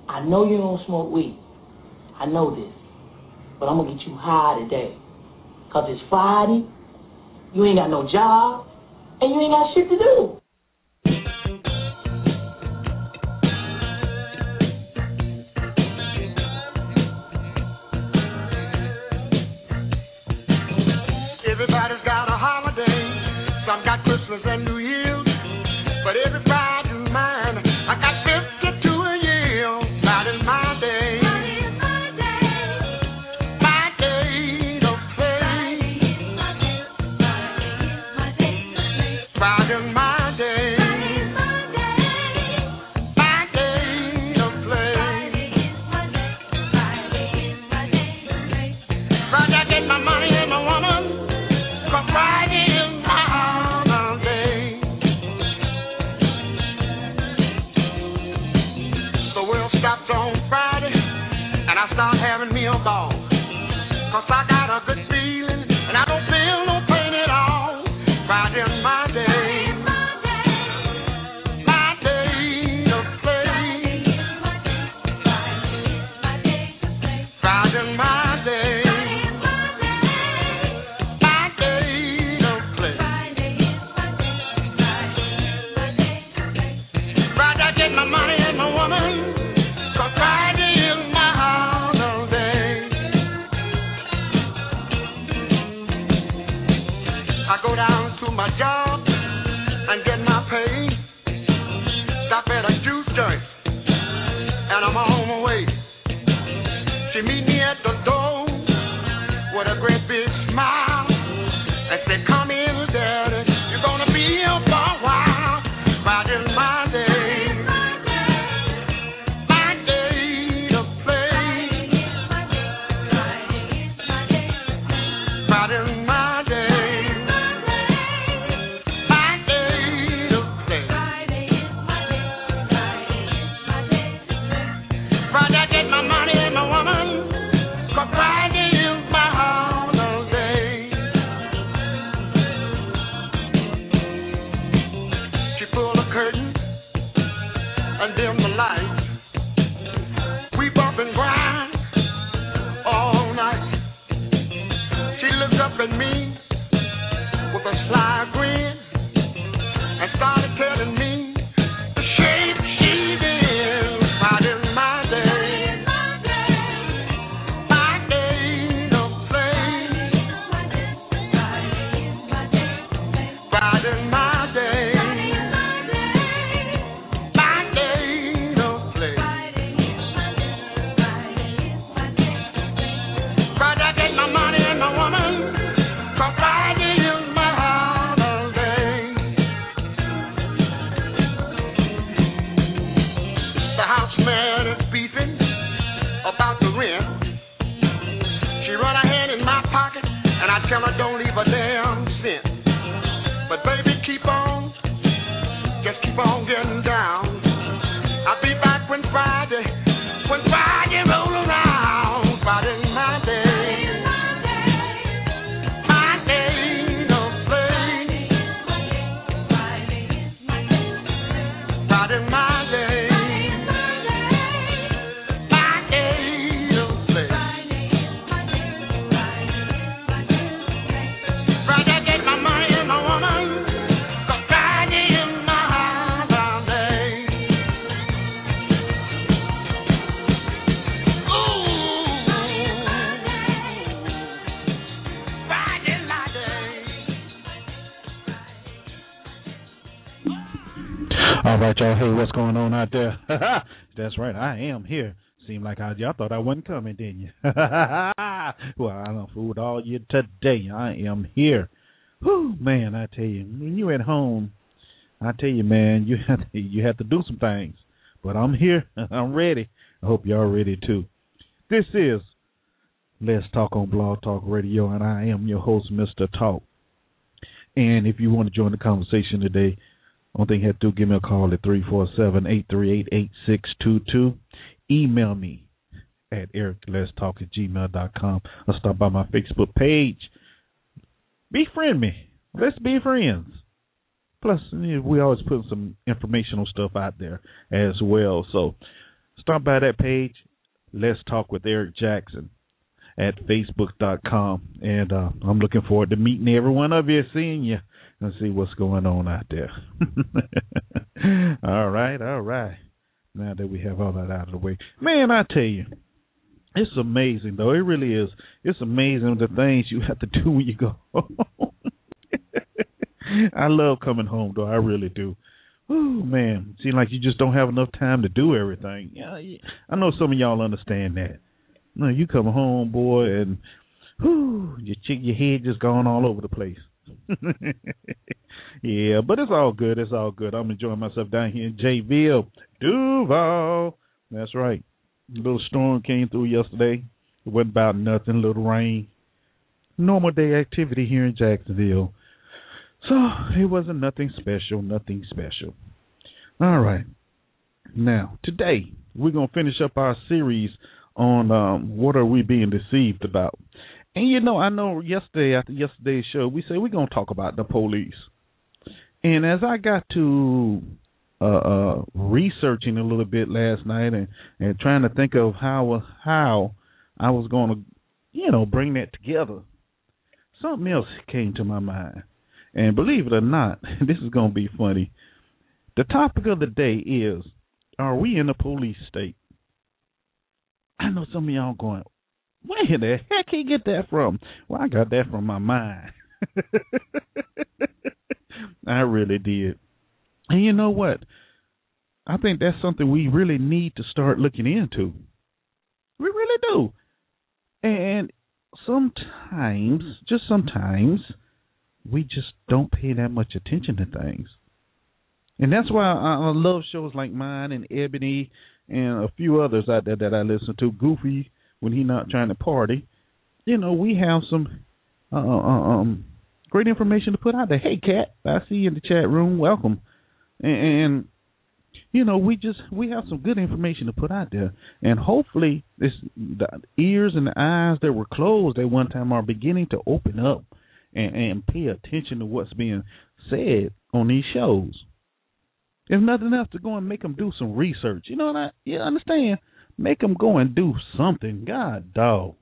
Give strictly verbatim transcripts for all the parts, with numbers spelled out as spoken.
I know you don't smoke weed. I know this. But I'm going to get you high today. Because it's Friday, you ain't got no job, and you ain't got shit to do. Everybody's got a holiday. Some got Christmas and New Year's. But every Friday's mine. I got fifty-two a year. Friday's my day. Friday's my day. My day to play. Friday I get my money and my woman. 'Cause Friday is my holiday. The world stops on Friday and I start having me a ball. 'Cause I got a good feeling and I don't feel no pain at all. Friday's my day. My job and get my pay. Stop at a juice joint and I'm on my way. She meet me at the door with a great big smile and said, "Come in, Daddy. You're gonna be here for a while." Friday's my day. My day to play. Friday's my day. At me with a sly grin and started telling me the shape she's in. Friday's my day. My day to play. Friday's my day. My day to play. Friday I get my money and my woman. Friday is my holiday. The houseman is beefing about the rent. She run her hand in my pocket, and I tell her don't leave a damn cent. But baby, keep on, just keep on getting down. I'll be back when Friday, when Friday roll around. Friday's my day. Friday's my day. My day to play. Friday I get my money and my woman. 'Cause Friday is my holiday. Ooh, Friday's my day. All right, y'all. Hey, what's going on out there? That's right. I am here. Seemed like I, y'all thought I wasn't coming, didn't you? Well, I done fooled all you today. I am here. Whew, man, I tell you, when you're at home, I tell you, man, you have to, you have to do some things. But I'm here. I'm ready. I hope y'all ready, too. This is Let's Talk on Blog Talk Radio, and I am your host, Mister Talk. And if you want to join the conversation today, one thing you have to do, give me a call at three four seven, eight three eight, eight six two two. Email me at eric let's talk at gmail dot com or stop by my Facebook page. Befriend me. Let's be friends. Plus, we always put some informational stuff out there as well. So stop by that page. Let's Talk with Eric Jackson at facebook dot com. And uh, I'm looking forward to meeting every one of you, seeing you, and see what's going on out there. All right, all right. Now that we have all that out of the way. Man, I tell you, it's amazing, though. It really is. It's amazing the things you have to do when you go home. I love coming home, though. I really do. Ooh, man. Seems like you just don't have enough time to do everything. Yeah, I know some of y'all understand that. No, you come home, boy, and whew, your, your head just gone all over the place. Yeah, but it's all good. It's all good. I'm enjoying myself down here in Jayville, Duval. That's right. A little storm came through yesterday. It wasn't about nothing. A little rain. Normal day activity here in Jacksonville. So it wasn't nothing special. Nothing special. All right. Now, today, we're going to finish up our series on um, what are we being deceived about. And, you know, I know yesterday, after yesterday's show, we said we're going to talk about the police. And as I got to uh, uh, researching a little bit last night and, and trying to think of how how I was going to, you know, bring that together, something else came to my mind. And believe it or not, this is going to be funny. The topic of the day is, are we in a police state? I know some of y'all going, where the heck he get that from? Well, I got that from my mind. I really did. And you know what? I think that's something we really need to start looking into. We really do. And sometimes, just sometimes, we just don't pay that much attention to things. And that's why I, I love shows like mine and Ebony and a few others out there that I listen to. Goofy, when he's not trying to party. You know, we have some uh, um great information to put out there. Hey, Kat, I see you in the chat room. Welcome. And, and, you know, we just, we have some good information to put out there. And hopefully this, the ears and the eyes that were closed at one time are beginning to open up and, and pay attention to what's being said on these shows. If nothing else, to go and make them do some research. You know what I, you understand? Make them go and do something. God, dog.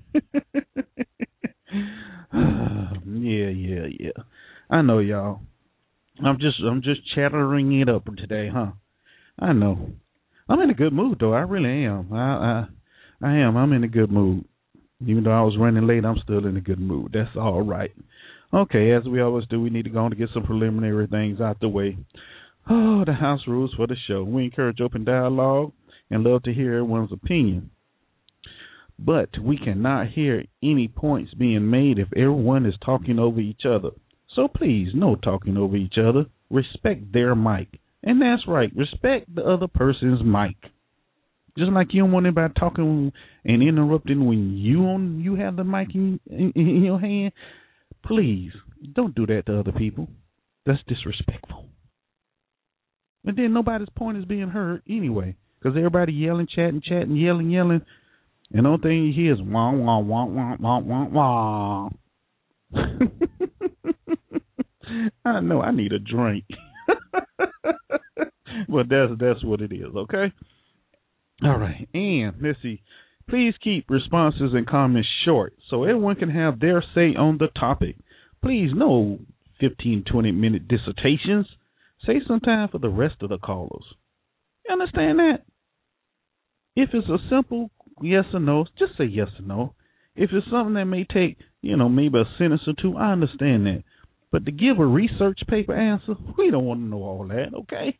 yeah, yeah, yeah. I know, y'all. I'm just, I'm just chattering it up today, huh? I know. I'm in a good mood, though. I really am. I, I, I am. I'm in a good mood. Even though I was running late, I'm still in a good mood. That's all right. Okay, as we always do, we need to go on to get some preliminary things out the way. Oh, the house rules for the show. We encourage open dialogue and love to hear everyone's opinion. But we cannot hear any points being made if everyone is talking over each other. So please, no talking over each other. Respect their mic. And that's right, respect the other person's mic. Just like you don't want anybody talking and interrupting when you on you have the mic in, in, in your hand. Please, don't do that to other people. That's disrespectful. And then nobody's point is being heard anyway, because everybody yelling, chatting, chatting, yelling, yelling. And the only thing you hear is wah, wah, wah, wah, wah, wah, wah. I know I need a drink. But that's that's what it is, okay? All right. And let's see. Please keep responses and comments short so everyone can have their say on the topic. Please, no fifteen, twenty minute dissertations. Save some time for the rest of the callers. You understand that? If it's a simple yes or no, just say yes or no. If it's something that may take, you know, maybe a sentence or two, I understand that. But to give a research paper answer, we don't want to know all that, okay?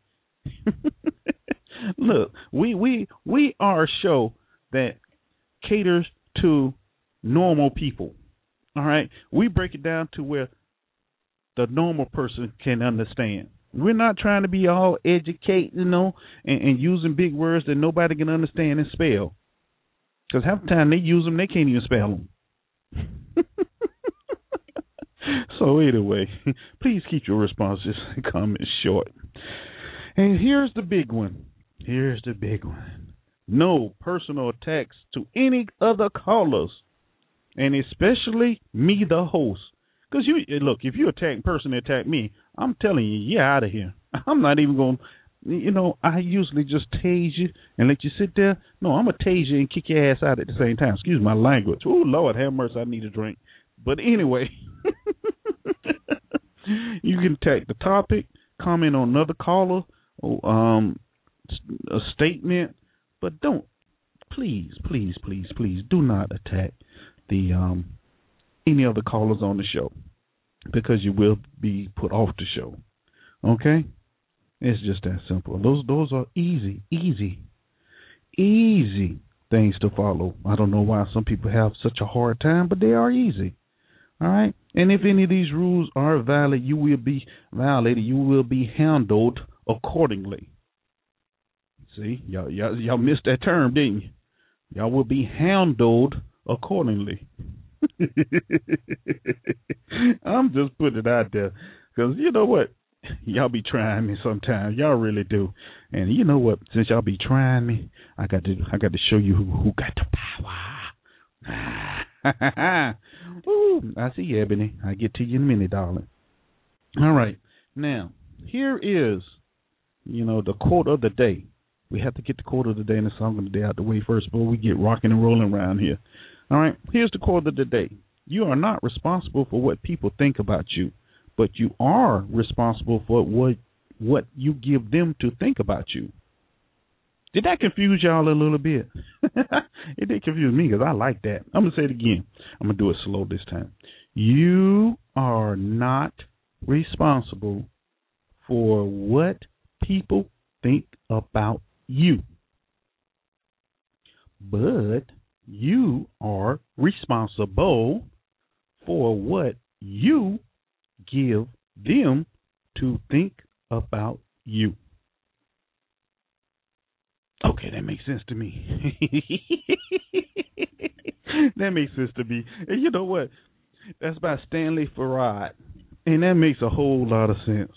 Look, we, we, we are a show that caters to normal people, all right? We break it down to where the normal person can understand. We're not trying to be all educated, you know, and, and using big words that nobody can understand and spell. Because half the time they use them, they can't even spell them. So anyway, please keep your responses and comments short. And here's the big one. Here's the big one. No personal attacks to any other callers, and especially me, the host. Because, you look, if you attack a person that attack me, I'm telling you, you're out of here. I'm not even going to you know, I usually just tase you and let you sit there. No, I'm going to tase you and kick your ass out at the same time. Excuse my language. Oh, Lord, have mercy, I need a drink. But anyway, you can take the topic, comment on another caller, um, a statement, but don't, please, please, please, please do not attack the um, any other callers on the show, because you will be put off the show. Okay? It's just that simple. Those those are easy, easy, easy things to follow. I don't know why some people have such a hard time, but they are easy. All right? And if any of these rules are valid, you will be violated. You will be handled accordingly. See, y'all, y'all, y'all missed that term, didn't you? Y'all will be handled accordingly. I'm just putting it out there because you know what? Y'all be trying me sometimes. Y'all really do. And you know what? Since y'all be trying me, I got to I got to show you who, who got the power. Ooh, I see you, Ebony. I get to you in a minute, darling. All right. Now, here is, you know, the quote of the day. We have to get the quote of the day and the song of the day out the way first before we get rocking and rolling around here. All right. Here's the quote of the day. You are not responsible for what people think about you, but you are responsible for what what you give them to think about you. Did that confuse y'all a little bit? It did confuse me because I like that. I'm going to say it again. I'm going to do it slow this time. You are not responsible for what people think about you, but you are responsible for what you give them to think about you. Okay, that makes sense to me. That makes sense to me. And you know what? That's by Stanley Farad. And that makes a whole lot of sense.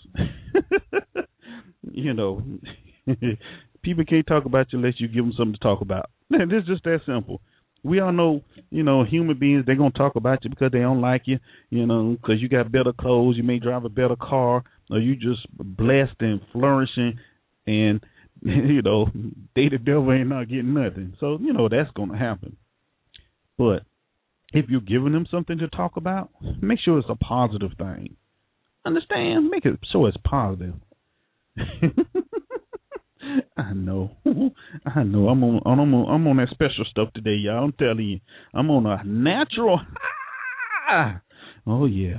You know, people can't talk about you unless you give them something to talk about. Man, it's just that simple. We all know, you know, human beings, they're going to talk about you because they don't like you, you know, because you got better clothes, you may drive a better car, or you just blessed and flourishing, and, you know, they the devil ain't not getting nothing. So, you know, that's going to happen. But if you're giving them something to talk about, make sure it's a positive thing. Understand? Make it so it's positive. I know, I know. I'm on, I'm on, I'm on that special stuff today, y'all. I'm telling you, I'm on a natural high. Oh yeah.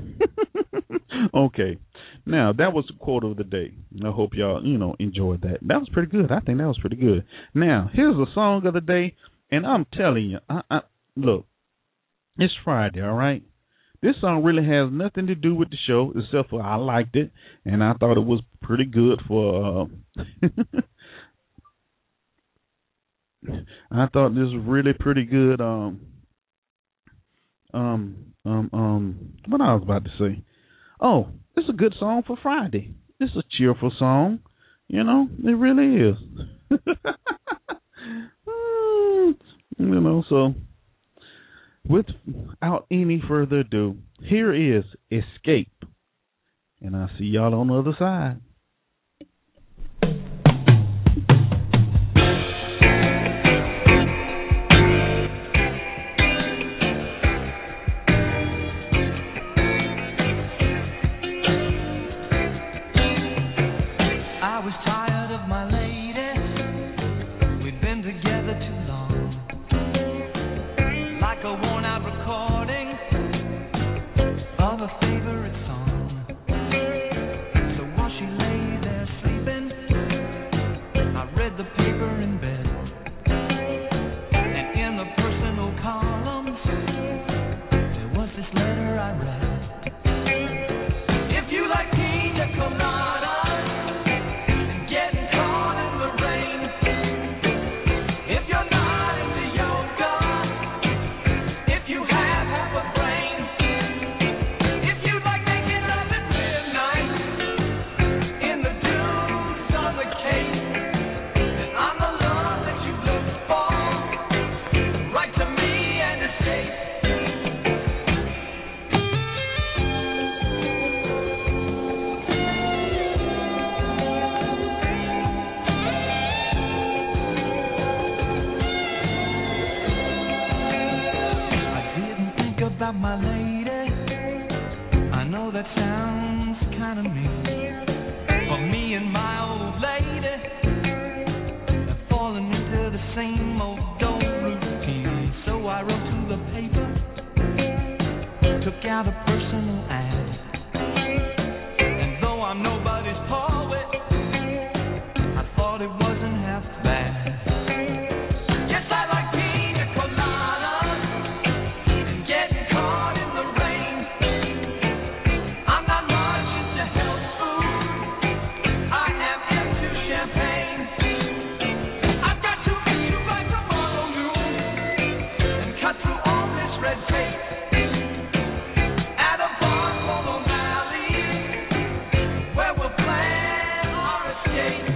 Okay. Now that was the quote of the day. I hope y'all, you know, enjoyed that. That was pretty good. I think that was pretty good. Now here's a song of the day, and I'm telling you, I, I, look, it's Friday, all right. This song really has nothing to do with the show, except for I liked it, and I thought it was pretty good for, uh, I thought this was really pretty good, um, um, um, um, what I was about to say. Oh, it's a good song for Friday. It's a cheerful song, you know, it really is. You know, so. Without any further ado, here is Escape. And I'll see y'all on the other side. I was tired of my lady. We'd been together too long. Like a worn-out recording of a favorite song. So while she lay about my lady. I know that sounds kind of mean, but me and my old lady have fallen into the same old old routine. So I wrote to the paper, took out a personal ad, and though I'm nobody's poet, I thought it wasn't half bad. Yes, I like pina coladas and getting caught in the rain. I'm not much into health food, I am into champagne. I've got to eat by tomorrow noon and cut through all this red tape at a bar called O'Malley, where we'll plan our escape.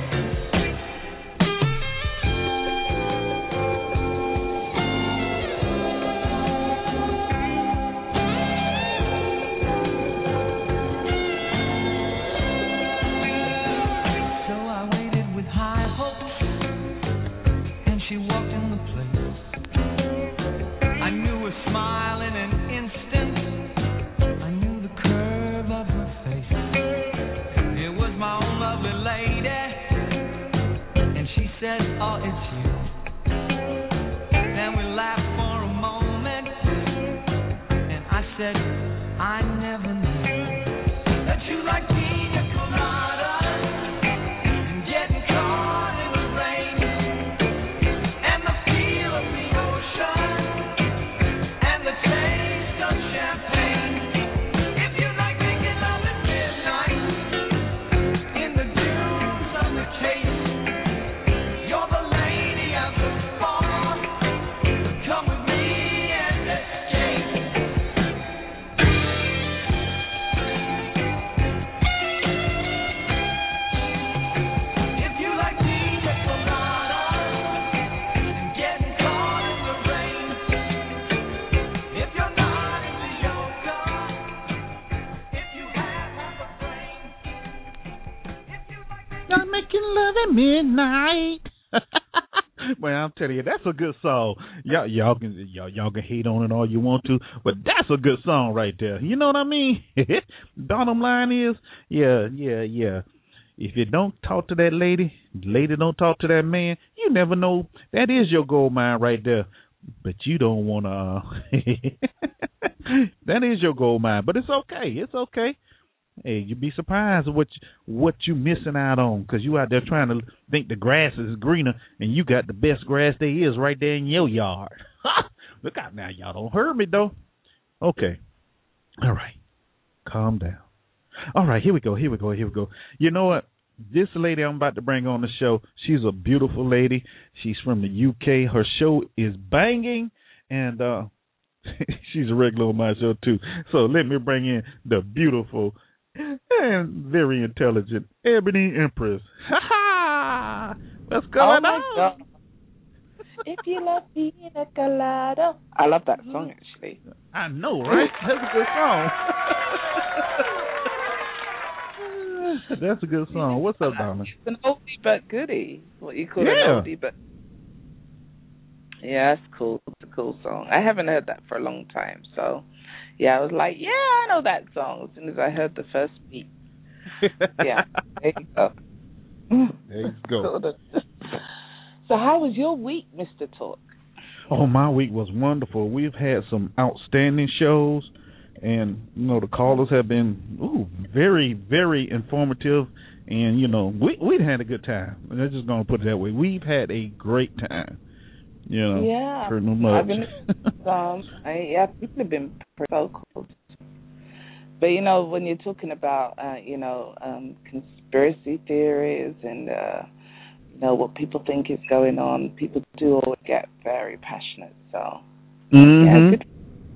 So I waited with high hopes, and she walked in the place. I knew her smile in an instant, I knew the curve of her face. It was my own lovely lady, and she said, oh, it's you. Then we laughed for a moment, and I said, I never knew that you like pina coladas and getting caught in the rain and the feel of the ocean and the taste of champagne. If you like making love at midnight in the dunes of the Cape, you're the lady I've looked for. Come with me and escape. If you like pina coladas and getting caught in the rain, if you're not into yoga, if you have half a brain, if you like Not making love at midnight. Well, I'm telling you, that's a good song. Y'all, y'all can y'all, y'all can hate on it all you want to, but that's a good song right there. You know what I mean? Bottom line is, yeah, yeah, yeah. If you don't talk to that lady, lady don't talk to that man, you never know. That is your gold mine right there. But you don't want to. Uh, that is your gold mine, but it's okay. It's okay. Hey, you'd be surprised at what you, what you missing out on, because you out there trying to think the grass is greener, and you got the best grass there is right there in your yard. Look out now, y'all don't hurt me though. Okay, all right, calm down. All right, here we go, here we go, here we go. You know what? This lady I'm about to bring on the show, she's a beautiful lady. She's from the U K. Her show is banging, and uh, she's a regular on my show too. So let me bring in the beautiful and very intelligent Ebony Empress. Ha ha! What's going Oh my on? God. If you love pina colada. I love that song actually. I know, right? That's a good song. That's a good song. What's up, darling? It's an oldie but goodie. What you call Yeah. an oldie but. Yeah, it's cool. It's a cool song. I haven't heard that for a long time, so yeah, I was like, yeah, I know that song as soon as I heard the first beat. Yeah, there you go. There you go. So how was your week, Mister Talk? Oh, my week was wonderful. We've had some outstanding shows, and, you know, the callers have been, ooh, very, very informative, and, you know, we, we've had a good time. I'm just going to put it that way. We've had a great time. You know, Yeah, pretty much. I've been um, I, yeah, people have been vocal. But you know, when you're talking about uh, you know um, conspiracy theories and uh, you know what people think is going on, people do always get very passionate. So mm-hmm. yeah, good.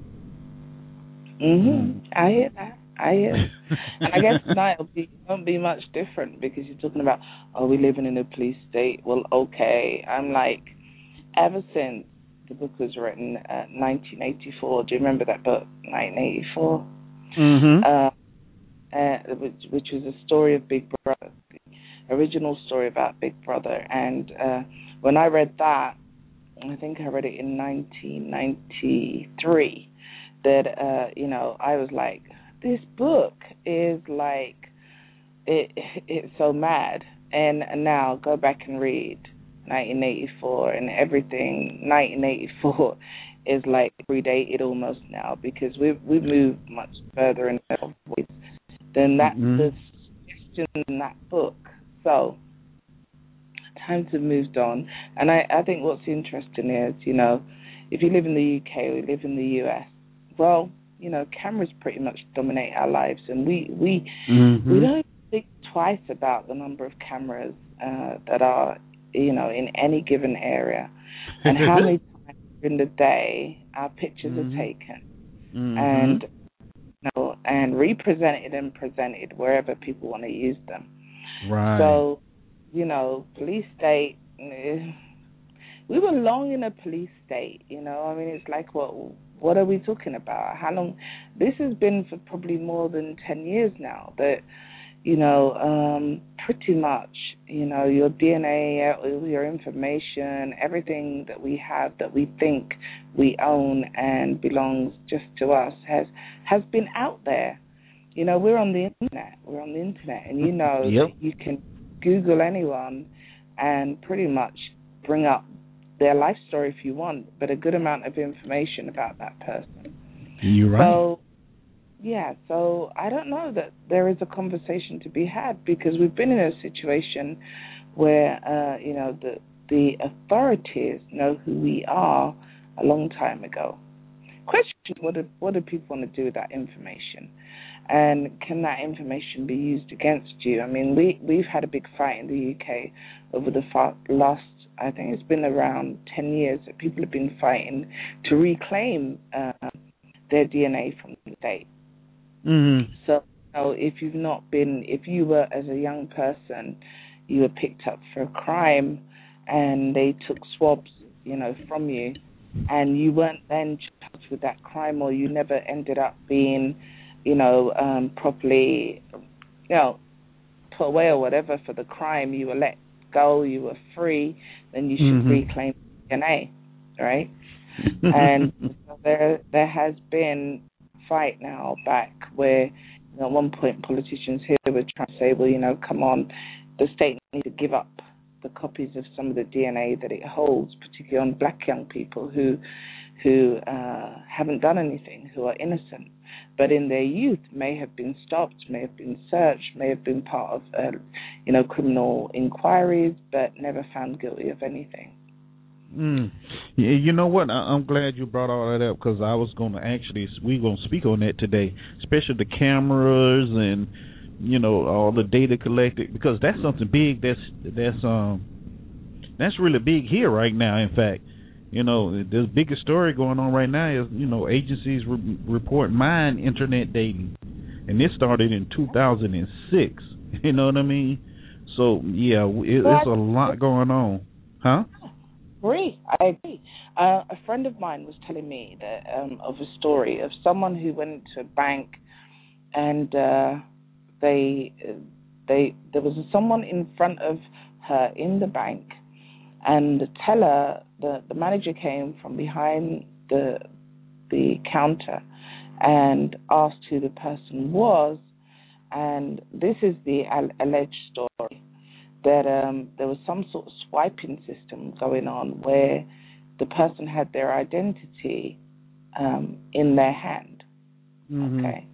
Mhm. I hear that. I hear. And I guess tonight will be won't be much different because you're talking about, oh, we living in a police state. Well, okay. I'm like, ever since the book was written, uh, nineteen eighty-four. Do you remember that book, nineteen eighty-four? Mm-hmm. Uh, uh, which, which was a story of Big Brother, the original story about Big Brother. And uh, when I read that, I think I read it in nineteen ninety-three, that, uh, you know, I was like, this book is like, it, it's so mad. And now go back and read nineteen eighty-four, and everything nineteen eighty-four is like predated almost now, because we've, we've moved much further in that voice than that, mm-hmm. the suggestion in that book. So times have moved on. And I, I think what's interesting is, you know, if you live in the U K or you live in the U S, well, you know, cameras pretty much dominate our lives, and we we mm-hmm. we don't think twice about the number of cameras uh, that are, you know, in any given area, and how many times in the day our pictures mm-hmm. are taken mm-hmm. and, you know, and represented and presented wherever people want to use them. Right. So, you know, police state. We were long in a police state, you know. I mean, it's like, what what are we talking about? How long? This has been for probably more than ten years now. That, you know, um, pretty much, you know, your D N A, your information, everything that we have that we think we own and belongs just to us has has been out there. You know, we're on the internet. We're on the internet, and you know yep. that you can Google anyone and pretty much bring up their life story if you want, but a good amount of information about that person. You're right. So, yeah, so I don't know that there is a conversation to be had, because we've been in a situation where, uh, you know, the the authorities know who we are a long time ago. Question is, what do, what do people want to do with that information? And can that information be used against you? I mean, we, we've had a big fight in the U K over the far, last, I think it's been around ten years that people have been fighting to reclaim uh, their D N A from the state. Mm-hmm. So, you know, if you've not been, if you were, as a young person, you were picked up for a crime and they took swabs, you know, from you, and you weren't then charged with that crime, or you never ended up being, you know, um, properly, you know, put away or whatever for the crime, you were let go, you were free, then you should mm-hmm. reclaim D N A, right? And so there there has been a fight now back where, you know, at one point politicians here were trying to say, well, you know, come on, the state needs to give up the copies of some of the D N A that it holds, particularly on black young people who who uh, haven't done anything, who are innocent, but in their youth may have been stopped, may have been searched, may have been part of, uh, you know, criminal inquiries, but never found guilty of anything. Mm. Yeah, you know what? I- I'm glad you brought all that up, because I was going to actually, we're going to speak on that today, especially the cameras and, you know, all the data collected, because that's something big. That's that's um that's really big here right now. In fact, you know, the biggest story going on right now is, you know, agencies re- report mine internet dating, and this started in two thousand six. You know what I mean? So yeah, it, it's a lot going on, huh? I agree. I agree. Uh, a friend of mine was telling me that um, of a story of someone who went to a bank and. Uh, They, they, there was someone in front of her in the bank, and the teller, the, the manager came from behind the the counter and asked who the person was. And this is the alleged story, that um, there was some sort of swiping system going on where the person had their identity um, in their hand. Mm-hmm. Okay,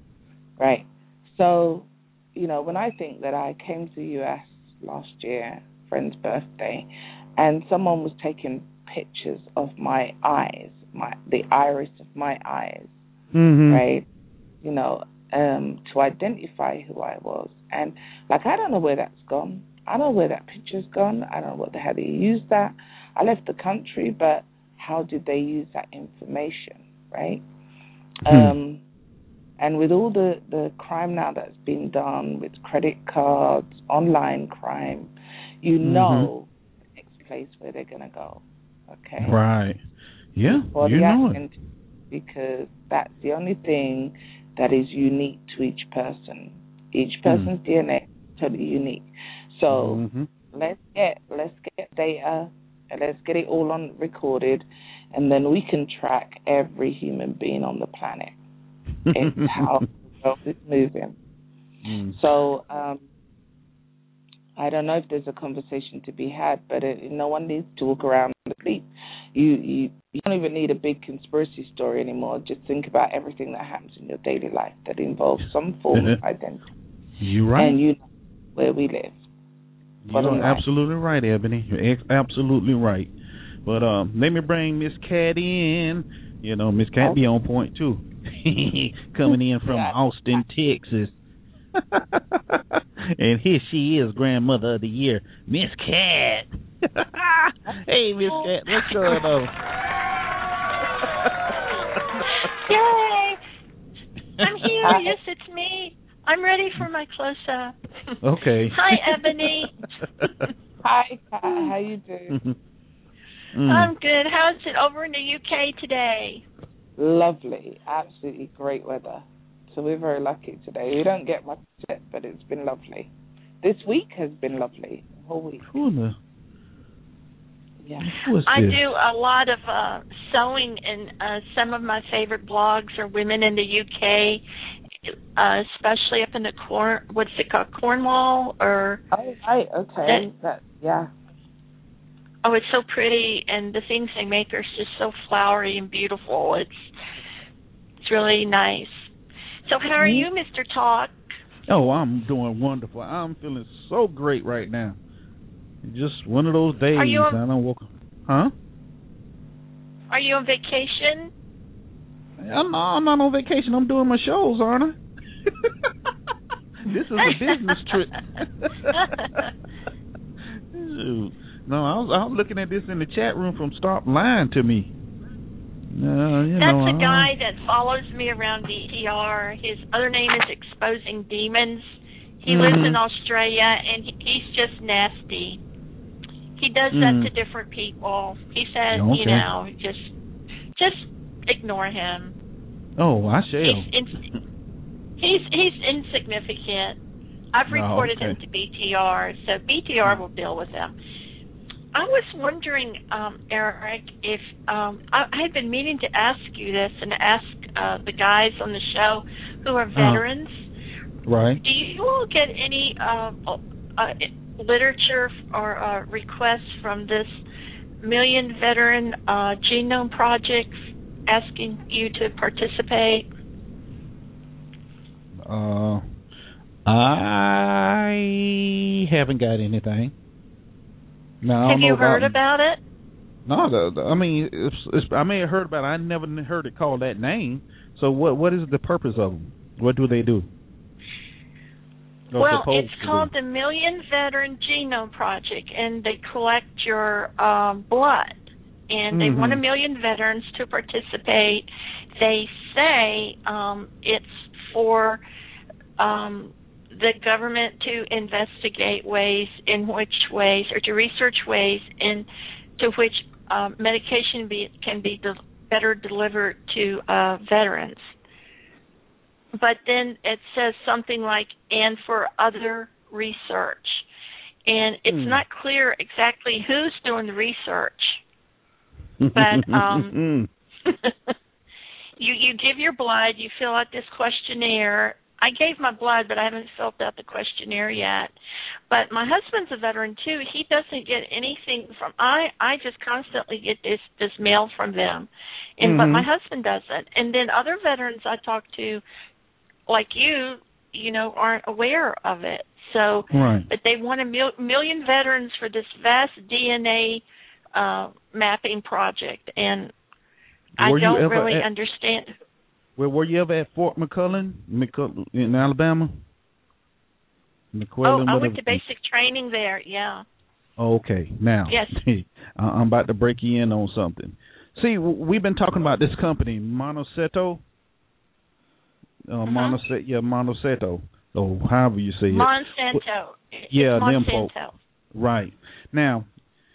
right. So, you know, when I think that I came to the U S last year, friend's birthday, and someone was taking pictures of my eyes, my the iris of my eyes, mm-hmm. right? You know, um, to identify who I was. And, like, I don't know where that's gone. I don't know where that picture's gone. I don't know what the hell they used that. I left the country, but how did they use that information, right? Hmm. Um And with all the, the crime now that's been done with credit cards, online crime, you mm-hmm. know the next place where they're going to go, okay? Right. Yeah, For you the know accent, it. Because that's the only thing that is unique to each person. Each person's mm. D N A is totally unique. So mm-hmm. let's get let's get data and let's get it all on recorded, and then we can track every human being on the planet and how the world is moving. Mm. So um, I don't know if there's a conversation to be had, but it, no one needs to walk around asleep. You, you you don't even need a big conspiracy story anymore. Just think about everything that happens in your daily life that involves some form of identity. You're right. And you know where we live. You're absolutely right, Ebony. You're ex- absolutely right. But um, let me bring Miss Cat in. You know, Miss Cat be on point, too. Coming in from Austin, Texas. And here she is, Grandmother of the Year, Miss Cat. Hey, Miss Cat, what's going on? Yay! I'm here. Yes, it's me. I'm ready for my close-up. Okay. Hi, Ebony. Hi, Kat. How you doing? Mm. I'm good. How's it over in the U K today? Lovely. Absolutely great weather. So we're very lucky today. We don't get much yet, but it's been lovely. This week has been lovely. The whole week. Who the? Yeah. I do a lot of uh, sewing, and uh, some of my favorite blogs are women in the U K, uh, especially up in the corn. What's it called, Cornwall? Or oh, right, okay, that, that yeah. Oh, it's so pretty, and the things they make are just so flowery and beautiful. It's it's really nice. So, how are you, Mister Talk? Oh, I'm doing wonderful. I'm feeling so great right now. Just one of those days. Are you on, I don't walk. Huh? Are you on vacation? I'm not, I'm not on vacation. I'm doing my shows, aren't I? This is a business trip. No, I was, I was looking at this in the chat room from Stop Lying to Me. Uh, you That's know, a guy that follows me around B T R. His other name is Exposing Demons. He mm-hmm. lives in Australia, and he, he's just nasty. He does mm. that to different people. He says, okay. you know, just just ignore him. Oh, I shall. He's in, he's, he's insignificant. I've reported oh, okay. him to B T R, so B T R will deal with him. I was wondering, um, Eric, if um, I, I had been meaning to ask you this and ask uh, the guys on the show who are veterans. Uh, right. Do you all get any uh, uh, literature or uh, requests from this Million Veteran uh, Genome Project asking you to participate? Uh, I haven't got anything. No, I have don't you know heard about, about it? No, the, the, I mean, it's, it's, I may have heard about it. I never heard it called that name. So what what is the purpose of them? What do they do? They're well, it's called do. the Million Veteran Genome Project, and they collect your um, blood. And they mm-hmm. want a million veterans to participate. They say um, it's for um, the government to investigate ways in which ways, or to research ways in to which um, medication be, can be de- better delivered to uh, veterans. But then it says something like, and for other research. And it's mm. not clear exactly who's doing the research. But um, you, you give your blood, you fill out this questionnaire. I gave my blood, but I haven't filled out the questionnaire yet. But my husband's a veteran, too. He doesn't get anything from – I I just constantly get this, this mail from them. and mm-hmm. But my husband doesn't. And then other veterans I talk to, like you, you know, aren't aware of it. So, right. But they want a mil- million veterans for this vast D N A uh, mapping project. And were I don't really at- understand – Well, were you ever at Fort McClellan, McClellan in Alabama? McClellan, oh, I went to basic training there, yeah. Oh, okay. Now, yes. I'm about to break you in on something. See, we've been talking about this company, Monsanto. Uh, mm-hmm. Monsanto, yeah, Monsanto. So, however you say it. Monsanto. Yeah, it's them Monsanto. folks. Right. Now,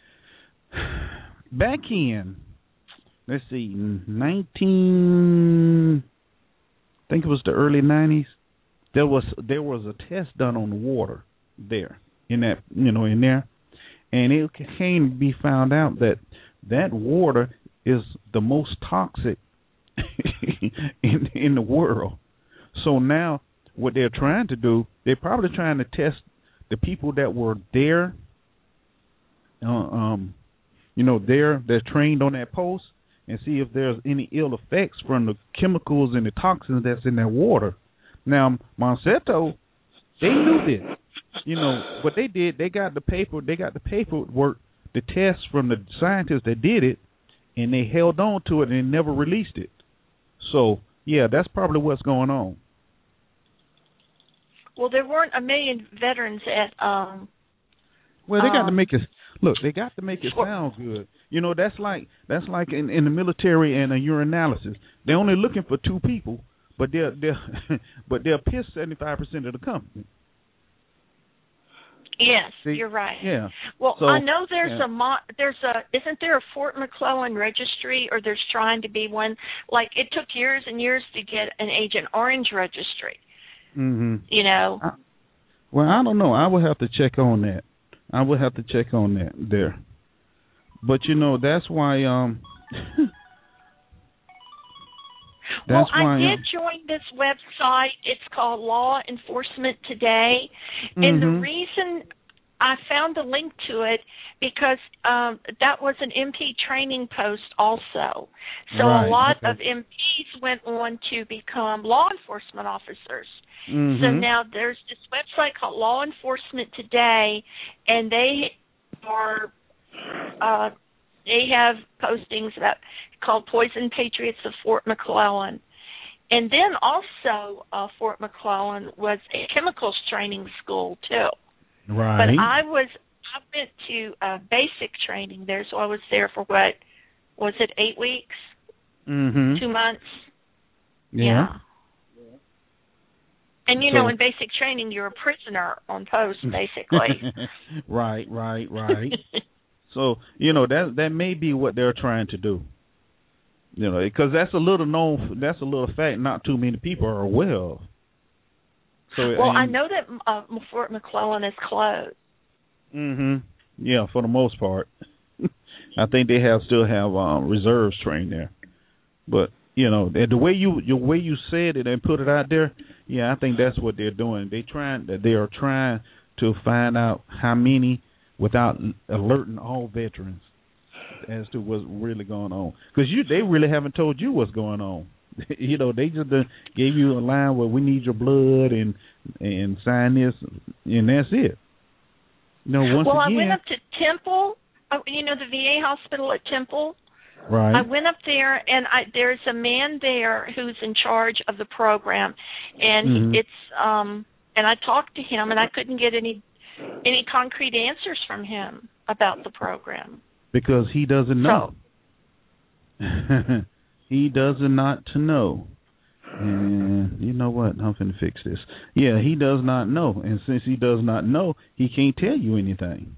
back in, let's see, nineteen, I think it was the early nineties. There was there was a test done on the water there in that you know in there, and it came to be found out that that water is the most toxic in in the world. So now what they're trying to do, they're probably trying to test the people that were there, uh, um, you know, there they're trained on that post, and see if there's any ill effects from the chemicals and the toxins that's in that water. Now, Monsanto, they knew this, you know, what they did, they got the paper, they got the paperwork, the tests from the scientists that did it, and they held on to it and never released it. So, yeah, that's probably what's going on. Well, there weren't a million veterans at. Um, well, they got um, to make it look. They got to make it sound good. You know, that's like that's like in, in the military and a urinalysis. They're only looking for two people, but they're they but they'll piss seventy five percent of the company. Yes, See? You're right. Yeah. Well, so, I know there's yeah. a mo- there's a isn't there a Fort McClellan registry, or there's trying to be one. Like it took years and years to get an Agent Orange registry. Mm-hmm. You know. I, well, I don't know. I would have to check on that. I would have to check on that there. But you know, that's why. Um, that's well, why, I did um, join this website. It's called Law Enforcement Today, mm-hmm. and the reason I found the link to it because um, that was an M P training post also. So right, a lot okay. of M Ps went on to become law enforcement officers. Mm-hmm. So now there's this website called Law Enforcement Today, and they are uh, they have postings about called Poison Patriots of Fort McClellan. And then also uh, Fort McClellan was a chemicals training school too. Right. But I was I went to uh, basic training there, so I was there for what was it eight weeks, mm-hmm. two months. Yeah. yeah. And you so, know, in basic training, you're a prisoner on post, basically. right, right, right. So you know that that may be what they're trying to do. You know, because that's a little known. That's a little fact. Not too many people are aware of. So, well, and, I know that uh, Fort McClellan is closed. Mhm. Yeah, for the most part. I think they have still have um, reserves trained there, but you know the way you the way you said it and put it out there, yeah, I think that's what they're doing. They trying they are trying to find out how many without alerting all veterans as to what's really going on, because you they really haven't told you what's going on. You know, they just uh, gave you a line where we need your blood and and sign this, and that's it. You know, once well, again, I went up to Temple. Uh, you know, the V A hospital at Temple. Right. I went up there, and I, there's a man there who's in charge of the program, and mm-hmm. it's um, and I talked to him, and I couldn't get any any concrete answers from him about the program because he doesn't know. So, he does not to know. And you know what? I'm finna fix this. Yeah, he does not know. And since he does not know, he can't tell you anything.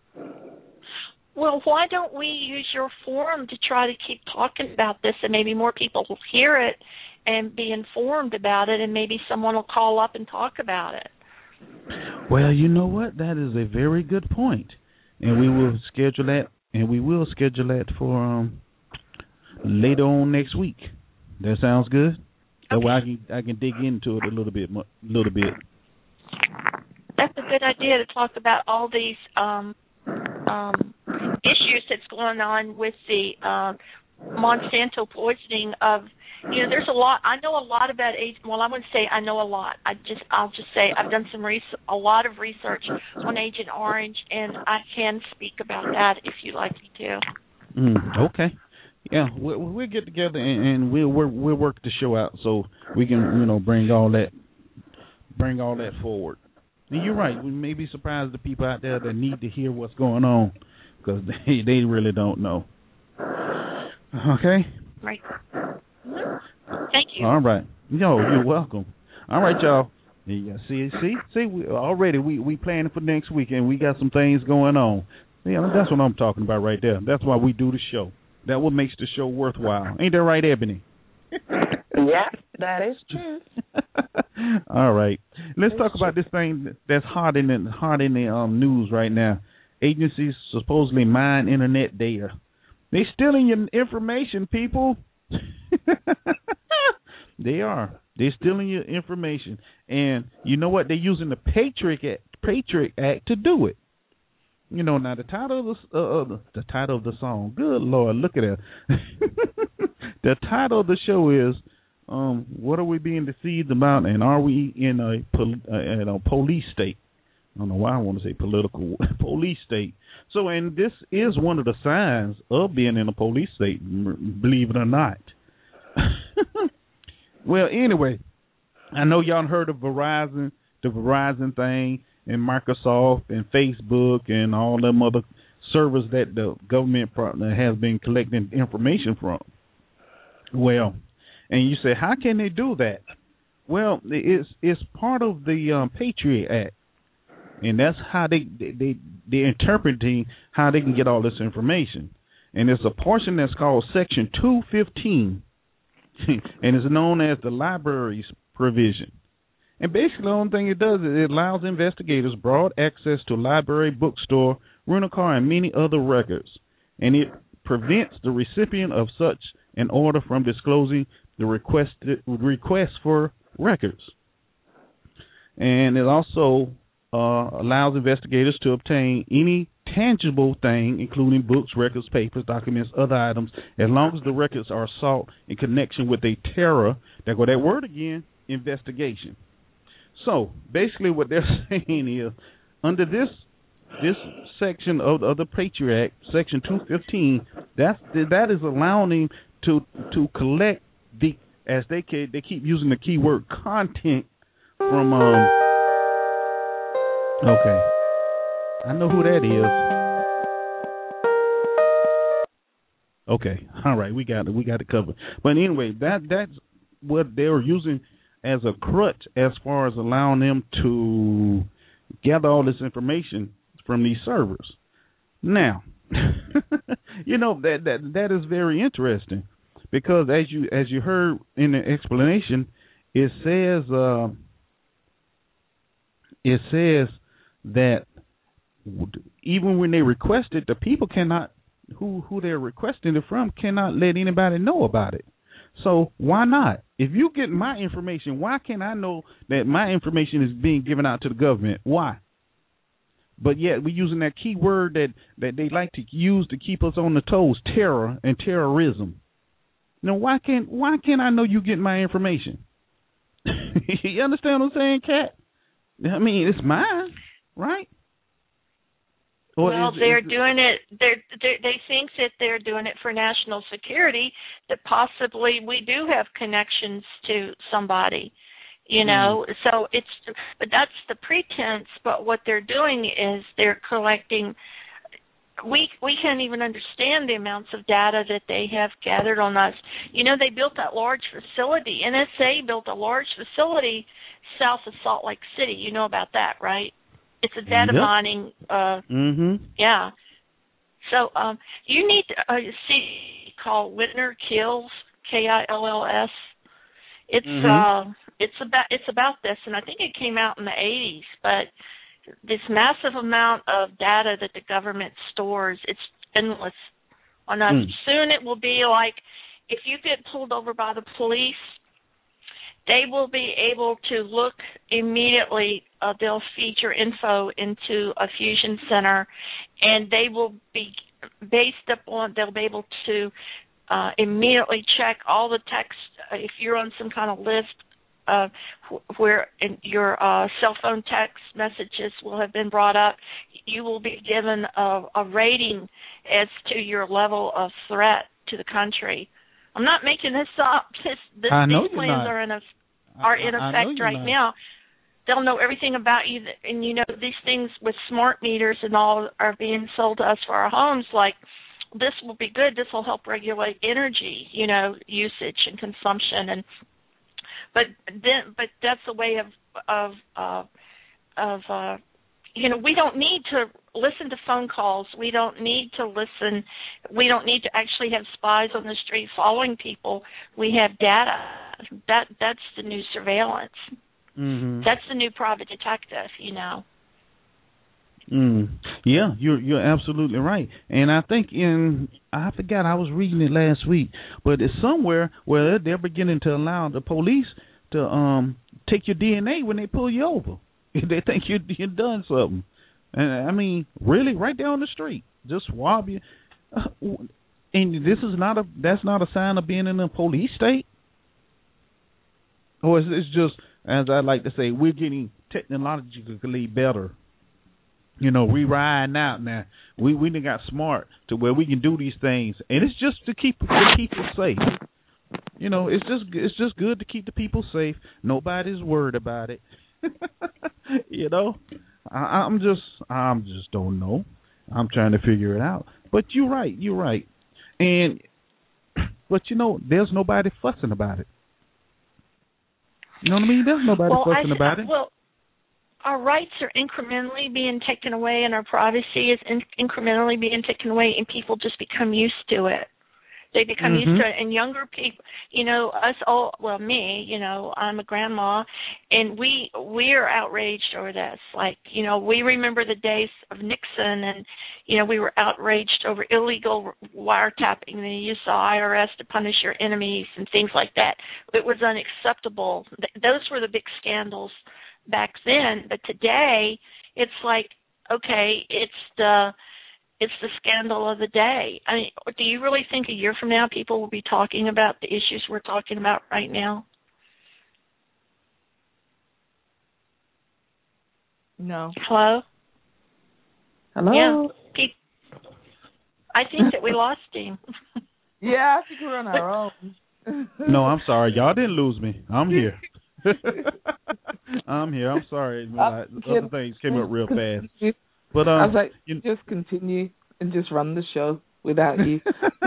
Well, why don't we use your forum to try to keep talking about this, and maybe more people will hear it and be informed about it, and maybe someone will call up and talk about it. Well, you know what? That is a very good point. And we will schedule that, and we will schedule that for um later on next week. That sounds good. That Okay. way I can I can dig into it a little bit, a little bit. That's a good idea to talk about all these um, um, issues that's going on with the uh, Monsanto poisoning of. You know, there's a lot. I know a lot about Agent. Well, I wouldn't say I know a lot. I just I'll just say I've done some res- a lot of research on Agent Orange, and I can speak about that if you'd like me to. Mm, okay. Yeah, we'll, we'll get together and, and we'll work, we'll work the show out so we can, you know, bring all that, bring all that forward. And you're right. We may be surprised the people out there that need to hear what's going on because they they really don't know. Okay. Right. Thank you. All right. Yo, you're welcome. All right, y'all. Yeah, see, see, see. We, already we we planning for next week and we got some things going on. Yeah, that's what I'm talking about right there. That's why we do the show. That what makes the show worthwhile. Ain't that right, Ebony? Yeah, that is true. All right. Let's talk about this thing that's hot in the hot in the um, news right now. agencies supposedly mine internet data. They stealing your information, people. They are. They're stealing your information. And you know what? They're using the Patriot Act, Patriot Act to do it. You know, now the title of the, uh, the, the title of the song, good Lord, look at that. The title of the show is, um, what are we being deceived about, and are we in a, pol- uh, in a police state? I don't know why I want to say political police state. So, and this is one of the signs of being in a police state, believe it or not. Well, anyway, I know y'all heard of Verizon, the Verizon thing, and Microsoft and Facebook and all them other servers that the government has been collecting information from. Well, and you say, how can they do that? Well, it's it's part of the um, Patriot Act, and that's how they they they they're interpreting how they can get all this information. And it's a portion that's called Section two fifteen, and it's known as the libraries provision. And basically, the only thing it does is it allows investigators broad access to library, bookstore, rental car, and many other records. And it prevents the recipient of such an order from disclosing the requested request for records. And it also uh, allows investigators to obtain any tangible thing, including books, records, papers, documents, other items, as long as the records are sought in connection with a terror, there go that word again, investigation. So basically, what they're saying is, under this this section of, of the Patriot Act, Section two fifteen, that's that is allowing them to to collect the, as they can, they keep using the keyword content from um. Okay, I know who that is. Okay, all right, we got it, we got it covered. But anyway, that that's what they're using as a crutch as far as allowing them to gather all this information from these servers. Now, you know, that, that that is very interesting, because as you as you heard in the explanation, it says uh, it says that even when they request it, the people cannot who who they're requesting it from cannot let anybody know about it. So why not? If you get my information, why can't I know that my information is being given out to the government? Why? But yet we're using that key word that, that they like to use to keep us on the toes, terror and terrorism. Now, why can't why can't I know you get my information? You understand what I'm saying, Kat? I mean, it's mine, right? Or well, is, they're is, doing it. They're, they're, they think that they're doing it for national security. That possibly we do have connections to somebody, you know. Mm. So it's, but that's the pretense. But what they're doing is they're collecting. We we can't even understand the amounts of data that they have gathered on us. You know, they built that large facility. N S A built a large facility south of Salt Lake City. You know about that, right? It's a data yep. mining. Uh, mm-hmm. Yeah. So um, you need to uh, see called Whitner Kills, K I L L S. It's mm-hmm. uh, it's about it's about this, and I think it came out in the eighties. But this massive amount of data that the government stores, it's endless on us. Mm. Soon it will be like if you get pulled over by the police, they will be able to look immediately. Uh, they'll feed your info into a fusion center, and they will be based upon, they'll be able to uh, immediately check all the text. Uh, if you're on some kind of list uh, where in your uh, cell phone text messages will have been brought up, you will be given a, a rating as to your level of threat to the country. I'm not making this up. This, this, these plans are in a are in effect right now. They'll know everything about you, and you know these things with smart meters and all are being sold to us for our homes. Like, this will be good. This will help regulate energy, you know, usage and consumption. And but then, but that's a way of of uh, of uh, you know, we don't need to listen to phone calls. We don't need to listen. We don't need to actually have spies on the street following people. We have data. That that's the new surveillance. Mm-hmm. That's the new private detective, you know. Mm. Yeah, you're you're absolutely right. And I think in I forgot I was reading it last week, but it's somewhere where they're beginning to allow the police to um take your D N A when they pull you over. They think you you've done something. And I mean, really, right there on the street, just swab you. Uh, and this is not a that's not a sign of being in a police state. Or it's, it's just, as I like to say, we're getting technologically better. You know, we riding out now. We we done got smart to where we can do these things, and it's just to keep to keep us safe. You know, it's just it's just good to keep the people safe. Nobody's worried about it. You know, I, I'm just I'm just don't know. I'm trying to figure it out. But you're right, you're right. And but you know, there's nobody fussing about it. You know what I mean? There's nobody well, fussing I, about it. Well, our rights are incrementally being taken away, and our privacy is in- incrementally being taken away, and people just become used to it. They become mm-hmm. used to it, and younger people, you know, us all, well, me, you know, I'm a grandma, and we we are outraged over this. Like, you know, we remember the days of Nixon, and, you know, we were outraged over illegal wiretapping, and you used the I R S to punish your enemies and things like that. It was unacceptable. Th- those were the big scandals back then, but today it's like, okay, it's the it's the scandal of the day. I mean, do you really think a year from now people will be talking about the issues we're talking about right now? No. Hello? Hello? Yeah. Pe- I think that we lost him. Yeah, I think we're on our own. No, I'm sorry. Y'all didn't lose me. I'm here. I'm here. I'm sorry. Uh, Other things came up real fast. But um, I was like, you, just continue and just run the show without you.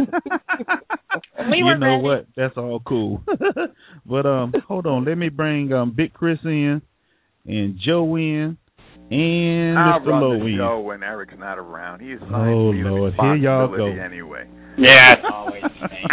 we you were know ready. what? That's all cool. But um, hold on. Let me bring um Big Chris in and Joe in and I'll Mister run Lowe the in. show when Eric's not around. He's Oh, assigned me the Lord. Here y'all responsibility go. anyway. Yeah, it's always the same.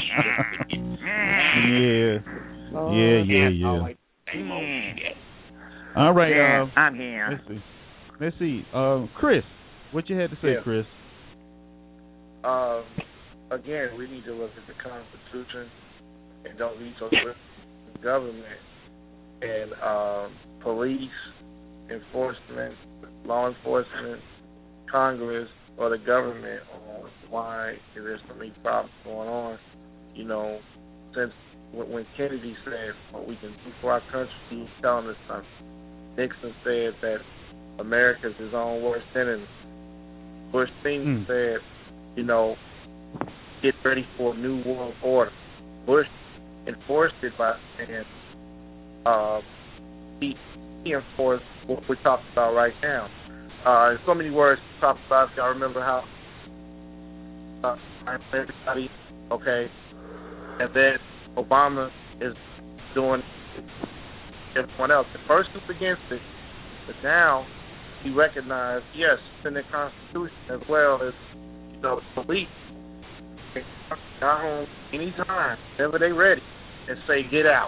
Yeah. Oh, Yeah, yeah, It's yeah. always the same old shit. All right. Yeah, Uh, I'm here. let's see. Let's see. Uh, Chris, what you had to say, Yeah. Chris? Uh, again, we need to look at the Constitution and don't be so strict with the government and um, police, enforcement, law enforcement, Congress, or the government on why there's so many problems going on. You know, since when Kennedy said what we can do for our country, he was telling us something. Nixon said that America's his own worst enemy. Bush Senior mm. said, you know, get ready for a new world order. Bush enforced it by saying uh, he, he enforced what we're talking about right now. Uh, in so many words to talk about, I remember how uh, everybody, okay, and then Obama is doing everyone else. At first was against it, but now he recognized, yes, it's in the Constitution as well as, you know, the police can come home anytime, whenever they're ready, and say, get out.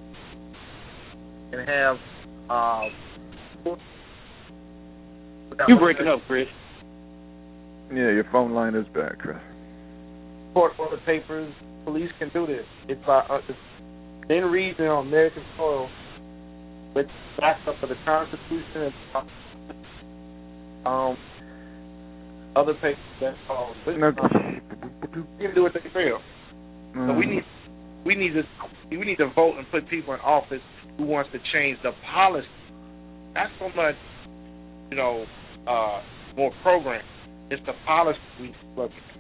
And have, uh, You're breaking up, Chris. Yeah, your phone line is bad, Chris. Court order papers, police can do this. It's by uh, it's in reason on American soil with backup of the Constitution and um other papers that um, you can do what they feel. Mm. So we need we need to we need to vote and put people in office who wants to change the policy. Not so much, you know, uh, more program. It's the policy we look at.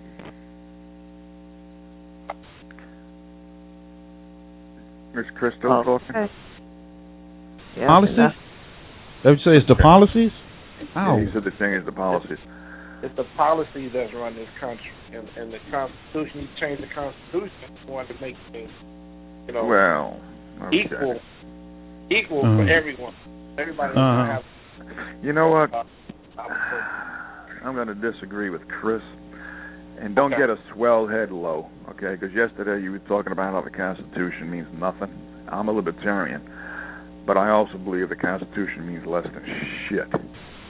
Is Chris still oh, talking? Okay. Yeah, Policies? That would say it's the policies? Ow. Yeah, he said the thing is the policies. It's the policy that's run this country, and, and the Constitution. You change the Constitution, you want to make things, you know, well, okay. equal, equal uh-huh. for everyone. Everybody uh-huh. have. You know what? Uh, I'm going to disagree with Chris, and don't okay. get a swell head low, okay? Because yesterday you were talking about how the Constitution means nothing. I'm a libertarian, but I also believe the Constitution means less than shit.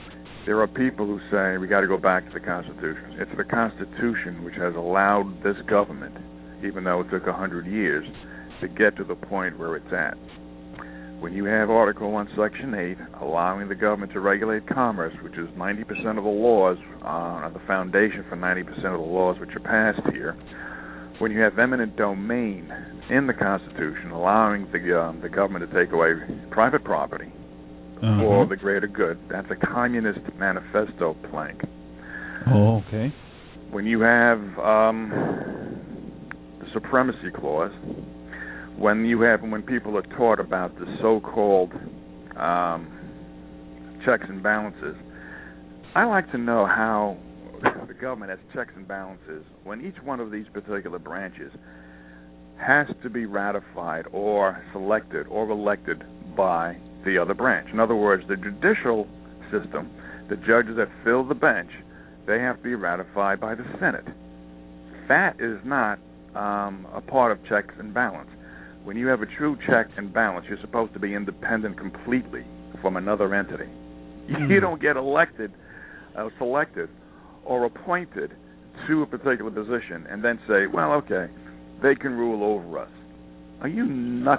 there are people who say we got to go back to the Constitution. It's the Constitution which has allowed this government, even though it took a hundred years, to get to the point where it's at. When you have Article one, Section eight, allowing the government to regulate commerce, which is ninety percent of the laws, uh, the foundation for ninety percent of the laws which are passed here, when you have eminent domain in the Constitution, allowing the um, the government to take away private property uh-huh. for the greater good, that's a communist manifesto plank. Oh, okay. When you have um, the Supremacy Clause, when you have when people are taught about the so-called um, checks and balances, I like to know how the government has checks and balances when each one of these particular branches has to be ratified or selected or elected by the other branch. In other words, the judicial system, the judges that fill the bench, they have to be ratified by the Senate. That is not um, a part of checks and balance. When you have a true check and balance, you're supposed to be independent completely from another entity. Mm. You don't get elected, uh, selected, or appointed to a particular position and then say, well, okay, they can rule over us. Are you nuts?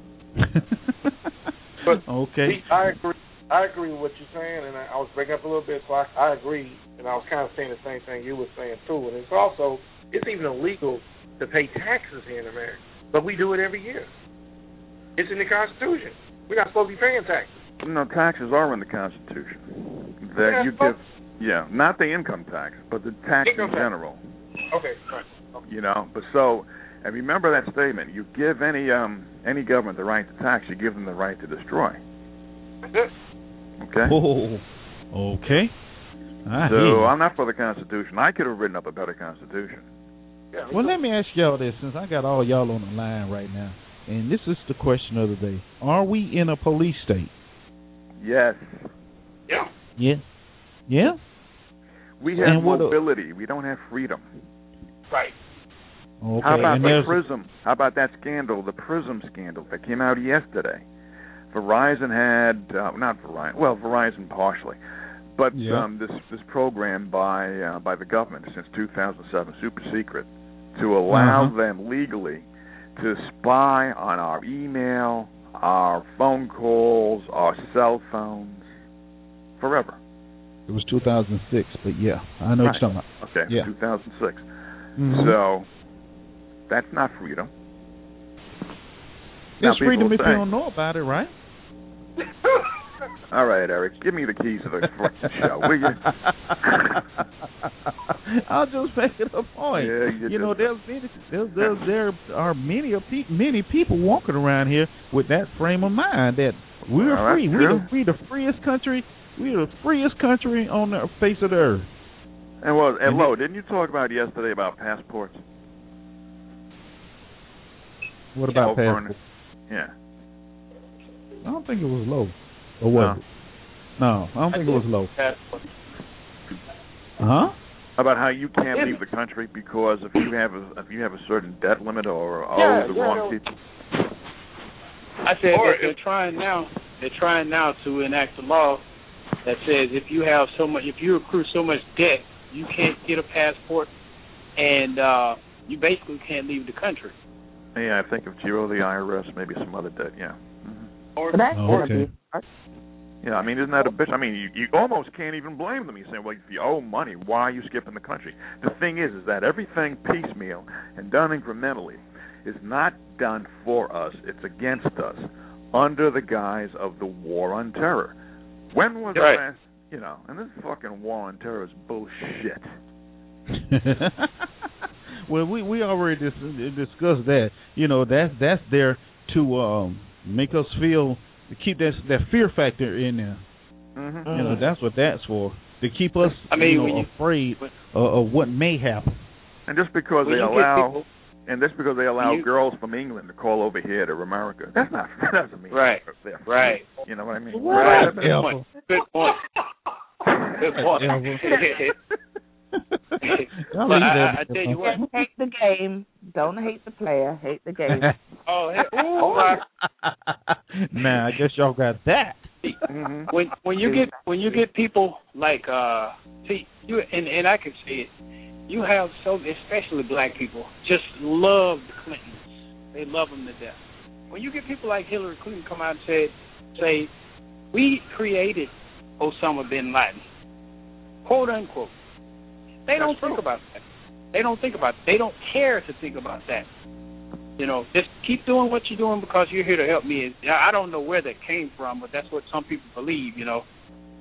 But okay. I agree. I agree with what you're saying, and I, I was breaking up a little bit, so I, I agree, and I was kind of saying the same thing you were saying too. And it's also, it's even illegal to pay taxes here in America. But we do it every year. It's in the Constitution. We're not supposed to be paying taxes. No, taxes are in the Constitution. That you give, yeah, not the income tax, but the tax income in general. Tax. Okay, right. Okay. You know, but so, and remember that statement: you give any um any government the right to tax, you give them the right to destroy. That's it. Okay. Oh, okay. I so I'm not for the Constitution. I could have written up a better Constitution. Yeah, well, let me ask y'all this, since I got all y'all on the line right now, and this is the question of the day: are we in a police state? Yes. Yeah. Yeah. Yeah. We have and mobility. We don't have freedom. Right. Okay. How about and the PRISM? How about that scandal, the PRISM scandal that came out yesterday? Verizon had, uh, not Verizon, well, Verizon partially, but yeah. um, this this program by uh, by the government since two thousand seven, super secret, to allow uh-huh. them legally to spy on our email, our phone calls, our cell phones, forever. It was two thousand six, but yeah, I know right. what you're talking about. Okay, yeah. two thousand six. Mm-hmm. So that's not freedom. It's now, freedom if say, you don't know about it, right? All right, Eric, give me the keys to the show, will you? I'll just make it a point. Yeah, you you know, there's many, there's, there's, there are many many people walking around here with that frame of mind that we're well, free. We're the, we're the freest country. We're the freest country on the face of the earth. And well, and Lo, didn't you talk about yesterday about passports? What about yeah, passports? Yeah. I don't think it was low. Or was no. it? No, I don't think it was low. Huh? How about how you can't leave the country because if you have a if you have a certain debt limit or owe yeah, the yeah, wrong no. people? I said Or that they're trying now. They're trying now to enact a law that says if you have so much, if you accrue so much debt, you can't get a passport, and uh, you basically can't leave the country. Yeah, I think if you owe the I R S, maybe some other debt. Yeah. Mm-hmm. Or that's oh, okay. Yeah, I mean, isn't that a bitch? I mean, you, you almost can't even blame them. You say, well, if you owe money, why are you skipping the country? The thing is, is that everything piecemeal and done incrementally is not done for us. It's against us under the guise of the war on terror. When was right. the last, you know, and this fucking war on terror is bullshit. Well, we, we already dis- discussed that. You know, that's, that's there to um, make us feel, to keep that that fear factor in there. Mm-hmm. You know, that's what that's for. To keep us, I mean, you know, you, afraid of, of what may happen. And just because when they you allow, people, and just because they allow you, girls from England to call over here to America, that's not, that doesn't mean right, they're free. right. You know what I mean? Right. Right. Good point. Good point. Good point. But I, I, I tell you what. Hate the game. Don't hate the player. Hate the game. Oh, hey, oh, Nah, I guess y'all got that. see, mm-hmm. when when you get when you get people like uh see you and and I can see it. You have so especially black people just love the Clintons. They love them to death. When you get people like Hillary Clinton come out and say say we created Osama bin Laden, quote unquote. They don't think about that. They don't think about it. They don't care to think about that. You know, just keep doing what you're doing because you're here to help me. I don't know where that came from, but that's what some people believe, you know.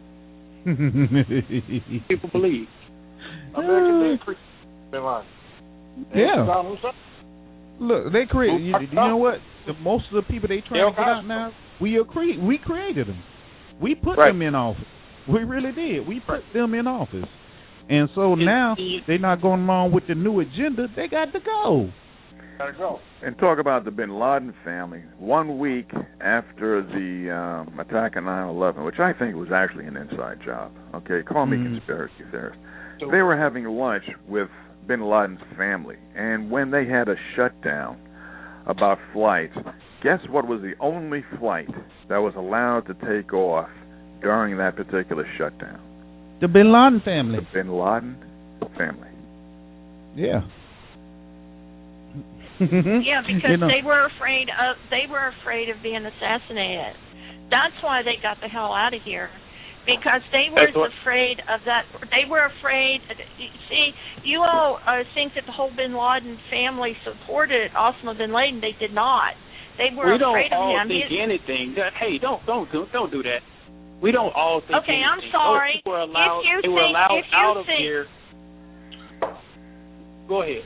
People believe. American did create bin Laden. Yeah. Look, they created. You, you know what? The, most of the people they trying to get out now, we are cre- we created them. We put right. them in office. We really did. We put them in office. And so now they're not going along with the new agenda. They got to go. Gotta go. And talk about the bin Laden family. One week after the um, attack on nine eleven, which I think was actually an inside job. Okay, call me mm. conspiracy theorist. So, they were having lunch with bin Laden's family, and when they had a shutdown about flights, guess what was the only flight that was allowed to take off during that particular shutdown? The bin Laden family. The bin Laden family. Yeah. Yeah, because you know. they were afraid of they were afraid of being assassinated. That's why they got the hell out of here. Because they were afraid of that. They were afraid. See, you all uh, think that the whole bin Laden family supported Osama bin Laden. They did not. They were we afraid of him. We don't all think He's, anything. Hey, don't don't do don't do that. We don't all think. Okay, anything. I'm sorry. Those were allowed, if you they think, were allowed if you out of think, here. Go ahead.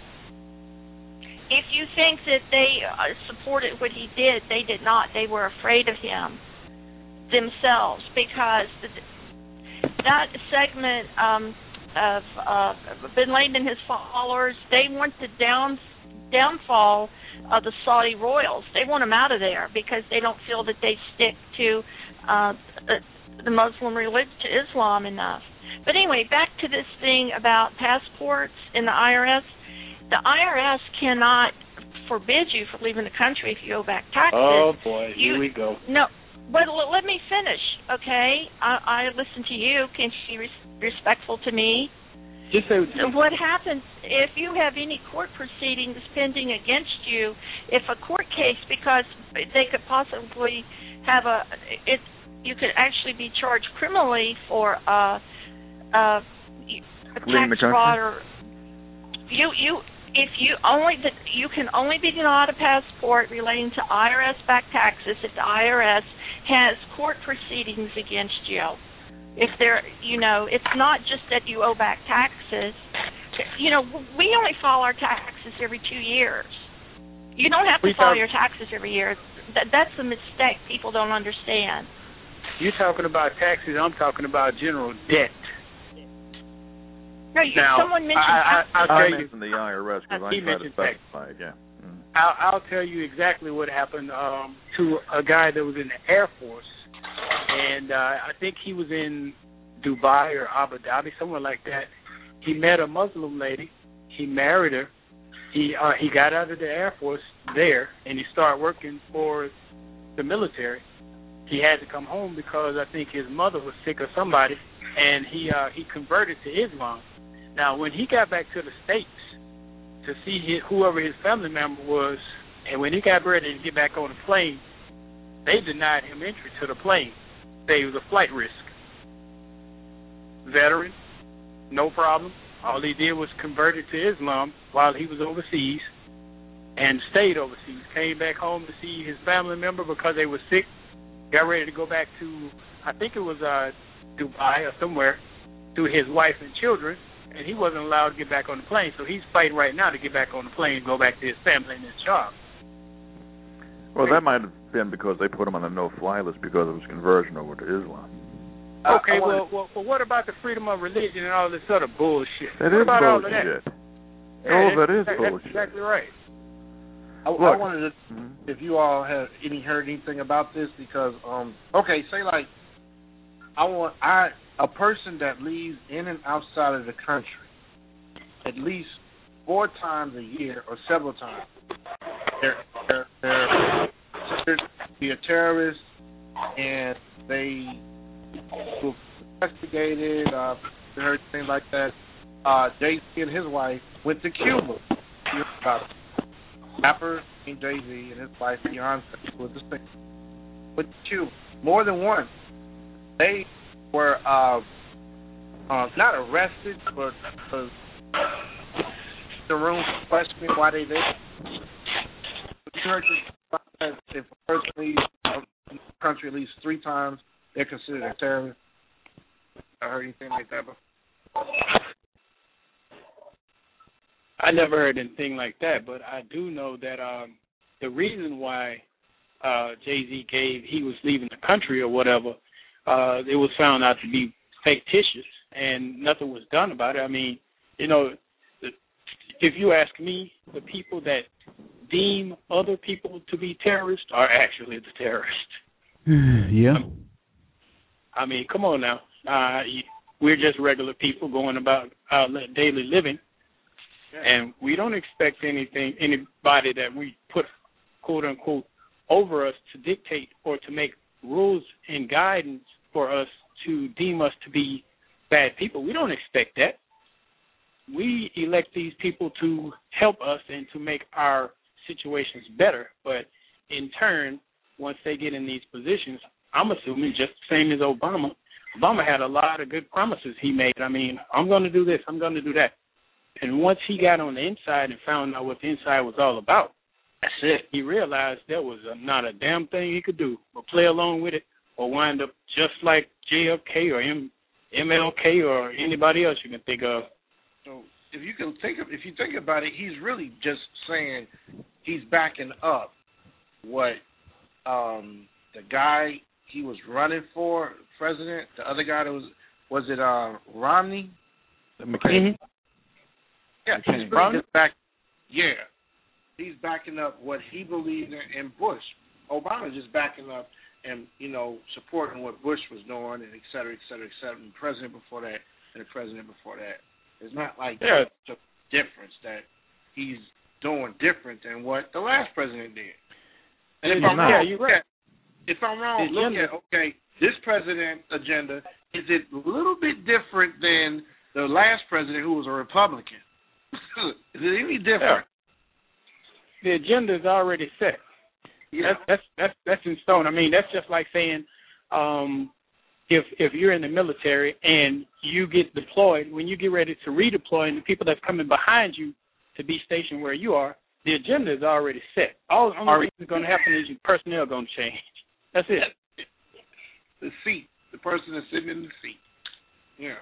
If you think that they uh, supported what he did, they did not. They were afraid of him themselves because the, that segment um, of uh, bin Laden and his followers, they want the down, downfall of the Saudi royals. They want them out of there because they don't feel that they stick to uh, the Muslim religion, to Islam enough. But anyway, back to this thing about passports in the I R S. The I R S cannot forbid you from leaving the country if you owe back taxes. Oh, boy, you, here we go. No, but l- let me finish, okay? I, I listen to you. Can you be res- respectful to me? Just say what you so what happens if you have any court proceedings pending against you, if a court case, because they could possibly have a, it, you could actually be charged criminally for uh, uh, a tax fraud or you you if you only that you can only be denied a passport relating to I R S back taxes if the I R S has court proceedings against you. If they're, you know, it's not just that you owe back taxes. You know, we only file our taxes every two years. You don't have to we file talk- your taxes every year. That, that's a mistake people don't understand. You're talking about taxes. I'm talking about general debt. No, you, now, someone mentioned I, I, I'll I tell mentioned you, the I R S because I tried to specify it, yeah. Mm. I'll, I'll tell you exactly what happened um, to a guy that was in the Air Force, and uh, I think he was in Dubai or Abu Dhabi, somewhere like that. He met a Muslim lady. He married her. He uh, he got out of the Air Force there, and he started working for the military. He had to come home because I think his mother was sick or somebody, and he uh, he converted to Islam. Now, when he got back to the States to see his, whoever his family member was, and when he got ready to get back on the plane, they denied him entry to the plane. They was a flight risk. Veteran, no problem. All he did was converted to Islam while he was overseas and stayed overseas. Came back home to see his family member because they were sick. Got ready to go back to, I think it was uh, Dubai or somewhere, to his wife and children, and he wasn't allowed to get back on the plane. So he's fighting right now to get back on the plane and go back to his family and his job. Well, that might have been because they put him on the no-fly list because of his conversion over to Islam. Okay, well, well, well, what about the freedom of religion and all this other bullshit? That what is about bullshit. All of that? Oh, yeah, that is that, bullshit. That's exactly right. I, I wanted to, mm-hmm. if you all have any heard anything about this, because um, okay, say like I want I a person that leaves in and outside of the country at least four times a year or several times. They're they're, they're considered to be a terrorist, and they were investigated. Uh, heard things like that. Uh, Jay-Z and his wife went to Cuba. You heard about it. Rapper named Jay-Z and his wife Beyonce was the same. Went to Cuba. More than one. They were uh, uh, not arrested, but uh, the room questioning why they there. You heard this, if a person leaves the country at least three times, they're considered a terrorist. I heard anything like that before. I never heard anything like that, but I do know that um, the reason why uh, Jay-Z gave he was leaving the country or whatever, uh, it was found out to be fictitious, and nothing was done about it. I mean, you know, if you ask me, the people that deem other people to be terrorists are actually the terrorists. Yeah. I mean, come on now. Uh, we're just regular people going about our daily living, and we don't expect anything, anybody that we put, quote unquote, over us to dictate or to make rules and guidance for us to deem us to be bad people. We don't expect that. We elect these people to help us and to make our situations better. But in turn, once they get in these positions, I'm assuming just the same as Obama, Obama had a lot of good promises he made. I mean, I'm going to do this, I'm going to do that. And once he got on the inside and found out what the inside was all about, that's it. He realized there was a, not a damn thing he could do but play along with it or wind up just like J F K or M- MLK or anybody else you can think of. So if you can think of, if you think about it, he's really just saying he's backing up what um, the guy he was running for president, the other guy that was was it uh, Romney? McCain. Yeah, McCain. he's really just back. Yeah, he's backing up what he believes in, in Bush. Obama's just backing up and you know supporting what Bush was doing and et cetera, et cetera, et cetera. And the president before that and the president before that. It's not like yeah. the difference that he's doing different than what the last president did. And if yeah, I'm wrong, you're right. If I'm wrong, look at okay, this president's agenda is it a little bit different than the last president who was a Republican? Is it any different? Yeah. The agenda is already set. Yeah. That's, that's that's that's in stone. I mean, that's just like saying, um, if if you're in the military and you get deployed, when you get ready to redeploy, and the people that's coming behind you to be stationed where you are, the agenda is already set. All the only thing that's going to happen is your personnel going to change. That's it. The seat, the person that's sitting in the seat. Yeah.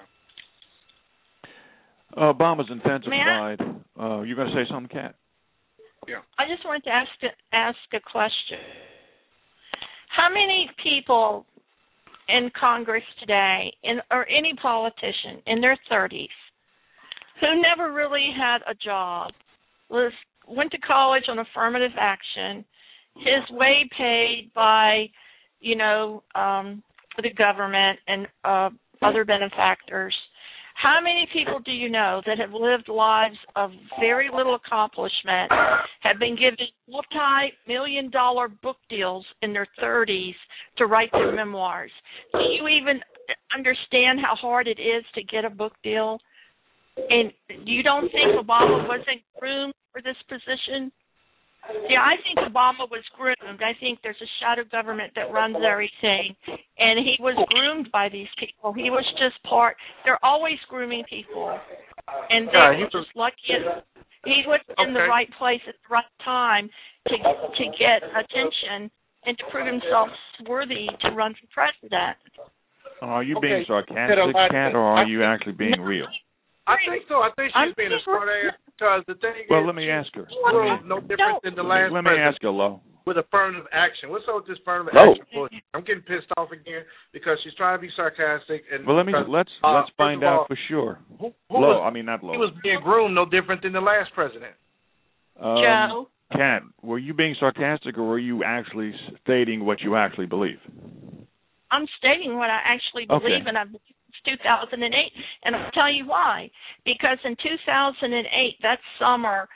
Uh, Obama's intensified. Uh, you going to say something, Kat? Yeah. I just wanted to ask a, ask a question. How many people in Congress today, in, or any politician in their thirties, who never really had a job, was went to college on affirmative action, his way paid by, you know, um, the government and uh, other benefactors? How many people do you know that have lived lives of very little accomplishment, have been given multi-million dollar book deals in their thirties to write their memoirs? Do you even understand how hard it is to get a book deal? And you don't think Obama wasn't groomed for this position? Yeah, I think Obama was groomed. I think there's a shadow government that runs everything, and he was groomed by these people. He was just part. They're always grooming people, and they Yeah, were was, just lucky. He was in okay. the right place at the right time to to get attention and to prove himself worthy to run for president. Are you Okay. being sarcastic, Kat, or are you actually being real? I think so. I think she's I'm being a smart ass because the thing Well, is, let me ask her. well, no different than the last Let me president ask her, Lo. with affirmative action. What's up with this affirmative Lo. action bullshit? I'm getting pissed off again because she's trying to be sarcastic. And Well, let me because, let's uh, let's find first of all, out for sure. Who, who Lo, was, I mean not Lo. he was being groomed no different than the last president. Um, Joe? Kat, were you being sarcastic, or were you actually stating what you actually believe? I'm stating what I actually believe, Okay. and I believe it's two thousand eight, and I'll tell you why. Because in two thousand eight, that summer,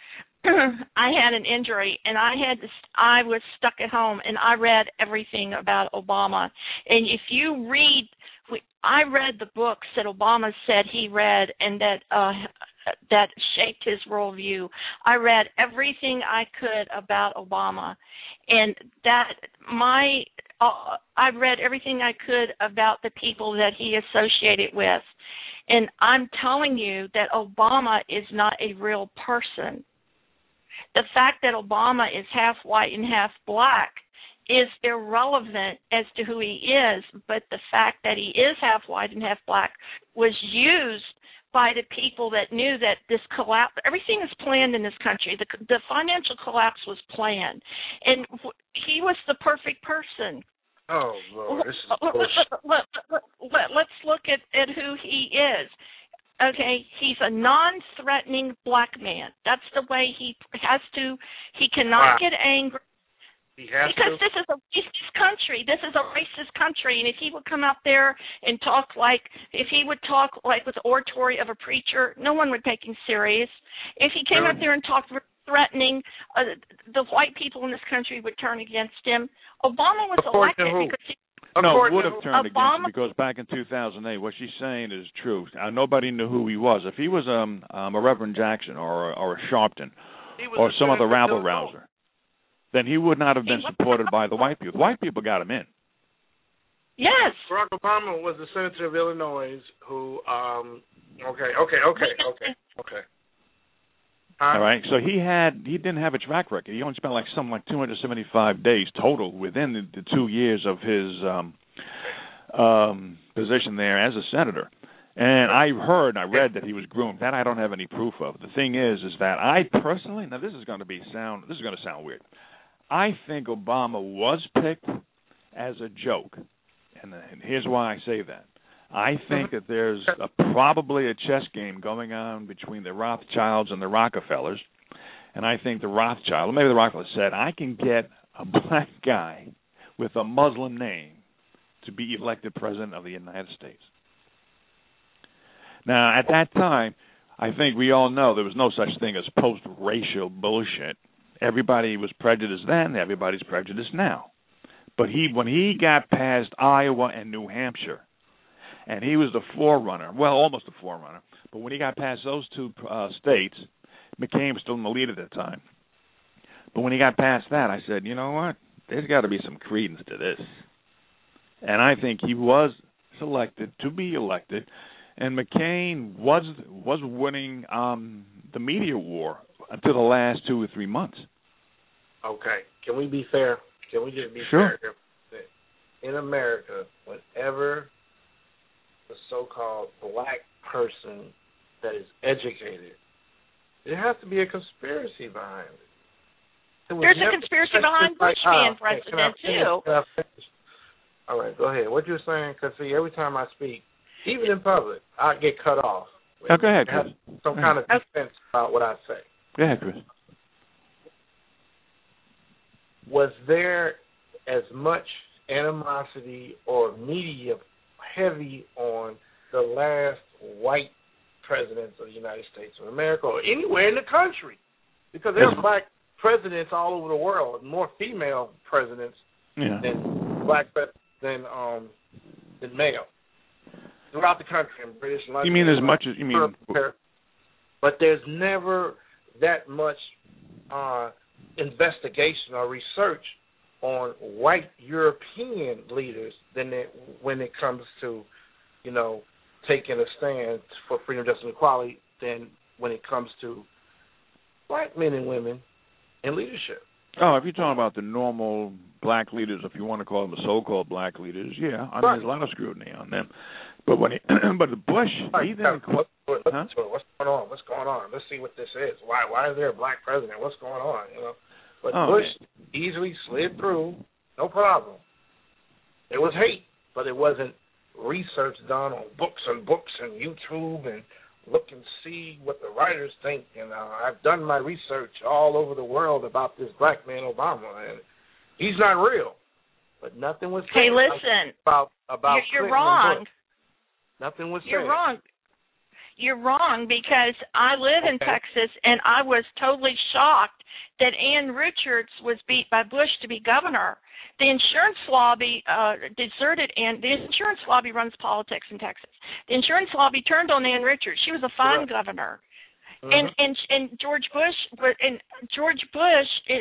I had an injury, and I had to, I was stuck at home, and I read everything about Obama. And if you read, I read the books that Obama said he read, and that uh, that shaped his worldview. I read everything I could about Obama, and that my uh, I read everything I could about the people that he associated with. And I'm telling you that Obama is not a real person. The fact that Obama is half white and half black is irrelevant as to who he is, but the fact that he is half white and half black was used by the people that knew that this collapse, everything is planned in this country. The, the financial collapse was planned, and he was the perfect person. Oh, Lord. This is let, let, let, let, let's look at, at who he is. Okay, he's a non-threatening black man. That's the way he has to. He cannot wow. get angry. He has because to. this is a racist country. This is a racist country, and if he would come out there and talk like, if he would talk like with the oratory of a preacher, no one would take him serious. If he came out there and talked threatening, uh, the white people in this country would turn against him. Obama was elected because he. No, would have turned Obama, against him because back in two thousand eight, what she's saying is true. Uh, nobody knew who he was. If he was um, um, a Reverend Jackson or or a Sharpton or some other rabble rouser, then he would not have been supported by the white people. The white people got him in. Yes. Barack Obama was the senator of Illinois who, um, okay, okay, okay, okay, okay. All right, so he had he didn't have a track record. He only spent like something like two hundred seventy-five days total within the, the two years of his um, um, position there as a senator. And I heard, I read that he was groomed. That I don't have any proof of. The thing is, is that I personally, now this is going to be sound, this is going to sound weird. I think Obama was picked as a joke, and, and here's why I say that. I think that there's a, probably a chess game going on between the Rothschilds and the Rockefellers, and I think the Rothschild, or maybe the Rockefellers said, I can get a black guy with a Muslim name to be elected president of the United States. Now, at that time, I think we all know there was no such thing as post-racial bullshit. Everybody was prejudiced then, everybody's prejudiced now. But he, when he got past Iowa and New Hampshire, and he was the forerunner, well, almost the forerunner, but when he got past those two uh, states, McCain was still in the lead at that time. But when he got past that, I said, you know what? There's got to be some credence to this. And I think he was selected to be elected, and McCain was was winning um, the media war until the last two or three months. Okay. Can we be fair? Can we just be sure. fair? In America, whenever the so-called black person that is educated, there has to be a conspiracy behind it. it There's a conspiracy behind Bush being uh, president, okay, too. All right, go ahead. What you're saying, because, see, every time I speak, even in public, I get cut off. Oh, go ahead, Chris. Some go kind ahead. of defense about what I say. Go ahead, Chris. Was there as much animosity or media heavy on the last white presidents of the United States of America or anywhere in the country? Because there are black presidents all over the world, more female presidents yeah. than black presidents than um than male throughout the country in British London. You mean as much as you mean? But there's never that much uh, investigation or research on white European leaders than it, when it comes to, you know, taking a stand for freedom, justice, and equality than when it comes to black men and women in leadership. Oh, if you're talking about the normal black leaders, if you want to call them the so-called black leaders, yeah, I mean, right. there's a lot of scrutiny on them. But when he, but the Bush, right. he didn't. What, what, huh? What's going on? What's going on? Let's see what this is. Why? Why is there a black president? What's going on? You know. But oh, Bush man. easily slid through, no problem. There was hate, but it wasn't research done on books and books and YouTube and look and see what the writers think. And uh, I've done my research all over the world about this black man Obama, and he's not real. But nothing was said hey, listen, about about you're, you're Clinton wrong. and Bush. Nothing was You're said. wrong. you're wrong, because I live in Okay. Texas, and I was totally shocked that Ann Richards was beat by Bush to be governor. The insurance lobby uh, deserted Ann. The insurance lobby runs politics in Texas. The insurance lobby turned on Ann Richards. She was a fine Correct. governor. Mhm. And and and George Bush, but and George Bush, it,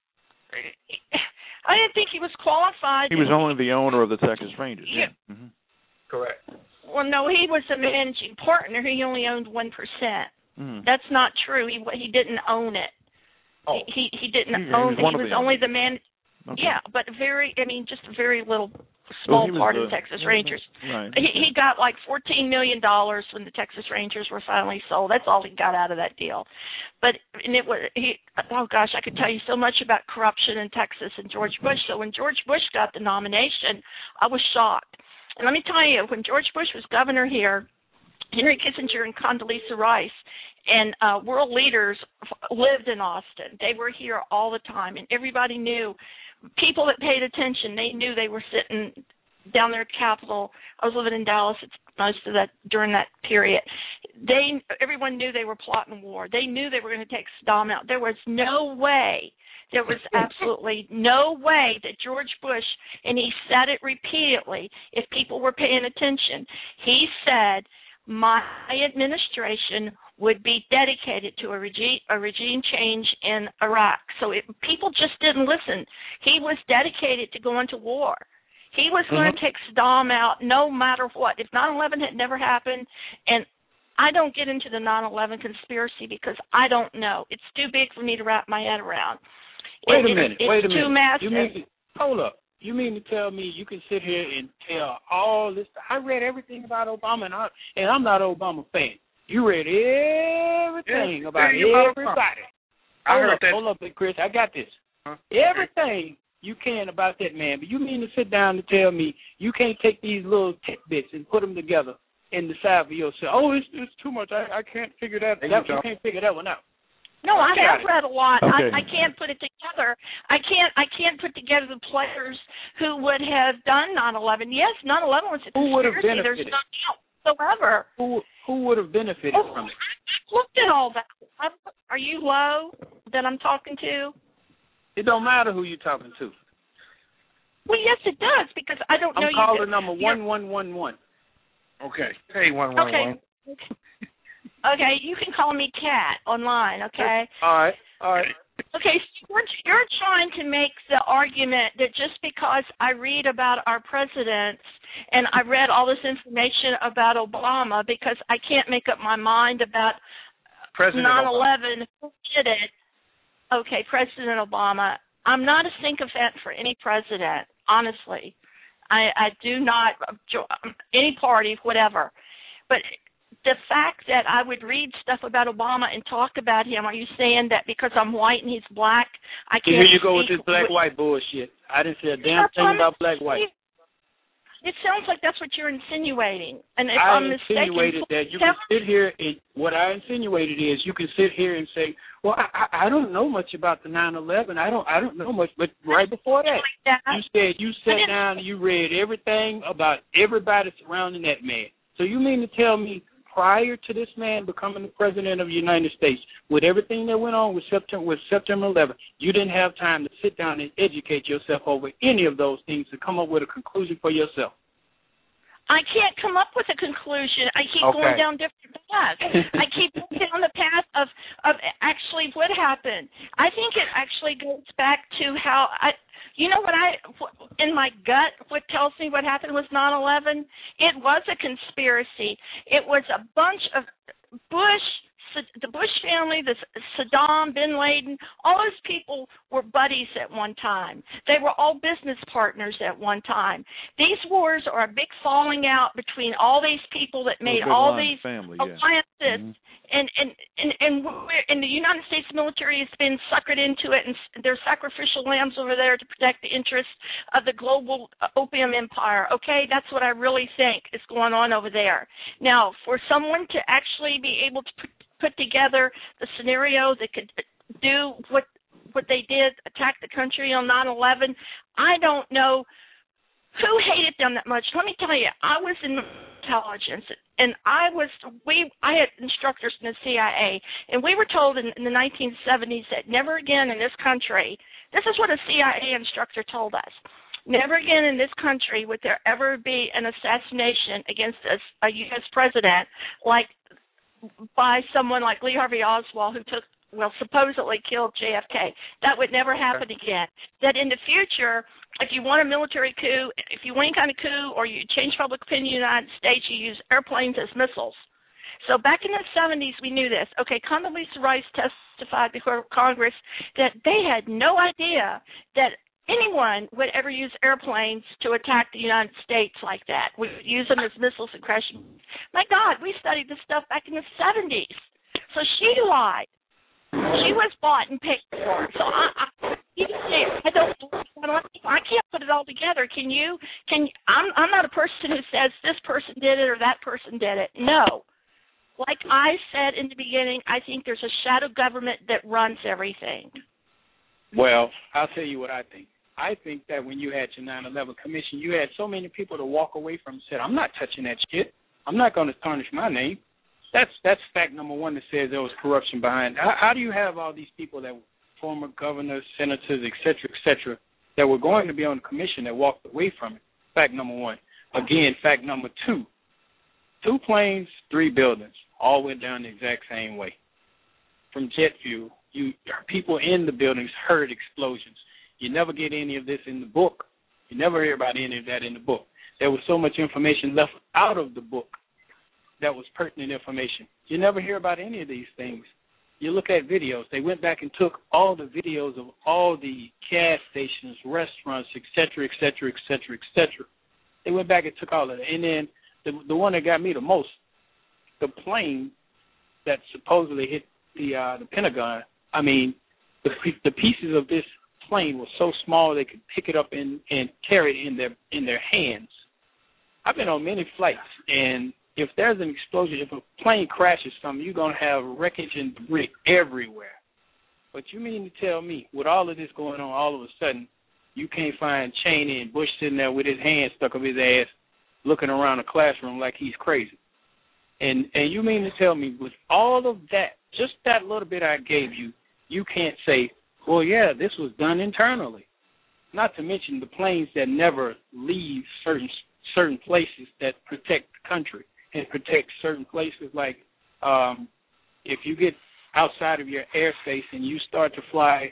I didn't think he was qualified. He was only the owner of the Texas Rangers. Yeah. Yeah. Mm-hmm. Correct. Well, no, he was a managing partner. He only owned one percent. Mm. That's not true. He he didn't own it. Oh. He he didn't He- he own was it. one He of was the only owners. the man. Okay. Yeah, but very. I mean, just a very little small he was part the- of the Texas Rangers. Right. He he got like fourteen million dollars when the Texas Rangers were finally sold. That's all he got out of that deal. But and it was he. Oh gosh, I could tell you so much about corruption in Texas and George Bush. So when George Bush got the nomination, I was shocked. And let me tell you, when George Bush was governor here, Henry Kissinger and Condoleezza Rice and uh, world leaders lived in Austin. They were here all the time, and everybody knew. People that paid attention, they knew they were sitting down there at Capitol. I was living in Dallas most of that during that period. They, everyone knew they were plotting war. They knew they were going to take Saddam out. There was no way, there was absolutely no way that George Bush, and he said it repeatedly, if people were paying attention, he said, my administration would be dedicated to a regime, a regime change in Iraq. So it, people just didn't listen. He was dedicated to going to war. He was mm-hmm. going to take Saddam out no matter what. If nine eleven had never happened, and I don't get into the nine eleven conspiracy because I don't know. It's too big for me to wrap my head around. Wait it, a minute. It, wait it's a minute. too massive. You mean to, hold up. You mean to tell me you can sit here and tell all this? I read everything about Obama, and, I, and I'm not an Obama fan. You read everything yeah, about yeah, everybody. I hold heard up, that. hold up, Big Chris. I got this. Huh? Everything you can about that man, but you mean to sit down and tell me you can't take these little tidbits and put them together and decide for yourself? Oh, it's it's too much. I, I can't figure that. Hey, that you you can't figure that one out. No, I have read a lot. Okay. I, I can't put it together. I can't. I can't put together the players who would have done nine eleven. Yes, nine eleven was a Who would have conspiracy. There's benefited? no doubt whatsoever. Who who would have benefited Oh, from it? I looked at all that. I'm, are you low that I'm talking to? It don't matter who you're talking to. Well, yes, it does, because I don't know I'm you. calling number one one one one. Okay. Hey, one one Okay. one. Okay, you can call me Kat online. Okay. All right. All right. Okay, so you're, you're trying to make the argument that just because I read about our presidents and I read all this information about Obama, because I can't make up my mind about nine eleven, who did it? Okay, President Obama. I'm not a sycophant for any president, honestly. I, I do not, any party, whatever. But the fact that I would read stuff about Obama and talk about him, are you saying that because I'm white and he's black, I can't Here you go with speak this black-white bullshit. I didn't say a damn That's thing what about I'm- black-white. It sounds like that's what you're insinuating. And if I I'm mistaken, insinuated that you tell can sit here and what I insinuated is you can sit here and say, well, I, I, I don't know much about the nine eleven. I don't I don't know much. But right before that, that. you said you sat down and you read everything about everybody surrounding that man. So you mean to tell me prior to this man becoming the president of the United States, with everything that went on with September with September eleventh, you didn't have time to sit down and educate yourself over any of those things to come up with a conclusion for yourself? I can't come up with a conclusion. I keep Okay. going down different paths. I keep going down the path of, of actually what happened. I think it actually goes back to how I, you know what I, in my gut, what tells me what happened was nine eleven? It was a conspiracy. It was a bunch of Bush, the Bush family, the Saddam, Bin Laden, all those people were buddies at one time. They were all business partners at one time. These wars are a big falling out between all these people that made all these family, alliances. Yeah. And and and and, we're, and the United States military has been suckered into it, and they're sacrificial lambs over there to protect the interests of the global opium empire. Okay, that's what I really think is going on over there. Now, for someone to actually be able to put, put together the scenario that could do what what they did, attack the country on nine eleven, I don't know who hated them that much. Let me tell you, I was in the intelligence, and I was we I had instructors in the C I A, and we were told in, in the nineteen seventies that never again in this country. This is what a C I A instructor told us. Never again in this country would there ever be an assassination against a, a U S president like by someone like Lee Harvey Oswald, who took, well, supposedly killed J F K. That would never happen again. That in the future, if you want a military coup, if you want any kind of coup or you change public opinion in the United States, you use airplanes as missiles. So back in the seventies, we knew this. Okay, Condoleezza Rice testified before Congress that they had no idea that anyone would ever use airplanes to attack the United States like that. We would use them as missiles and crash them. My God, we studied this stuff back in the seventies. So she lied. She was bought and paid for. So I, I, I don't, I can't put it all together. Can you? Can I'm, I'm not a person who says this person did it or that person did it. No. Like I said in the beginning, I think there's a shadow government that runs everything. Well, I'll tell you what I think. I think that when you had your nine eleven commission, you had so many people to walk away from and said, I'm not touching that shit. I'm not going to tarnish my name. That's that's fact number one that says there was corruption behind it. How, how do you have all these people that were former governors, senators, et cetera, et cetera, that were going to be on the commission that walked away from it? Fact number one. Again, fact number two. Two planes, three buildings, all went down the exact same way. From jet fuel, you people in the buildings heard explosions. You never get any of this in the book. You never hear about any of that in the book. There was so much information left out of the book that was pertinent information. You never hear about any of these things. You look at videos. They went back and took all the videos of all the gas stations, restaurants, et cetera, et cetera, et cetera, et cetera. They went back and took all of it. And then the the one that got me the most, the plane that supposedly hit the uh, the Pentagon. I mean, the the pieces of this plane were so small they could pick it up and, and carry it in their in their hands. I've been on many flights, and if there's an explosion, if a plane crashes something, you're going to have wreckage and debris everywhere. But you mean to tell me, with all of this going on, all of a sudden, you can't find Cheney and Bush sitting there with his hand stuck up his ass, looking around the classroom like he's crazy? And and you mean to tell me, with all of that, just that little bit I gave you, you can't say, well, yeah, this was done internally. Not to mention the planes that never leave certain certain places that protect the country and protect certain places. Like um, if you get outside of your airspace and you start to fly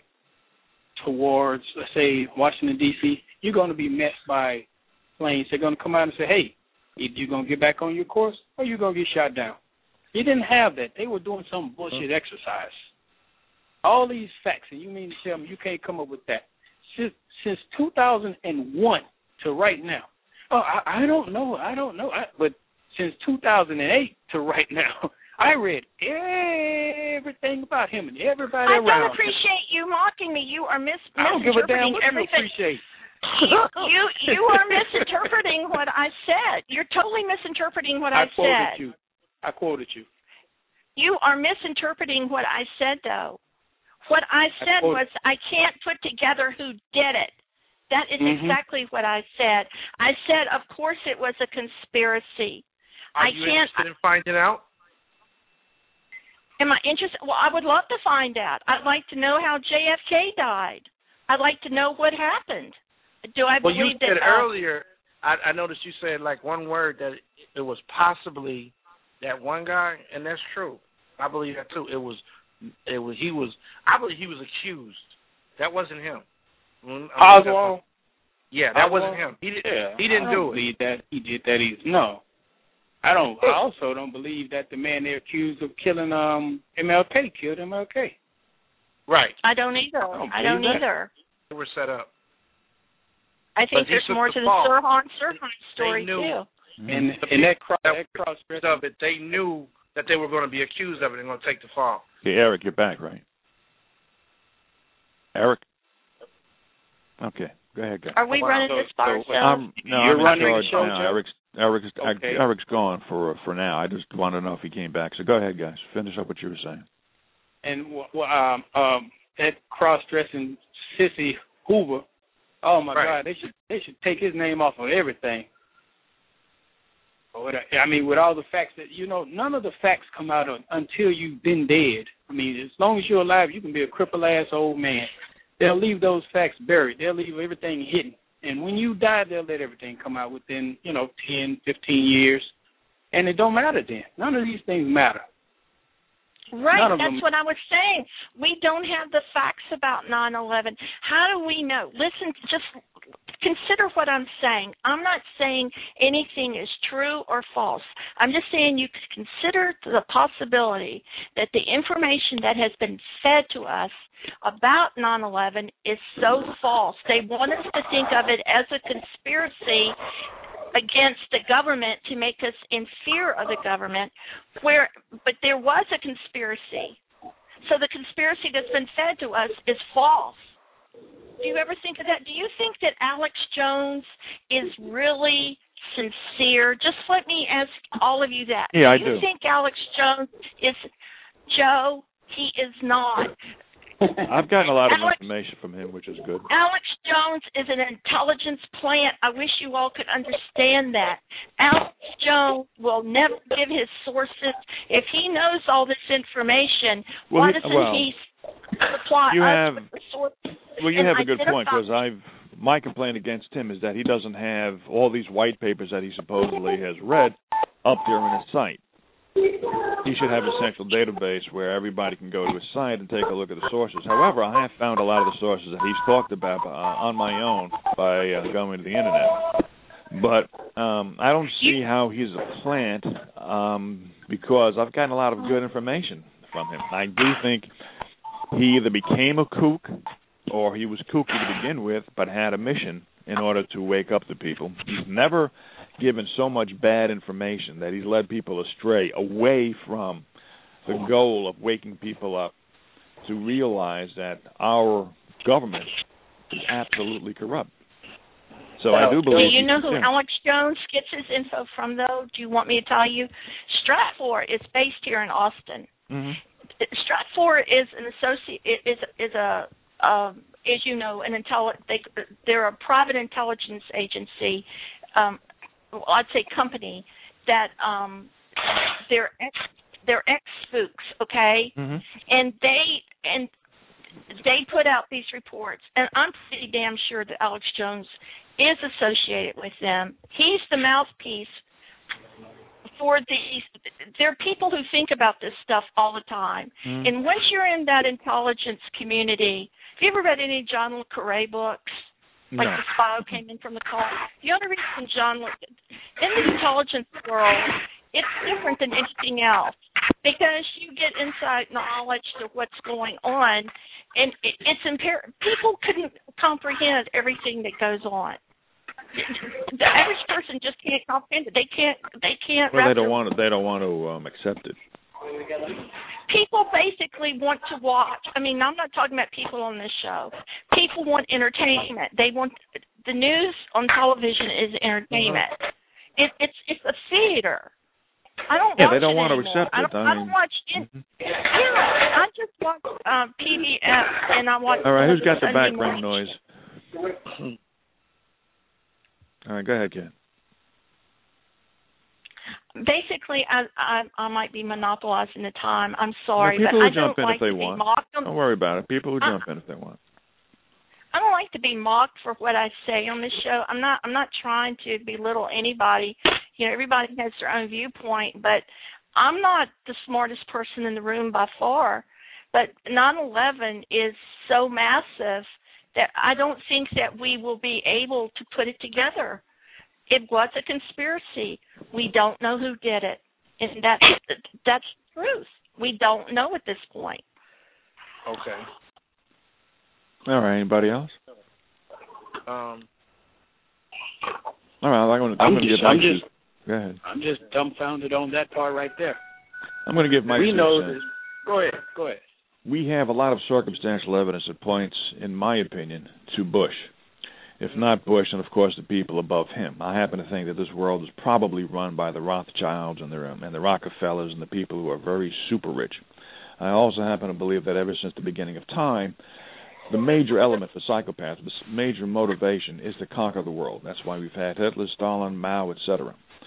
towards, let's say, Washington, D C, you're going to be met by planes. They're going to come out and say, hey, either you're going to get back on your course or you're going to get shot down. You didn't have that. They were doing some bullshit exercise. All these facts, and you mean to tell me you can't come up with that? Since, since two thousand one to right now. Oh, I, I don't know. I don't know. I, but since two thousand eight to right now, I read everything about him and everybody I around. I don't appreciate you mocking me. You are mis- I don't give a damn what everything. You appreciate. you, you you are misinterpreting what I said. You're totally misinterpreting what I, I quoted said. you. I quoted you. You are misinterpreting what I said, though. What I said I was I can't put together who did it. That is mm-hmm. exactly what I said. I said, of course, it was a conspiracy. Are I you can't. interested in finding out? Am I interested? Well, I would love to find out. I'd like to know how J F K died. I'd like to know what happened. Do I well, believe you said that? Uh, earlier, I, I noticed you said like one word that it was possibly that one guy, and that's true. I believe that too. It was, it was he was. I believe he was accused. That wasn't him. Oswald. Yeah, that Oswald? wasn't him. He didn't. Yeah, he didn't I don't do believe it. that he did that either. No, I don't. I also don't believe that the man they're accused of killing um M L K killed M L K. Right. I don't either. I don't, I don't that. either. They were set up. I think But there's took more the to the fall. Sirhan Sirhan story knew, too. And and that cross that cross of it, they knew that they were going to be accused of it and going to take the fall. Okay, Eric, you're back, right? Eric? Okay, go ahead, guys. Are we wow. running so, this by so, ourselves? Um, no, You're I'm running in the charge show, now. Joe? Eric's Eric's Okay. Eric's gone for for now. I just wanted to know if he came back. So go ahead, guys. Finish up what you were saying. And well, um, um, that cross-dressing sissy Hoover. Oh my Right. God, they should they should take his name off of everything. I mean, with all the facts that, you know, none of the facts come out until you've been dead. I mean, as long as you're alive, you can be a cripple-ass old man. They'll leave those facts buried. They'll leave everything hidden. And when you die, they'll let everything come out within, you know, ten, fifteen years. And it don't matter then. None of these things matter. Right, that's what I was saying. We don't have the facts about nine eleven. How do we know? Listen, just consider what I'm saying. I'm not saying anything is true or false. I'm just saying you could consider the possibility that the information that has been fed to us about nine eleven is so false. They want us to think of it as a conspiracy against the government to make us in fear of the government, where but there was a conspiracy. So the conspiracy that's been fed to us is false. Do you ever think of that? Do you think that Alex Jones is really sincere? Just let me ask all of you that. Yeah, I do. You do. think Alex Jones is, Joe, he is not. I've gotten a lot of Alex, information from him, which is good. Alex Jones is an intelligence plant. I wish you all could understand that. Alex Jones will never give his sources. If he knows all this information, well, why he, doesn't well, he supply you us have, with the sources? Well, you have a good point, identify- because I've my complaint against him is that he doesn't have all these white papers that he supposedly has read up there on his site. He should have a central database where everybody can go to his site and take a look at the sources. However, I have found a lot of the sources that he's talked about uh, on my own by uh, going to the internet. But um, I don't see how he's a plant um, because I've gotten a lot of good information from him. I do think he either became a kook or he was kooky to begin with but had a mission in order to wake up the people. He's never given so much bad information that he's led people astray away from the goal of waking people up to realize that our government is absolutely corrupt. So I do believe. Do you know who Alex Jones gets his info from, though? Do you want me to tell you? Stratfor is based here in Austin. Mm-hmm. Stratfor is an associate is is a um, as you know an intelli- they they're a private intelligence agency. Um, well, I'd say company that um, they're ex they're ex spooks, okay, mm-hmm. and they and they put out these reports, and I'm pretty damn sure that Alex Jones is associated with them. He's the mouthpiece for these. There are people who think about this stuff all the time. Mm. And once you're in that intelligence community, have you ever read any John Le Carre books? Like No. The Spy Who Came In From the Cult? The only reason John Le in the intelligence world, it's different than anything else because you get inside knowledge of what's going on. And it, it's imperative. People couldn't comprehend everything that goes on. The average person just can't comprehend it. They can't. They can't. Well, they don't want to. They don't want to um, accept it. People basically want to watch. I mean, I'm not talking about people on this show. People want entertainment. They want the news on television is entertainment. It, it's it's a theater. I don't yeah, watch they don't it want to anymore. accept it. I don't, I, I don't mean, watch it. mm-hmm. Yeah, I just watch um, P B S and I watch. All right, who's got the Sunday background morning. noise? All right, go ahead, Ken. Basically, I, I I might be monopolizing the time. I'm sorry, no, people but who I don't jump in like if they to want. be mocked. Don't worry about it. People who I, jump in if they want. I don't like to be mocked for what I say on this show. I'm not. I'm not trying to belittle anybody. You know, everybody has their own viewpoint, but I'm not the smartest person in the room by far. But nine eleven is so massive that I don't think that we will be able to put it together. It was a conspiracy. We don't know who did it, and that's that's the truth. We don't know at this point. Okay. All right. Anybody else? Um. All right. I'm going to. I'm, I'm going to just, give my I'm two- just, Go ahead. I'm just dumbfounded on that part right there. I'm going to give my. We two know cents. this. Go ahead. Go ahead. We have a lot of circumstantial evidence that points, in my opinion, to Bush. If not Bush, and of course the people above him. I happen to think that this world is probably run by the Rothschilds and the, and the Rockefellers and the people who are very super rich. I also happen to believe that ever since the beginning of time, the major element for psychopaths, the major motivation is to conquer the world. That's why we've had Hitler, Stalin, Mao, et cetera.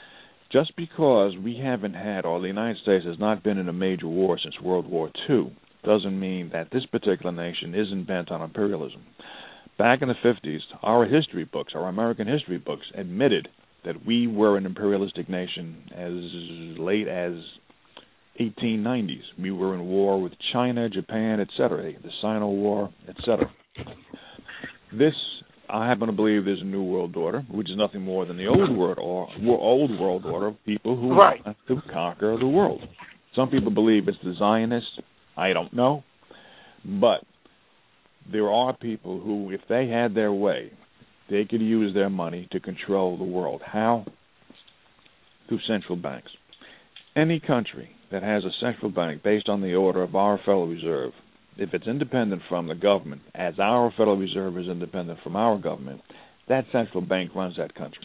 Just because we haven't had, or the United States has not been in a major war since World War Two, doesn't mean that this particular nation isn't bent on imperialism. Back in the fifties, our history books, our American history books, admitted that we were an imperialistic nation as late as eighteen nineties. We were in war with China, Japan, et cetera, the Sino War, et cetera. This, I happen to believe, there's a new world order, which is nothing more than the old world or old world order of people who right. want to conquer the world. Some people believe it's the Zionists. I don't know, but there are people who, if they had their way, they could use their money to control the world. How? Through central banks. Any country that has a central bank based on the order of our Federal Reserve, if it's independent from the government, as our Federal Reserve is independent from our government, that central bank runs that country.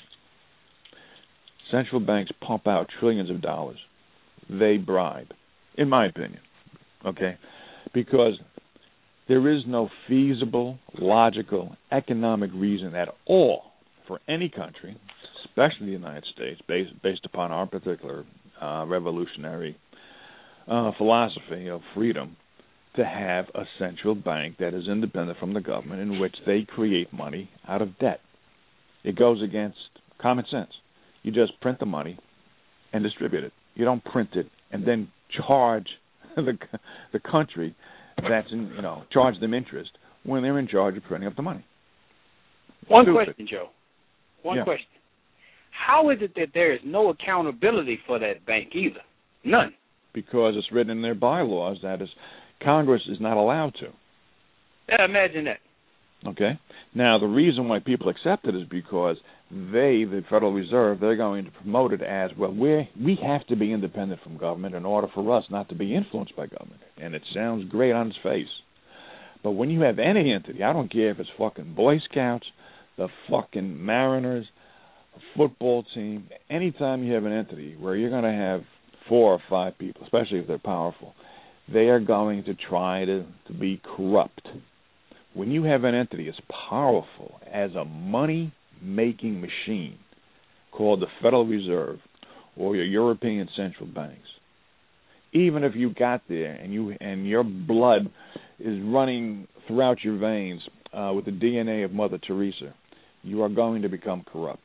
Central banks pump out trillions of dollars. They bribe, in my opinion, okay? Because there is no feasible, logical, economic reason at all for any country, especially the United States, based, based upon our particular uh, revolutionary uh, philosophy of freedom, to have a central bank that is independent from the government in which they create money out of debt. It goes against common sense. You just print the money and distribute it. You don't print it and then charge the the country that's in, you know, charge them interest when they're in charge of printing up the money. One Stupid. question, Joe. One yeah. question. How is it that there is no accountability for that bank either? None. Because it's written in their bylaws that is Congress is not allowed to. Yeah, imagine that. Okay. Now, the reason why people accept it is because they, the Federal Reserve, they're going to promote it as, well, we we have to be independent from government in order for us not to be influenced by government. And it sounds great on its face. But when you have any entity, I don't care if it's fucking Boy Scouts, the fucking Mariners, a football team, anytime you have an entity where you're going to have four or five people, especially if they're powerful, they are going to try to, to be corrupt. When you have an entity as powerful as a money-making machine called the Federal Reserve or your European central banks, even if you got there and you and your blood is running throughout your veins uh, with the D N A of Mother Teresa, you are going to become corrupt.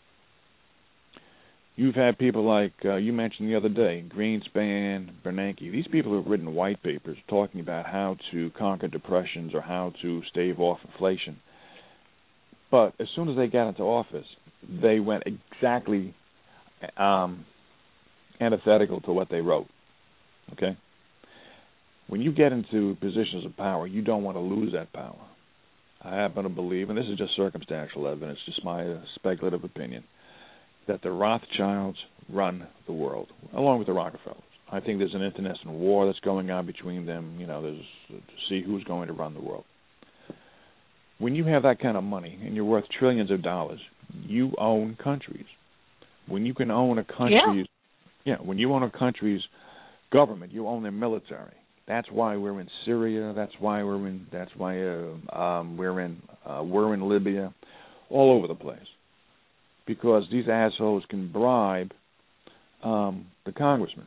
You've had people like, uh, you mentioned the other day, Greenspan, Bernanke. These people have written white papers talking about how to conquer depressions or how to stave off inflation. But as soon as they got into office, they went exactly um, antithetical to what they wrote. Okay? When you get into positions of power, you don't want to lose that power. I happen to believe, and this is just circumstantial evidence, just my uh, speculative opinion, that the Rothschilds run the world, along with the Rockefellers. I think there's an internecine war that's going on between them. You know, there's uh, to see who's going to run the world. When you have that kind of money and you're worth trillions of dollars, you own countries. When you can own a country's, yeah, yeah when you own a country's government, you own their military. That's why we're in Syria. That's why we're in. That's why uh, um, we're in. Uh, we're in Libya, all over the place. Because these assholes can bribe um, the congressman.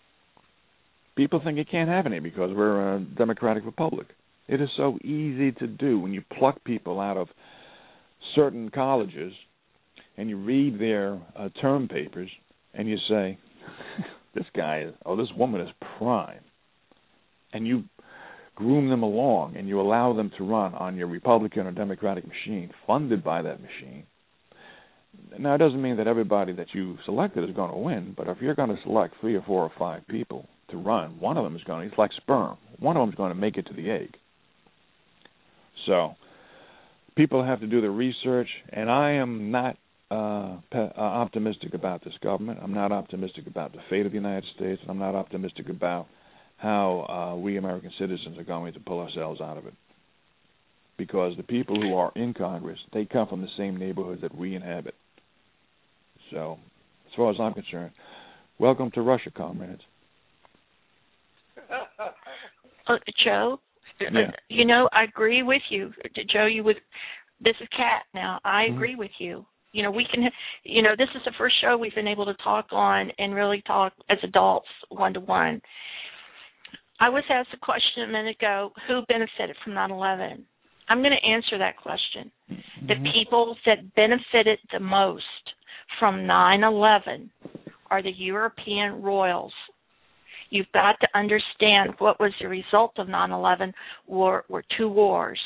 People think it can't happen here because we're a democratic republic. It is so easy to do when you pluck people out of certain colleges and you read their uh, term papers and you say, this guy is, oh, this woman is prime. And you groom them along and you allow them to run on your Republican or Democratic machine funded by that machine. Now, it doesn't mean that everybody that you selected is going to win, but if you're going to select three or four or five people to run, one of them is going to, it's like sperm, one of them is going to make it to the egg. So, people have to do the research, and I am not uh, pe- uh, optimistic about this government. I'm not optimistic about the fate of the United States, and I'm not optimistic about how uh, we American citizens are going to pull ourselves out of it. Because the people who are in Congress, they come from the same neighborhoods that we inhabit. So, as far as I'm concerned, welcome to Russia, comrades. Uh, Joe, yeah. you know, I agree with you. Joe, you would. This is Kat now. I mm-hmm. agree with you. You know, we can, you know, this is the first show we've been able to talk on and really talk as adults one-to-one. I was asked a question a minute ago, who benefited from nine eleven? I'm going to answer that question. Mm-hmm. The people that benefited the most from nine eleven are the European royals. You've got to understand what was the result of nine eleven were, were two wars.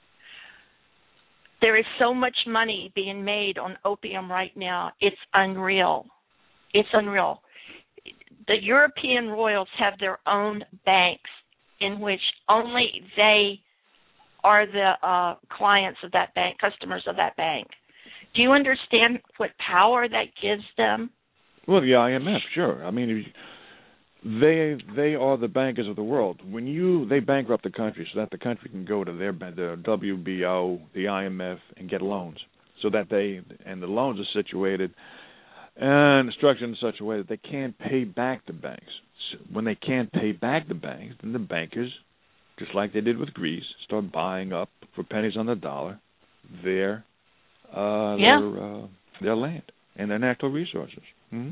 There is so much money being made on opium right now. It's unreal. It's unreal. The European royals have their own banks in which only they are the uh, clients of that bank, customers of that bank. Do you understand what power that gives them? Well, the I M F, sure. I mean, they they are the bankers of the world. When you they bankrupt the country so that the country can go to their the W B O, the I M F, and get loans, so that they and the loans are situated and structured in such a way that they can't pay back the banks. So when they can't pay back the banks, then the bankers, just like they did with Greece, start buying up for pennies on the dollar their uh, yeah. their uh, their land and their natural resources. Mm-hmm.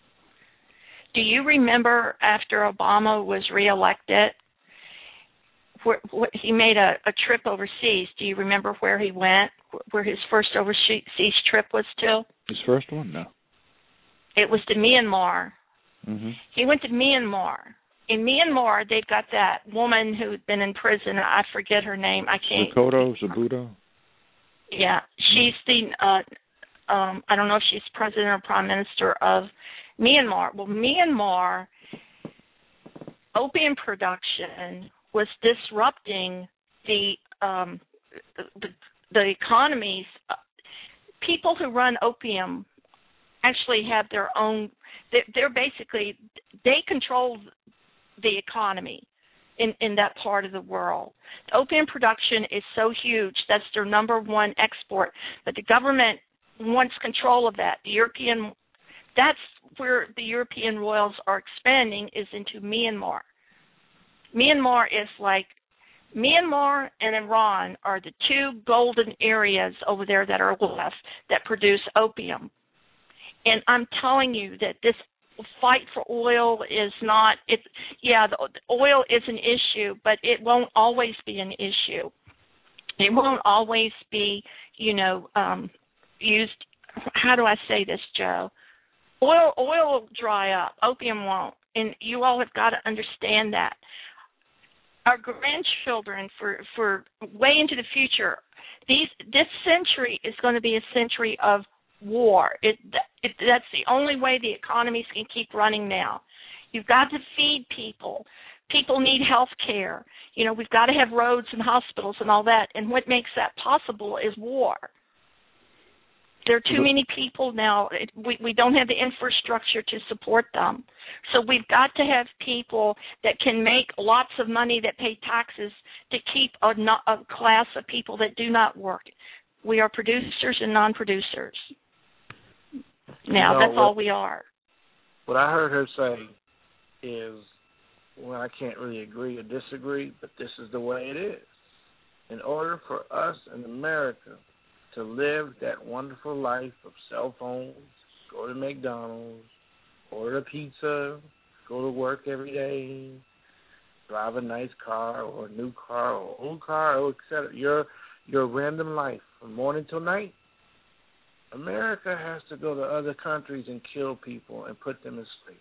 Do you remember after Obama was reelected, where, where he made a, a trip overseas? Do you remember where he went, where his first overseas trip was to? His first one? No. It was to Myanmar. Mm-hmm. He went to Myanmar. In Myanmar, they've got that woman who'd been in prison. I forget her name. I can't. Sukoto, Sabuto? Yeah. She's the, uh, um, I don't know if she's president or prime minister of Myanmar. Well, Myanmar, opium production was disrupting the um, the, the economies. People who run opium actually have their own. They're, they're basically they control the economy in in that part of the world. The opium production is so huge that's their number one export, but the government wants control of that. The European That's where the European royals are expanding, is into Myanmar. Myanmar is like, Myanmar and Iran are the two golden areas over there that are left that produce opium. And I'm telling you that this fight for oil is not, it, yeah, the, the oil is an issue, but it won't always be an issue. It won't always be, you know, um, used, how do I say this, Joe? Oil, oil will dry up. Opium won't. And you all have got to understand that. Our grandchildren, for, for way into the future, these this century is going to be a century of war. It, it that's the only way the economies can keep running now. You've got to feed people. People need health care. You know, we've got to have roads and hospitals and all that. And what makes that possible is war. There are too many people now. We, we don't have the infrastructure to support them. So we've got to have people that can make lots of money that pay taxes to keep a, a class of people that do not work. We are producers and non-producers. Now, you know, that's what, all we are. What I heard her say is, well, I can't really agree or disagree, but this is the way it is. In order for us in America to live that wonderful life of cell phones, go to McDonald's, order a pizza, go to work every day, drive a nice car or a new car or old car, or et cetera. Your your random life from morning till night. America has to go to other countries and kill people and put them in slavery.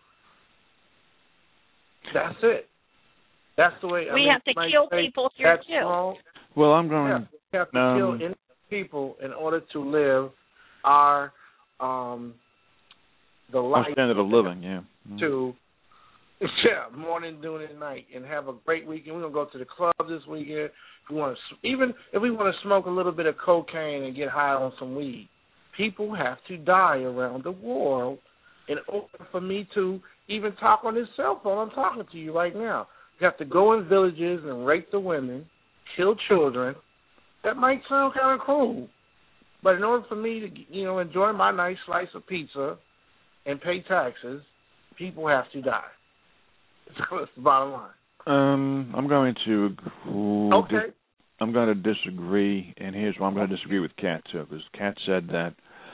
That's it. That's the way. I we mean, have to kill people here that's too. Wrong. Well, I'm going. Yeah, we have to um, kill innocent people in order to live our um the life our standard of living. Yeah. To yeah, morning, noon, and night, and have a great weekend. We're gonna go to the club this weekend. If we want to, even if we want to smoke a little bit of cocaine and get high on some weed, people have to die around the world in order for me to even talk on this cell phone. I'm talking to you right now. You have to go in villages and rape the women, kill children. That might sound kind of cruel, but in order for me to, you know, enjoy my nice slice of pizza and pay taxes, people have to die. That's the bottom line. Um, I'm going to. Okay. I'm going to disagree, and here's why I'm going to disagree with Kat too, because Kat said that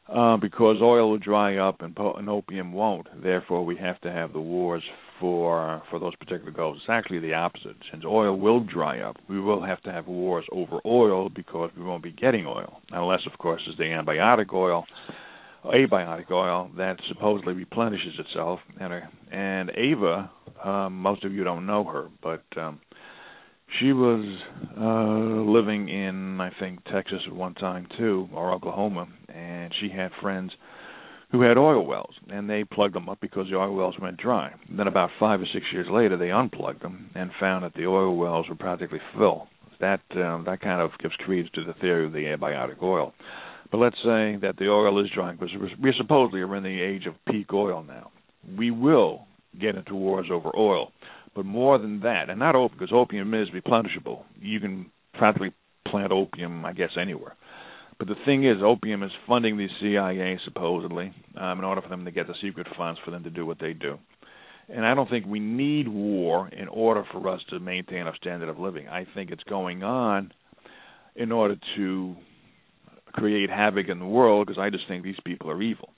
uh, because oil will dry up and, po- and opium won't. Therefore, we have to have the wars for for those particular goals. It's actually the opposite. Since oil will dry up, we will have to have wars over oil because we won't be getting oil. Unless, of course, it's the antibiotic oil, abiotic oil, that supposedly replenishes itself. And, uh, and Ava, um, most of you don't know her, but um, she was uh, living in, I think, Texas at one time, too, or Oklahoma, and she had friends who had oil wells, and they plugged them up because the oil wells went dry. Then about five or six years later, they unplugged them and found that the oil wells were practically full. That um, that kind of gives credence to the theory of the abiotic oil. But let's say that the oil is drying, because we supposedly are in the age of peak oil now. We will get into wars over oil, but more than that, and not opium, because opium is replenishable. You can practically plant opium, I guess, anywhere. But the thing is, opium is funding the C I A, supposedly, um, in order for them to get the secret funds for them to do what they do. And I don't think we need war in order for us to maintain our standard of living. I think it's going on in order to create havoc in the world, because I just think these people are evil.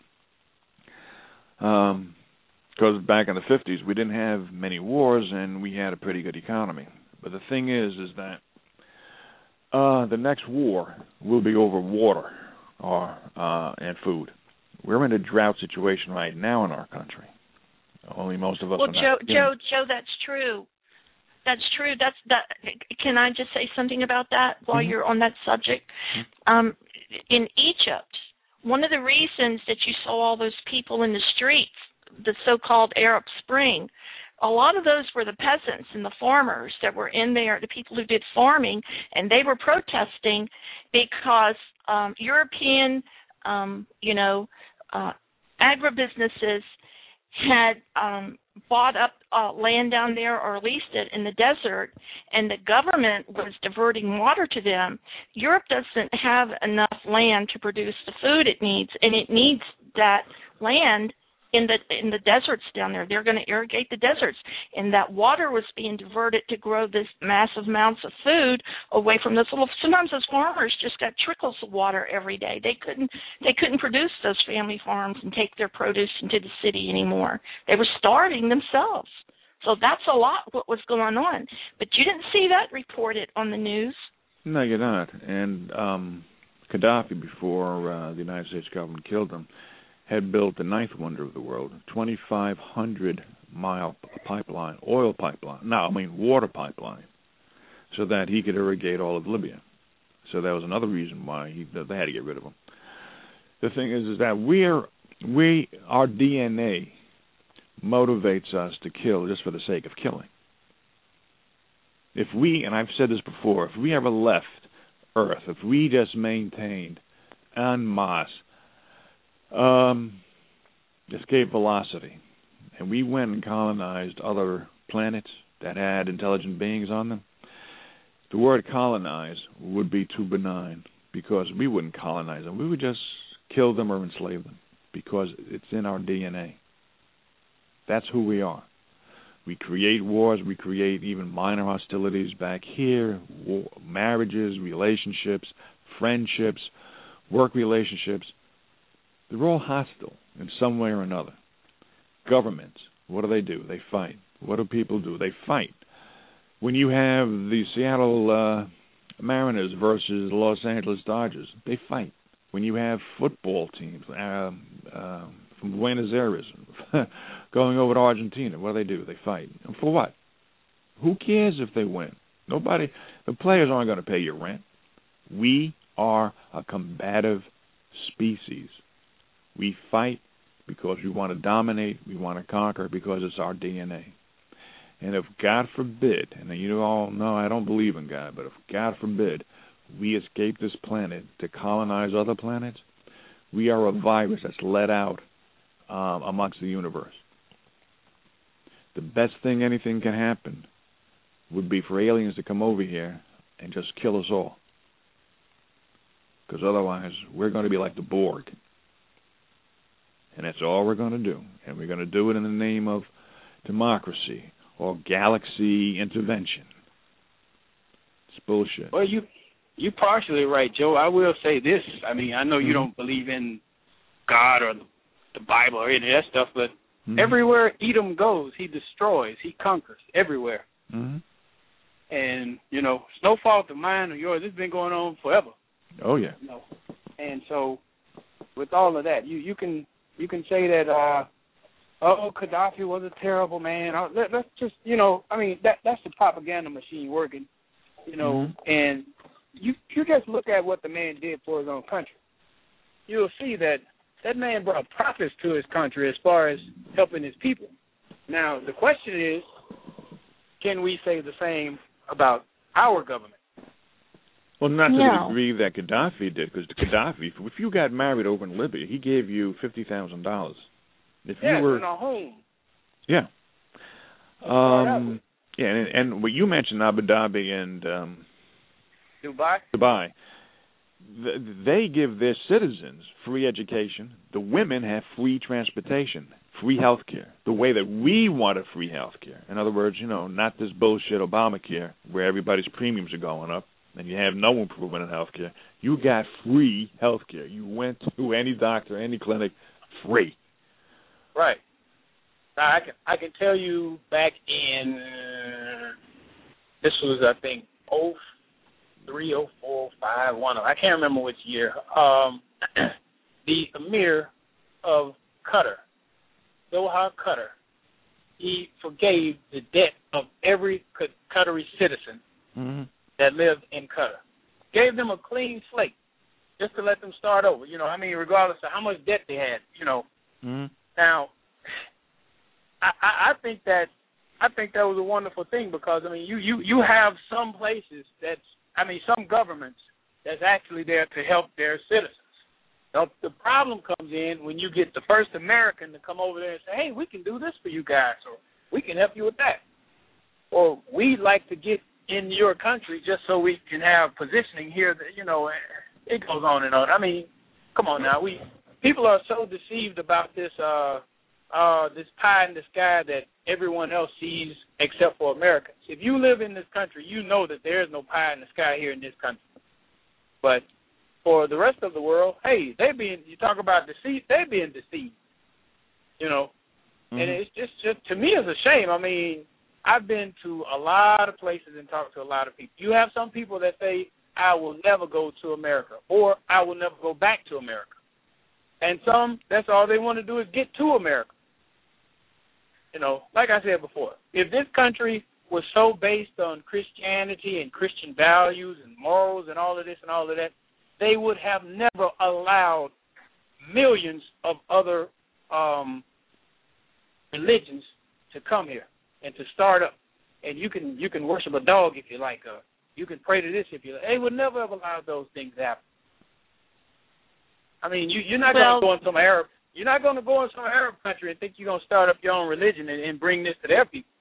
Um, because back in the fifties, we didn't have many wars, and we had a pretty good economy. But the thing is, is that Uh, the next war will be over water or uh, and food. We're in a drought situation right now in our country. Only most of us. Well, are Joe, not Joe, Joe, that's true. That's true. That's that. Can I just say something about that while mm-hmm. you're on that subject? Mm-hmm. Um, in Egypt, one of the reasons that you saw all those people in the streets, the so-called Arab Spring, a lot of those were the peasants and the farmers that were in there, the people who did farming, and they were protesting because um, European, um, you know, uh, agribusinesses had um, bought up uh, land down there or leased it in the desert, and the government was diverting water to them. Europe doesn't have enough land to produce the food it needs, and it needs that land in the in the deserts down there. They're going to irrigate the deserts, and that water was being diverted to grow this massive amounts of food away from those little. Sometimes those farmers just got trickles of water every day. They couldn't they couldn't produce those family farms and take their produce into the city anymore. They were starving themselves. So that's a lot what was going on. But you didn't see that reported on the news. No, you're not. And um, Gaddafi, before uh, the United States government killed him, had built the ninth wonder of the world, twenty-five hundred mile pipeline, oil pipeline, no, I mean water pipeline, so that he could irrigate all of Libya. So that was another reason why he, they had to get rid of him. The thing is, is that we're, we, our D N A motivates us to kill just for the sake of killing. If we, and I've said this before, if we ever left Earth, if we just maintained en masse Um, escape velocity, and we went and colonized other planets that had intelligent beings on them, the word colonize would be too benign, because we wouldn't colonize them. We would just kill them or enslave them, because it's in our D N A. That's who we are. We create wars. We create even minor hostilities back here, war, marriages, relationships, friendships, work relationships. They're all hostile in some way or another. Governments, what do they do? They fight. What do people do? They fight. When you have the Seattle uh, Mariners versus Los Angeles Dodgers, they fight. When you have football teams uh, uh, from Buenos Aires going over to Argentina, what do they do? They fight. And for what? Who cares if they win? Nobody. The players aren't going to pay your rent. We are a combative species. We fight because we want to dominate, we want to conquer, because it's our D N A. And if God forbid, and you all know I don't believe in God, but if God forbid we escape this planet to colonize other planets, we are a virus that's let out um, amongst the universe. The best thing anything can happen would be for aliens to come over here and just kill us all. Because otherwise, we're going to be like the Borg. And that's all we're going to do. And we're going to do it in the name of democracy or galaxy intervention. It's bullshit. Well, you, you're partially right, Joe. I will say this. I mean, I know you don't believe in God or the, the Bible or any of that stuff, but mm-hmm. everywhere Edom goes, he destroys, he conquers, everywhere. Mm-hmm. And, you know, it's no fault of mine or yours. It's been going on forever. Oh, yeah. You know? And so with all of that, you, you can you can say that, uh, oh, Gaddafi was a terrible man. Uh, let, let's just, you know, I mean, that that's the propaganda machine working, you know, mm-hmm. and you you just look at what the man did for his own country. You'll see that that man brought profits to his country as far as helping his people. Now, the question is, can we say the same about our government? Well, not to no. the degree that Gaddafi did, because Gaddafi, if you got married over in Libya, he gave you fifty thousand dollars. If yes, you were, in a home. Yeah. Um, yeah, and, and what you mentioned, Abu Dhabi and um, Dubai. Dubai, th- they give their citizens free education. The women have free transportation, free health care, the way that we want a free health care. In other words, you know, not this bullshit Obamacare where everybody's premiums are going up and you have no improvement in health care. You got free health care. You went to any doctor, any clinic, free. Right. Now, I can I can tell you back in, uh, this was, I think, oh three, oh four, oh five, one of I can't remember which year, um, the Emir of Qatar, Doha, Qatar, he forgave the debt of every Qatari citizen mm-hmm. that lived in Qatar. Gave them a clean slate just to let them start over, you know, I mean, regardless of how much debt they had, you know. Mm-hmm. Now, I, I, I think that I think that was a wonderful thing because, I mean, you, you, you have some places that's, I mean, some governments that's actually there to help their citizens. Now, the problem comes in when you get the first American to come over there and say, hey, we can do this for you guys, or we can help you with that. Or we'd like to get in your country just so we can have positioning here that, you know, it goes on and on. I mean, come on now. We people are so deceived about this uh, uh, this pie in the sky that everyone else sees except for Americans. If you live in this country, you know that there is no pie in the sky here in this country. But for the rest of the world, hey, they being you talk about deceit, they being deceived. You know, mm-hmm. and it's just, just to me, it's a shame. I mean, I've been to a lot of places and talked to a lot of people. You have some people that say, I will never go to America, or I will never go back to America. And some, that's all they want to do is get to America. You know, like I said before, if this country was so based on Christianity and Christian values and morals and all of this and all of that, they would have never allowed millions of other um, religions to come here and to start up. And you can you can worship a dog if you like. Uh, you can pray to this if you like. They would never have allowed those things to happen. I mean, you, you're not well, going to go in some Arab. You're not going to go in some Arab country and think you're going to start up your own religion and, and bring this to their people.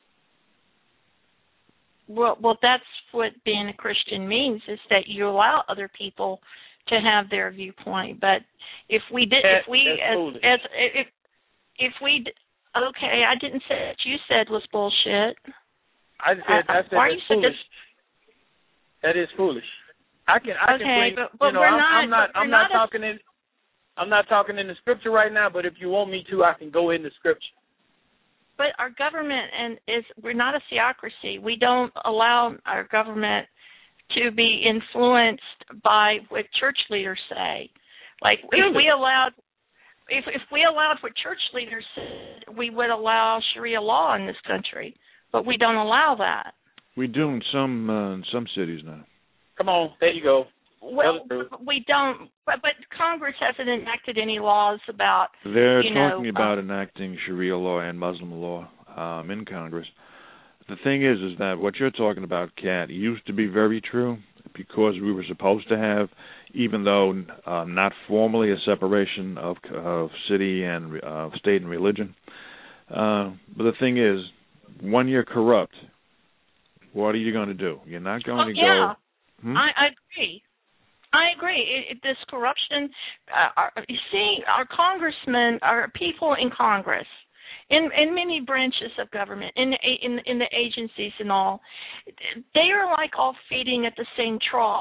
Well, well, that's what being a Christian means, is that you allow other people to have their viewpoint. But if we did, that, if we, as, as if if we, okay, I didn't say what you said was bullshit. I said I, I said why that's foolish. That is foolish. I can I okay, can bring. but, but you know, we're I'm, not. I'm not. I'm not, not talking in. I'm not talking in the scripture right now. But if you want me to, I can go in the scripture. But our government and is we're not a theocracy. We don't allow our government to be influenced by what church leaders say. Like really? if we allowed if if we allowed what church leaders said, we would allow Sharia law in this country. But we don't allow that. We do in some uh, in some cities now. Come on, there you go. Well, we don't, but, but Congress hasn't enacted any laws about. They're you talking know, about um, enacting Sharia law and Muslim law um, in Congress. The thing is, is that what you're talking about, Kat, used to be very true because we were supposed to have, even though uh, not formally, a separation of of city and uh, state and religion. Uh, but the thing is, when you're corrupt, what are you going to do? You're not going oh, to yeah. go. Hmm? I, I agree. I agree. It, it, this corruption, uh, our, you see, our congressmen, our people in Congress, in in many branches of government, in the, in in the agencies and all, they are like all feeding at the same trough.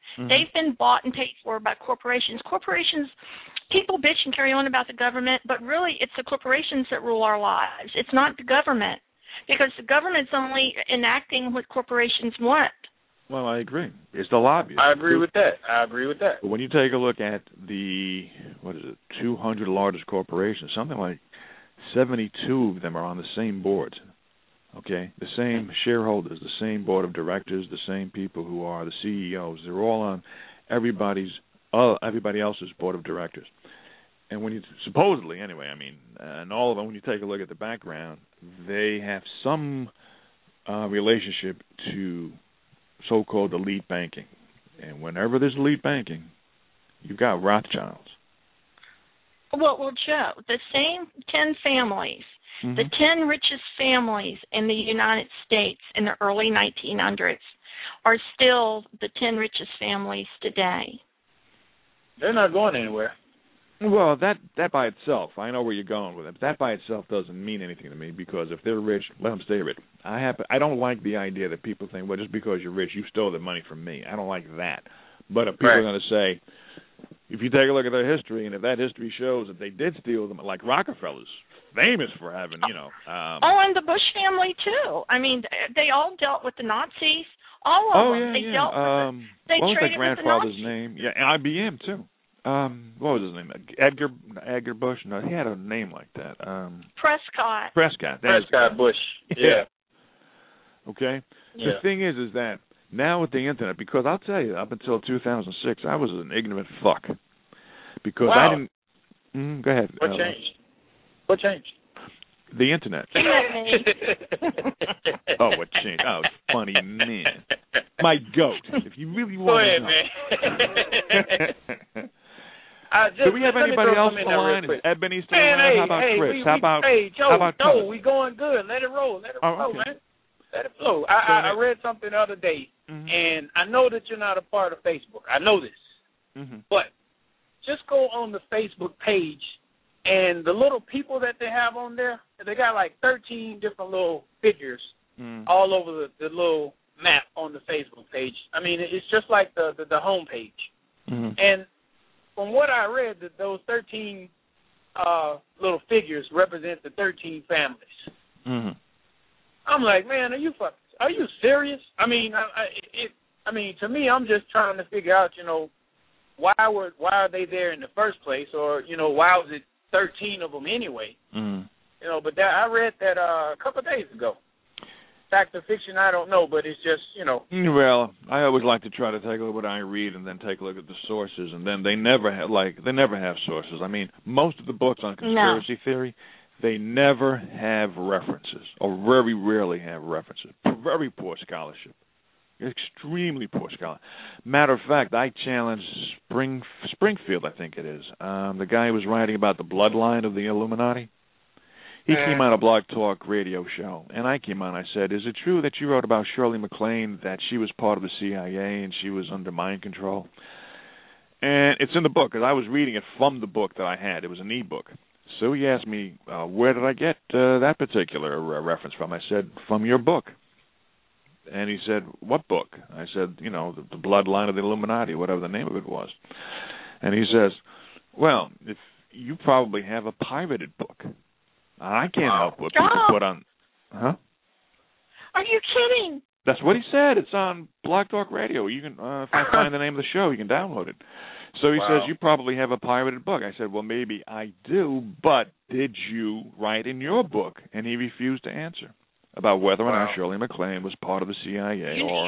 Mm-hmm. They've been bought and paid for by corporations. Corporations, people bitch and carry on about the government, but really it's the corporations that rule our lives. It's not the government, because the government's only enacting what corporations want. Well, I agree. It's the lobbyists. I agree with that. I agree with that. But when you take a look at the, what is it, two hundred largest corporations, something like seventy-two of them are on the same boards. Okay, the same shareholders, the same board of directors, the same people who are the C E Os. They're all on everybody's, uh, everybody else's board of directors. And when you supposedly, anyway, I mean, uh, and all of them, when you take a look at the background, they have some uh, relationship to so-called elite banking. And whenever there's elite banking, you've got Rothschilds. Well, well, Joe, the same ten families. Mm-hmm. The ten richest families in the United States in the early nineteen hundreds are still the ten richest families today. They're not going anywhere. Well, that that by itself, I know where you're going with it. But that by itself doesn't mean anything to me, because if they're rich, let them stay rich. I have I don't like the idea that people think, well, just because you're rich, you stole the money from me. I don't like that. But if people right. are going to say, if you take a look at their history, and if that history shows that they did steal them, like Rockefeller's famous for having, you know. Um, oh, and the Bush family, too. I mean, they all dealt with the Nazis. All of oh, them. Yeah, they yeah. dealt with um, the, they what was traded that grandfather's with the name? Yeah, and I B M, too. Um, what was his name? Edgar Edgar Bush? No, he had a name like that. Um, Prescott. Prescott. Prescott Bush. Yeah. Okay. Yeah. The thing is, is that now with the internet, because I'll tell you, up until two thousand six, I was an ignorant fuck, because wow. I didn't. Mm, go ahead. What uh, changed? What changed? The internet. Oh, what changed? Oh, funny man. My goat. If you really want Go ahead, to know. Man. Uh, just, Do we have anybody else on the line? Is Ed Ebony still around? Hey, how about hey, Chris? We, how we, about Hey, Joe, how about Joe, we going good. Let it roll. Let it oh, flow, okay. man. Let it flow. I, I, I read something the other day, mm-hmm. and I know that you're not a part of Facebook. I know this. Mm-hmm. But just go on the Facebook page, and the little people that they have on there, they got like thirteen different little figures mm. all over the, the little map on the Facebook page. I mean, it's just like the, the, the home page. Mm-hmm. And from what I read, that those thirteen uh, little figures represent the thirteen families. Mm-hmm. I'm like, man, are you fuck, are you serious? I mean, I, I, it, I mean, to me, I'm just trying to figure out, you know, why were why are they there in the first place, or you know, why was it thirteen of them anyway? Mm-hmm. You know, but that, I read that uh, a couple of days ago. Fact or fiction, I don't know, but it's just, you know. Well, I always like to try to take a look at what I read and then take a look at the sources, and then they never have, like, they never have sources. I mean, most of the books on conspiracy no. theory, they never have references, or very rarely have references. Very poor scholarship. Extremely poor scholarship. Matter of fact, I challenged Spring, Springfield, I think it is, um, the guy who was writing about the bloodline of the Illuminati. He came on a Blog Talk radio show, and I came on. I said, is it true that you wrote about Shirley MacLaine, that she was part of the C I A and she was under mind control? And it's in the book, because I was reading it from the book that I had. It was an e-book. So he asked me, uh, where did I get uh, that particular uh, reference from? I said, from your book. And he said, what book? I said, you know, the, the Bloodline of the Illuminati, whatever the name of it was. And he says, well, if you probably have a pirated book. I can't help what people put on. Huh? Are you kidding? That's what he said. It's on Blog Talk Radio. You can, uh, if I find the name of the show, you can download it. So he wow. says, you probably have a pirated book. I said, well, maybe I do, but did you write in your book? And he refused to answer about whether or wow. not Shirley MacLaine was part of the C I A or.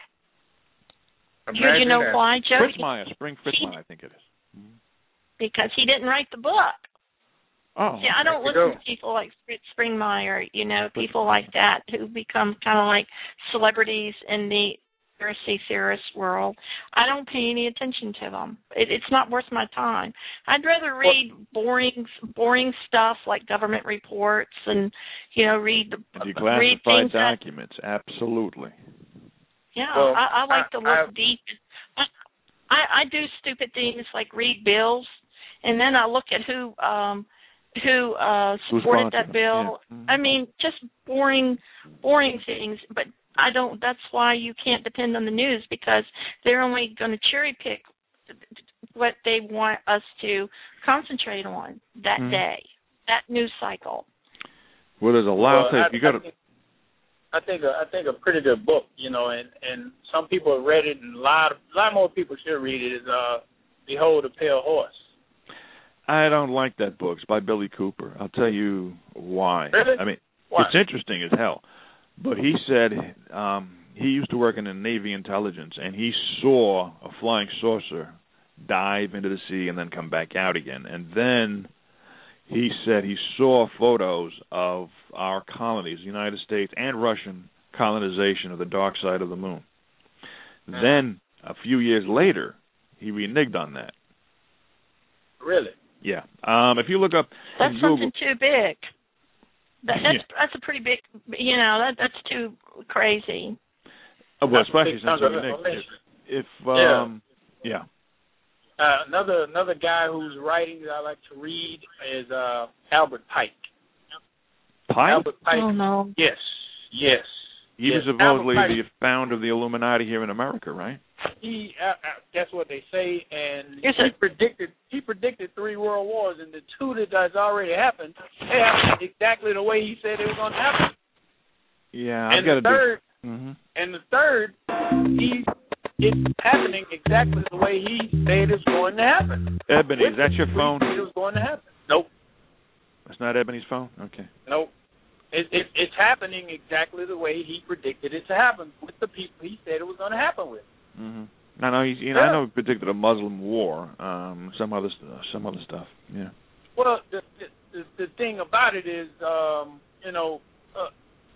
You, you know that. why, Joe? Fritz Meyer, Spring Fritz Meyer, I think it is. Because he didn't write the book. Oh, See, I don't listen to people like Fritz Springmeier, you know, people like that who become kind of like celebrities in the conspiracy theorist world. I don't pay any attention to them. It, it's not worth my time. I'd rather read boring, boring stuff like government reports and, you know, read the declassified read things documents. That, Absolutely. Yeah, well, I, I like I, to look I, deep. I, I do stupid things like read bills, and then I look at who. Um, who uh, supported that bill. Yeah. Mm-hmm. I mean, just boring, boring things. But I don't. That's why you can't depend on the news, because they're only going to cherry pick what they want us to concentrate on that mm-hmm. day, that news cycle. Well, there's a lot well, of things. You got to. I think a, I think a pretty good book, you know, and, and some people have read it, and a lot of, a lot more people should read it. Is uh, Behold a Pale Horse. I don't like that book. It's by Billy Cooper. I'll tell you why. Really? I mean, why? It's interesting as hell. But he said um, he used to work in the Navy intelligence, and he saw a flying saucer dive into the sea and then come back out again. And then he said he saw photos of our colonies, the United States and Russian colonization of the dark side of the moon. Mm. Then, a few years later, he reneged on that. Really? Yeah. Um, if you look up That's Google, something too big. That, that's yeah. that's a pretty big, you know, that that's too crazy. Oh, well, especially since he reneged. If, if um, yeah. yeah. Uh, another another guy whose writings I like to read is uh, Albert Pike. Pike? Albert Pike. Oh, no. Yes, yes. He yes. was supposedly the founder of the Illuminati here in America, right? He, uh, uh, that's what they say, and Here's he a- predicted he predicted three world wars, and the two that has already happened, they happened exactly the way he said it was going to happen. Yeah, and I've got the to third, do. Mm-hmm. And the third, he it's happening exactly the way he said it's going to happen. Ebony, is that your phone? It was going to happen. Nope. That's not Ebony's phone? Okay. Nope. It, it, it's happening exactly the way he predicted it to happen with the people he said it was going to happen with. Mm-hmm. I know he's. You know, yeah. I know he predicted a Muslim war. Um, some other, st- some other stuff. Yeah. Well, the the, the thing about it is, um, you know, uh,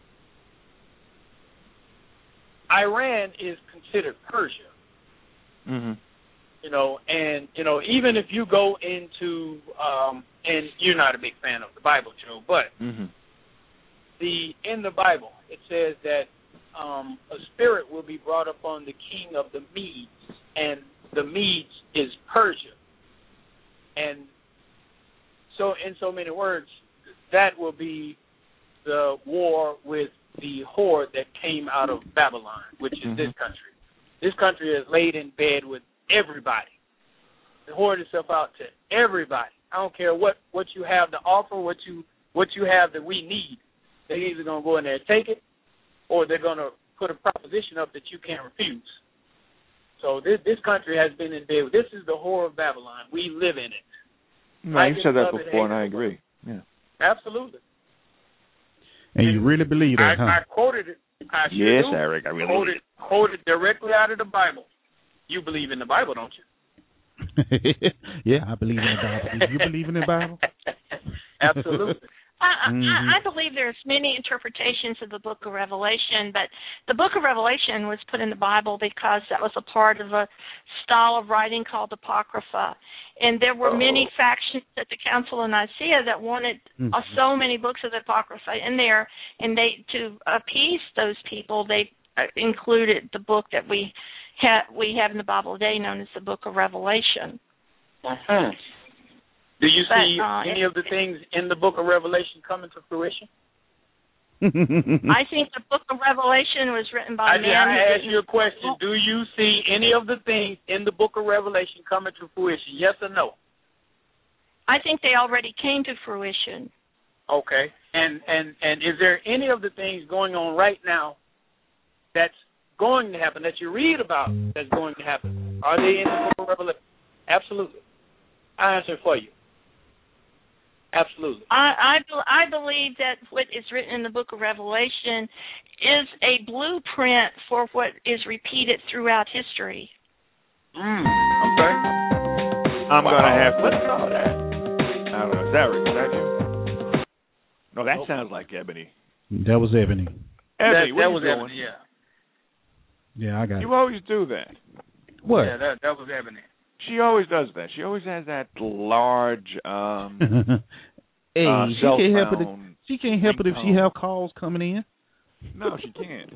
Iran is considered Persia. Mm-hmm. You know, and you know, even if you go into, um, and you're not a big fan of the Bible, Joe, but mm-hmm. the in the Bible it says that um, a spirit will be brought upon the king of the Medes, and the Medes is Persia. And so, in so many words, that will be the war with the horde that came out of Babylon, which is mm-hmm. this country. This country is laid in bed with everybody. It hoard itself out to everybody. I don't care what, what you have to offer, what you what you have that we need. They're either going to go in there and take it, or they're going to put a proposition up that you can't refuse. So this this country has been in bed. This is the whore of Babylon. We live in it. No, you said that before, and I agree. Yeah, absolutely. And, and you really believe that, I, huh? I quoted it. I yes, do. Eric, I really quoted, quoted directly out of the Bible. You believe in the Bible, don't you? Yeah, I believe in the Bible. Do you believe in the Bible? Absolutely. I, mm-hmm. I, I believe there's many interpretations of the Book of Revelation, but the Book of Revelation was put in the Bible because that was a part of a style of writing called Apocrypha. And there were oh. many factions at the Council of Nicaea that wanted mm-hmm. uh, so many books of the Apocrypha in there, and they to appease those people, they uh, included the book that we, ha- we have in the Bible today known as the Book of Revelation. Uh-huh. Do you but, see uh, any of the things in the Book of Revelation coming to fruition? I think the Book of Revelation was written by I, men. I ask you a question. Do you see any of the things in the Book of Revelation coming to fruition? Yes or no? I think they already came to fruition. Okay. And and and is there any of the things going on right now that's going to happen, that you read about that's going to happen? Are they in the Book of Revelation? Absolutely. I answer for you. Absolutely. I, I, I believe that what is written in the Book of Revelation is a blueprint for what is repeated throughout history. Mm, okay. I'm wow. going to have to. What's all that? I don't know. Is that, is that you? No, that oh. sounds like Ebony. That was Ebony. Ebony, that, what that was doing? Ebony, yeah. Yeah, I got you it. You always do that. What? Yeah, that, that was Ebony. She always does that. She always has that large um hey, uh, she can't help it. If, she can't help it if she have calls coming in. No, she can't.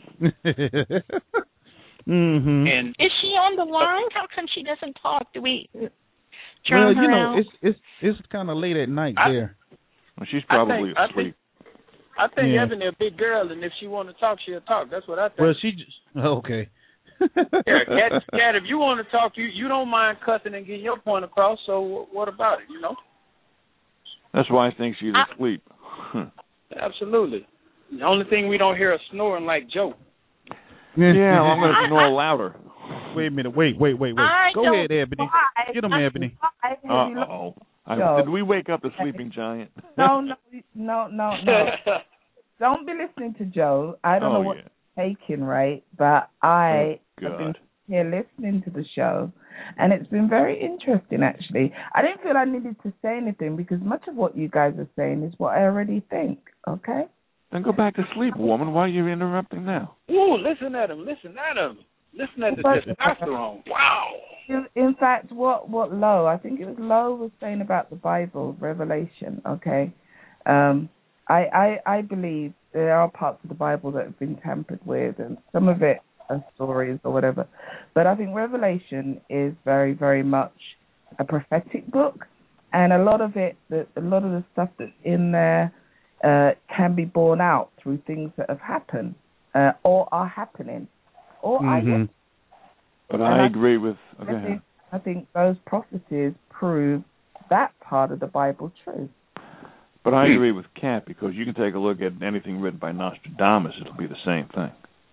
mm-hmm. And is she on the line? How come she doesn't talk? Do we turn well, her you know, out? it's it's it's kind of late at night I, there. Well, she's probably I think, asleep. I think Yeah. Ebony a big girl, and if she want to talk, she'll talk. That's what I think. Well, she just okay. Yeah, Cat, Cat, if you want to talk, you you don't mind cussing and getting your point across. So what about it? You know. That's why I think she's asleep. Absolutely. The only thing we don't hear is snoring like Joe. Yeah, well, I'm going to snore louder. Wait a minute. Wait, wait, wait, wait. I Go don't ahead, Ebony. lie. Get him, Ebony. Uh oh. I, did we wake up the sleeping giant? No, no, no, no, no. Don't be listening to Joe. I don't oh, know what yeah. you're taking, right? But I oh, have been here listening to the show, and it's been very interesting, actually. I didn't feel I needed to say anything because much of what you guys are saying is what I already think, okay? Then go back to sleep, woman. Why are you interrupting now? Ooh, listen at him. Listen at him. Listen at the testosterone. Wow. In, in fact, what, what Lo, I think it was Lo was saying about the Bible, Revelation, okay? Um, I, I, I believe there are parts of the Bible that have been tampered with, and some of it are stories or whatever. But I think Revelation is very, very much a prophetic book, and a lot of it, the, a lot of the stuff that's in there uh, can be borne out through things that have happened uh, or are happening. Or mm-hmm. I, but I, I agree with. Okay. I think, I think those prophecies prove that part of the Bible true. But I agree with Kat because you can take a look at anything written by Nostradamus; it'll be the same thing.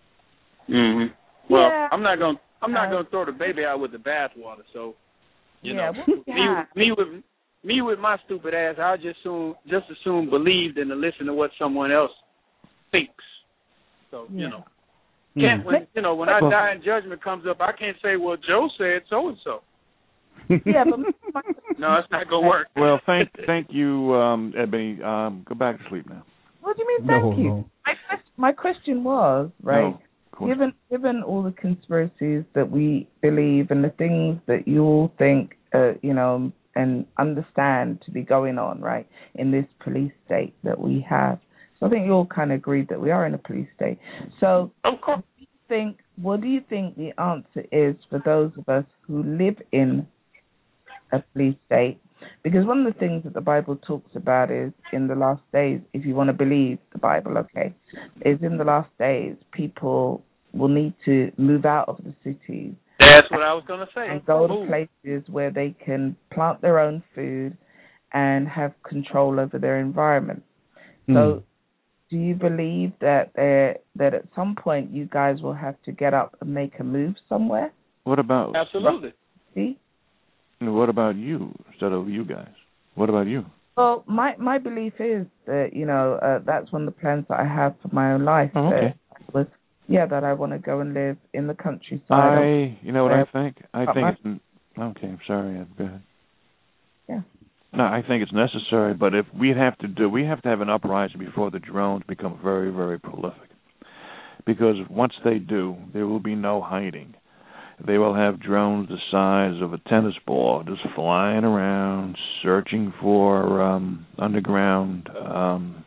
Mm-hmm. Well, yeah. I'm not going. I'm not going to throw the baby out with the bathwater. So, you yeah, know, yeah. me, me with me with my stupid ass, I just assume just assume believe than to listen to what someone else thinks. So, yeah. you know. Can't when you know when I die and judgment comes up, I can't say, well, Joe said so and so. Yeah, but no, it's not gonna work. Well, thank thank you, um, Ebony. Um, go back to sleep now. What do you mean, thank no, you? No. My my question was right. No, given given all the conspiracies that we believe and the things that you all think, uh, you know, and understand to be going on, right, in this police state that we have. I think you all kind of agreed that we are in a police state. So, of course. What do you think, what do you think the answer is for those of us who live in a police state? Because one of the things that the Bible talks about is in the last days, if you want to believe the Bible, okay, is in the last days, people will need to move out of the cities. That's what I was going to say. And go Move. to places where they can plant their own food and have control over their environment. So, mm. do you believe that there, that at some point you guys will have to get up and make a move somewhere? What about absolutely? See? What about you instead of you guys? What about you? Well, my my belief is that you know uh, that's one of the plans that I have for my own life. Oh, okay. Was yeah that I want to go and live in the countryside. I you know what uh, I think? I think my, it's okay. I'm sorry. Go ahead. Yeah. No, I think it's necessary, but if we have to do, we have to have an uprising before the drones become very, very prolific. Because once they do, there will be no hiding. They will have drones the size of a tennis ball, just flying around, searching for um, underground um,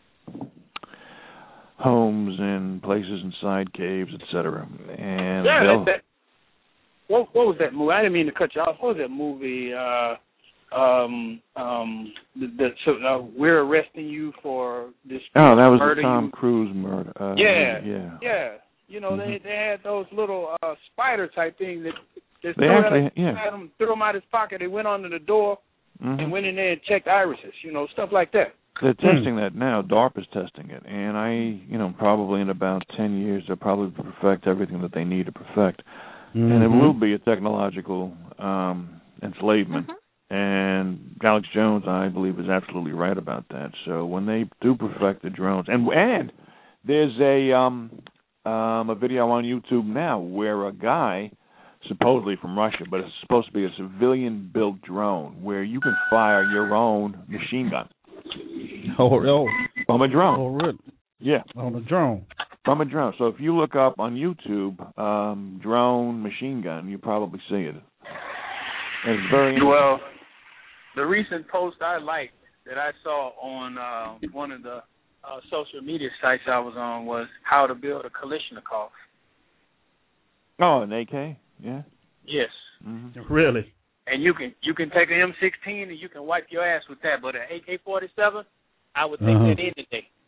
homes and places inside caves, et cetera. And yeah, they'll... that, that, what, what was that movie? I didn't mean to cut you off. What was that movie? Uh, Um, um, the, the, so uh, we're arresting you for this. Oh, that was murder the Tom you. Cruise murder. Uh, yeah, yeah, yeah. You know, mm-hmm. they they had those little uh, spider type things that just they threw, actually, out, yeah. him, threw him out his pocket. They went under the door mm-hmm. and went in there and checked irises. You know, stuff like that. They're testing that now. DARPA's testing it, and I, you know, probably in about ten years they'll probably perfect everything that they need to perfect, mm-hmm. and it will be a technological um, enslavement. Mm-hmm. And Alex Jones, I believe, is absolutely right about that. So when they do perfect the drones, and and there's a um, um, a video on YouTube now where a guy, supposedly from Russia, but it's supposed to be a civilian-built drone where you can fire your own machine gun. Oh, oh. From a drone. Oh, really? Yeah. On a drone. From a drone. So if you look up on YouTube, um, drone machine gun, you probably see it. It's very well. The recent post I liked that I saw on uh, one of the uh, social media sites I was on was how to build a Kalashnikov. Oh, an A K? Yeah. Yes. Mm-hmm. Really? And you can you can take an M sixteen and you can wipe your ass with that, but an A K forty-seven, I would take uh-huh. that any day.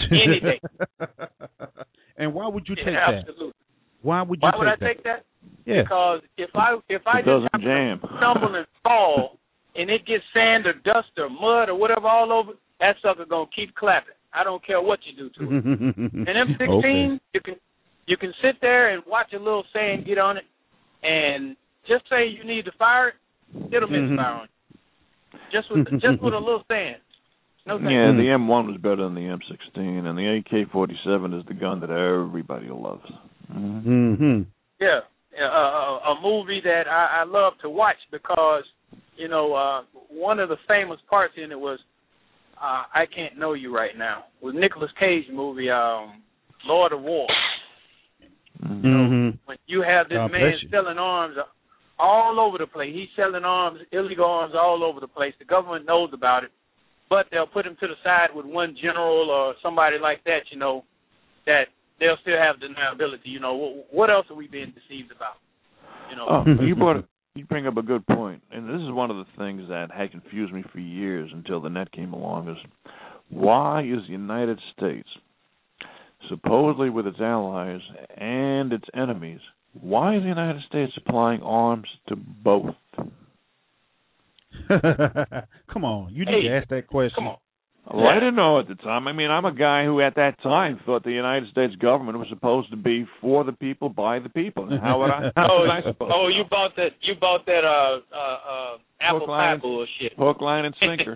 Any day. And why would you take yeah, that? Absolutely. Why would you Why take would I that? take that? Yeah. Because if I if I It just doesn't jam. stumble and fall and it gets sand or dust or mud or whatever all over, that sucker gonna keep clapping. I don't care what you do to it. And M sixteen, okay. you can you can sit there and watch a little sand get on it, and just say you need to fire it, it'll mm-hmm. misfire on you. Just with just with a little sand. No thanks. Yeah, the M one was better than the M sixteen, and the A K forty-seven is the gun that everybody loves. Mm-hmm. Yeah, uh, a, a movie that I, I love to watch because, you know, uh, one of the famous parts in it was uh, I Can't Know You Right Now. It was Nicolas Cage movie, um, Lord of War. Mm-hmm. You know, when you have this God man selling arms all over the place. He's selling arms, illegal arms all over the place. The government knows about it, but they'll put him to the side with one general or somebody like that, you know, that they'll still have deniability. You know, what else are we being deceived about? You know, oh, you brought you bring up a good point, and this is one of the things that had confused me for years until the net came along. Is why is the United States, supposedly with its allies and its enemies, why is the United States supplying arms to both? Come on, you need hey, to ask that question. Come on. Well, I didn't know at the time. I mean, I'm a guy who at that time thought the United States government was supposed to be for the people, by the people. How would I? How oh, was I supposed oh, to? you bought that? You bought that? Uh, uh, uh, apple pie bullshit. Hook, line, and sinker.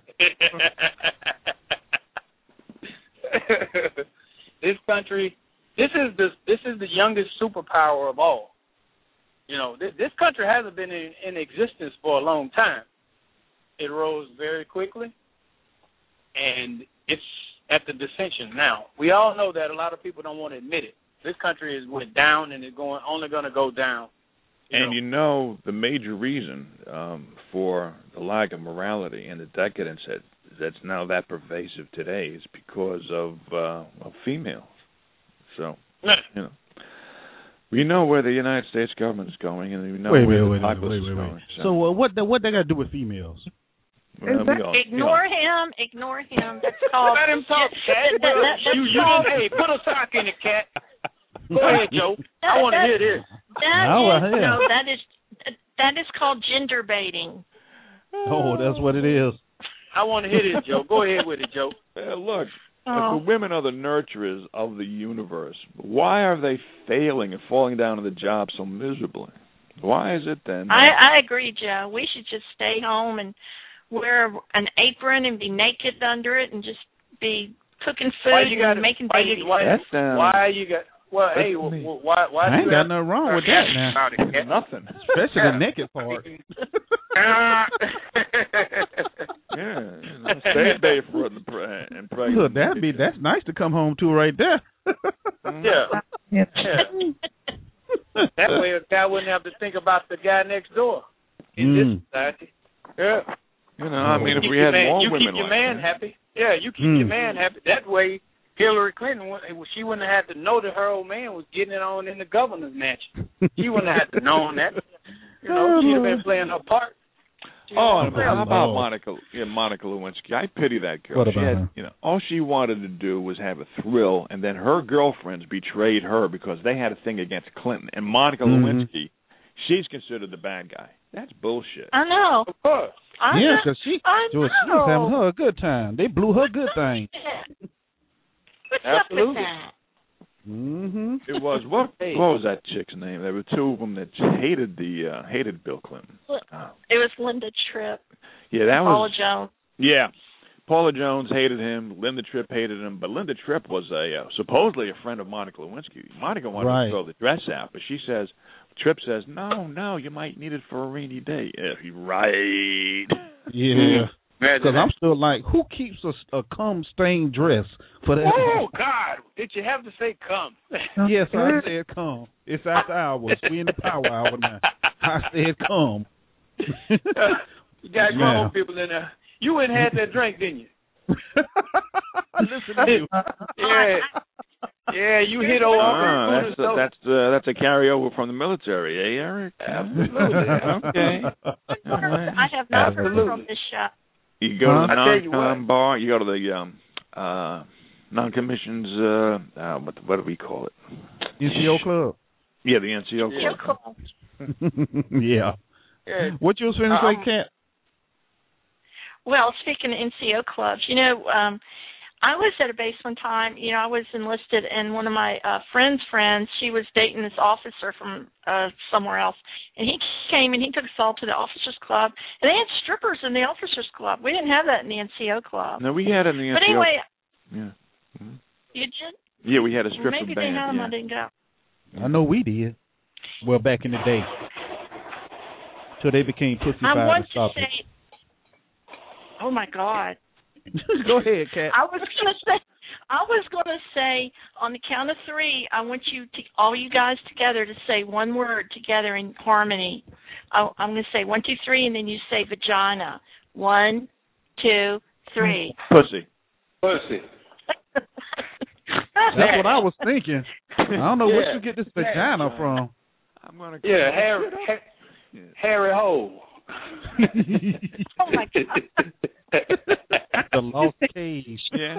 This country, this is the this is the youngest superpower of all. You know, this, this country hasn't been in, in existence for a long time. It rose very quickly, and it's at the dissension now. We all know that. A lot of people don't want to admit it. This country is went down, and it's going only going to go down. You and know. you know the major reason um, for the lack of morality and the decadence that that's now that pervasive today is because of, uh, of females. So, you know, we know where the United States government is going, and we know wait, where wait, the wait, populace wait, wait, is wait. going. So, so uh, what the, what they got to do with females? Well, we all, ignore you know. him. Ignore him. That's called. Let him talk, Cat. that, that, that, you, you called, hey, put a sock in it, Cat. Go ahead, Joe. That, I want to that, hear this. That no, is, uh, no, that is that is called gender baiting. Oh, that's what it is. I want to hear this, Joe. Go ahead with it, Joe. Uh, look, Oh. if the women are the nurturers of the universe, why are they failing and falling down on the job so miserably? Why is it then? I, I agree, Joe. We should just stay home and wear an apron and be naked under it and just be cooking food Why you and gotta, making why babies. You, why, That's, um, why you got? Well, hey, me. why? Why I do ain't you got have, nothing wrong with that now. About it, Cat? Nothing. Especially Yeah. the naked part. Yeah, you know, stay a day for it and pray and pray. Look, that'd be that's nice to come home to right there. Yeah. Yeah. That way, a guy wouldn't have to think about the guy next door in Mm. this society. Yeah. You know, I mean, if Keep we your had man, more you women keep your like man that. happy. Yeah, you keep Mm. your man happy. That way, Hillary Clinton, she wouldn't have had to know that her old man was getting it on in the governor's mansion. She wouldn't have had to know that. You know, she'd have been playing her part. She Oh, was- how about Monica? Yeah, Monica Lewinsky. I pity that girl. What she about had, her? you know, all she wanted to do was have a thrill, and then her girlfriends betrayed her because they had a thing against Clinton. And Monica Mhm. Lewinsky, she's considered the bad guy. That's bullshit. I know. Of course. I Yeah, know. because she, I she was she know. was having her a good time. They blew her good thing. What's Absolutely. up with that? Mm-hmm. It was what? Hey. What was that chick's name? There were two of them that hated the uh, hated Bill Clinton. Oh. It was Linda Tripp. Yeah, that Paula was. Jones. Yeah, Paula Jones hated him. Linda Tripp hated him, but Linda Tripp was a uh, supposedly a friend of Monica Lewinsky. Monica wanted Right. to throw the dress out, but she says, Tripp says, no, no, you might need it for a rainy day. Yeah, right. Yeah. Because Imagine I'm that. still like, who keeps a, a cum stained dress for that? Oh, God. Did you have to say come? Yes, I said come. It's after hours. We in the power hour now. I said come. You got grown Now. people in there. You went and had that drink, didn't you? Listen to you. Yeah. Yeah, you hit old Ah, Uncle that's Scooter, a, that's uh, that's a carryover from the military, eh, Eric? Absolutely. Okay. All right. I have not heard Absolutely. from this shop. You go Huh? to the I tell you non-com what. bar. You go to the um, uh, non-commissions. Uh, uh, what what do we call it? N C O club. Yeah, the N C O Yeah. club. yeah. Yeah. What you was going to Um, say, Kat? Well, speaking of N C O clubs, you know, um, I was at a base one time. You know, I was enlisted, and one of my uh, friend's friends, she was dating this officer from uh, somewhere else, and he came and he took us all to the officers' club, and they had strippers in the officers' club. We didn't have that in the N C O club. No, we had it in the N C O. But anyway, yeah, mm-hmm. you did. Yeah, we had a stripper Maybe band. they had them. Yeah. I didn't go. I know we did. Well, back in the day. Till they became pussy I fire want to to stop say. Oh my God. Go ahead, Kat. I was gonna say, I was gonna say, on the count of three, I want you to, all you guys together, to say one word together in harmony. I, I'm gonna say one, two, three, and then you say vagina. One, two, three. Pussy. Pussy. That's what I was thinking. I don't know Yeah. where you get this vagina Yeah. from. I'm gonna. Yeah, Harry, ha- Yeah. Harry Hole. Oh my God. The lost cage. Yeah.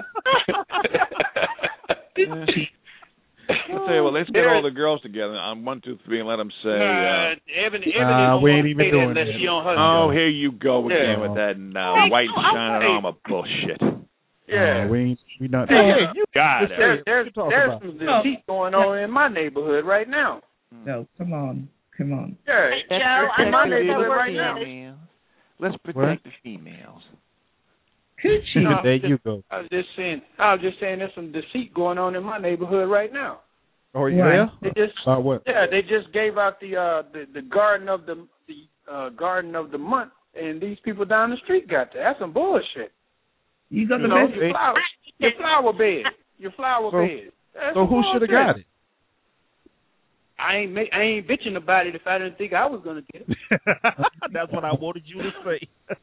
yeah. I'll tell you what. Let's get all the girls together on one, two, three, and let them say. Uh, Uh, Ebony, Ebony Nah, don't we wanna ain't even say doing that unless that. she on her. oh, here you go again Yeah. with that uh, Hey, white oh, shining hey. armor bullshit. Yeah. Uh, we ain't, we not. Hey, you God. There, there's talk there's about? some deceit going on in my neighborhood right now. No, come on, come on. Yeah, Hey, Joe, I in know my that neighborhood the right word now. is. Let's protect What? the females. Coochie. No, there just- you go. I was just saying. I was just saying there's some deceit going on in my neighborhood right now. Oh, you Right. there? They just About what? yeah, they just gave out the uh the, the garden of the the uh garden of the month, and these people down the street got that. That's some bullshit. You got You the know, best. your flower, your flower bed, your flower So- bed. That's So some who should have bullshit. got it? I ain't ma- I ain't bitching about it if I didn't think I was gonna get it. That's what I wanted you to say.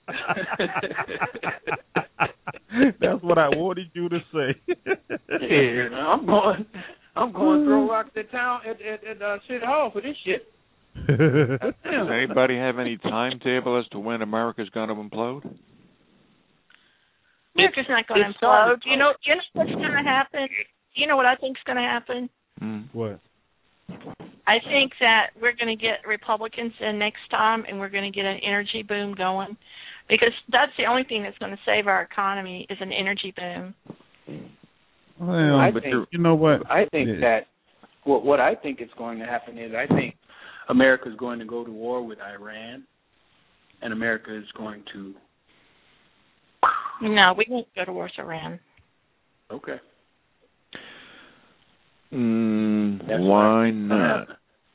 That's what I wanted you to say. Yeah, I'm going. I'm going to throw rocks at town at at, at uh, City Hall for this shit. Does Damn. anybody have any timetable as to when America's going to implode? America's not going to It started- implode. You know, you know what's going to happen? You know what I think's going to happen? Mm. What? I think that we're going to get Republicans in next time, and we're going to get an energy boom going, because that's the only thing that's going to save our economy is an energy boom. Well, I but think- you know what? I think Yeah. that what what I think is going to happen is I think America's going to go to war with Iran, and America is going to. No, we won't go to war with Iran. Okay. Mm, That's why right. not?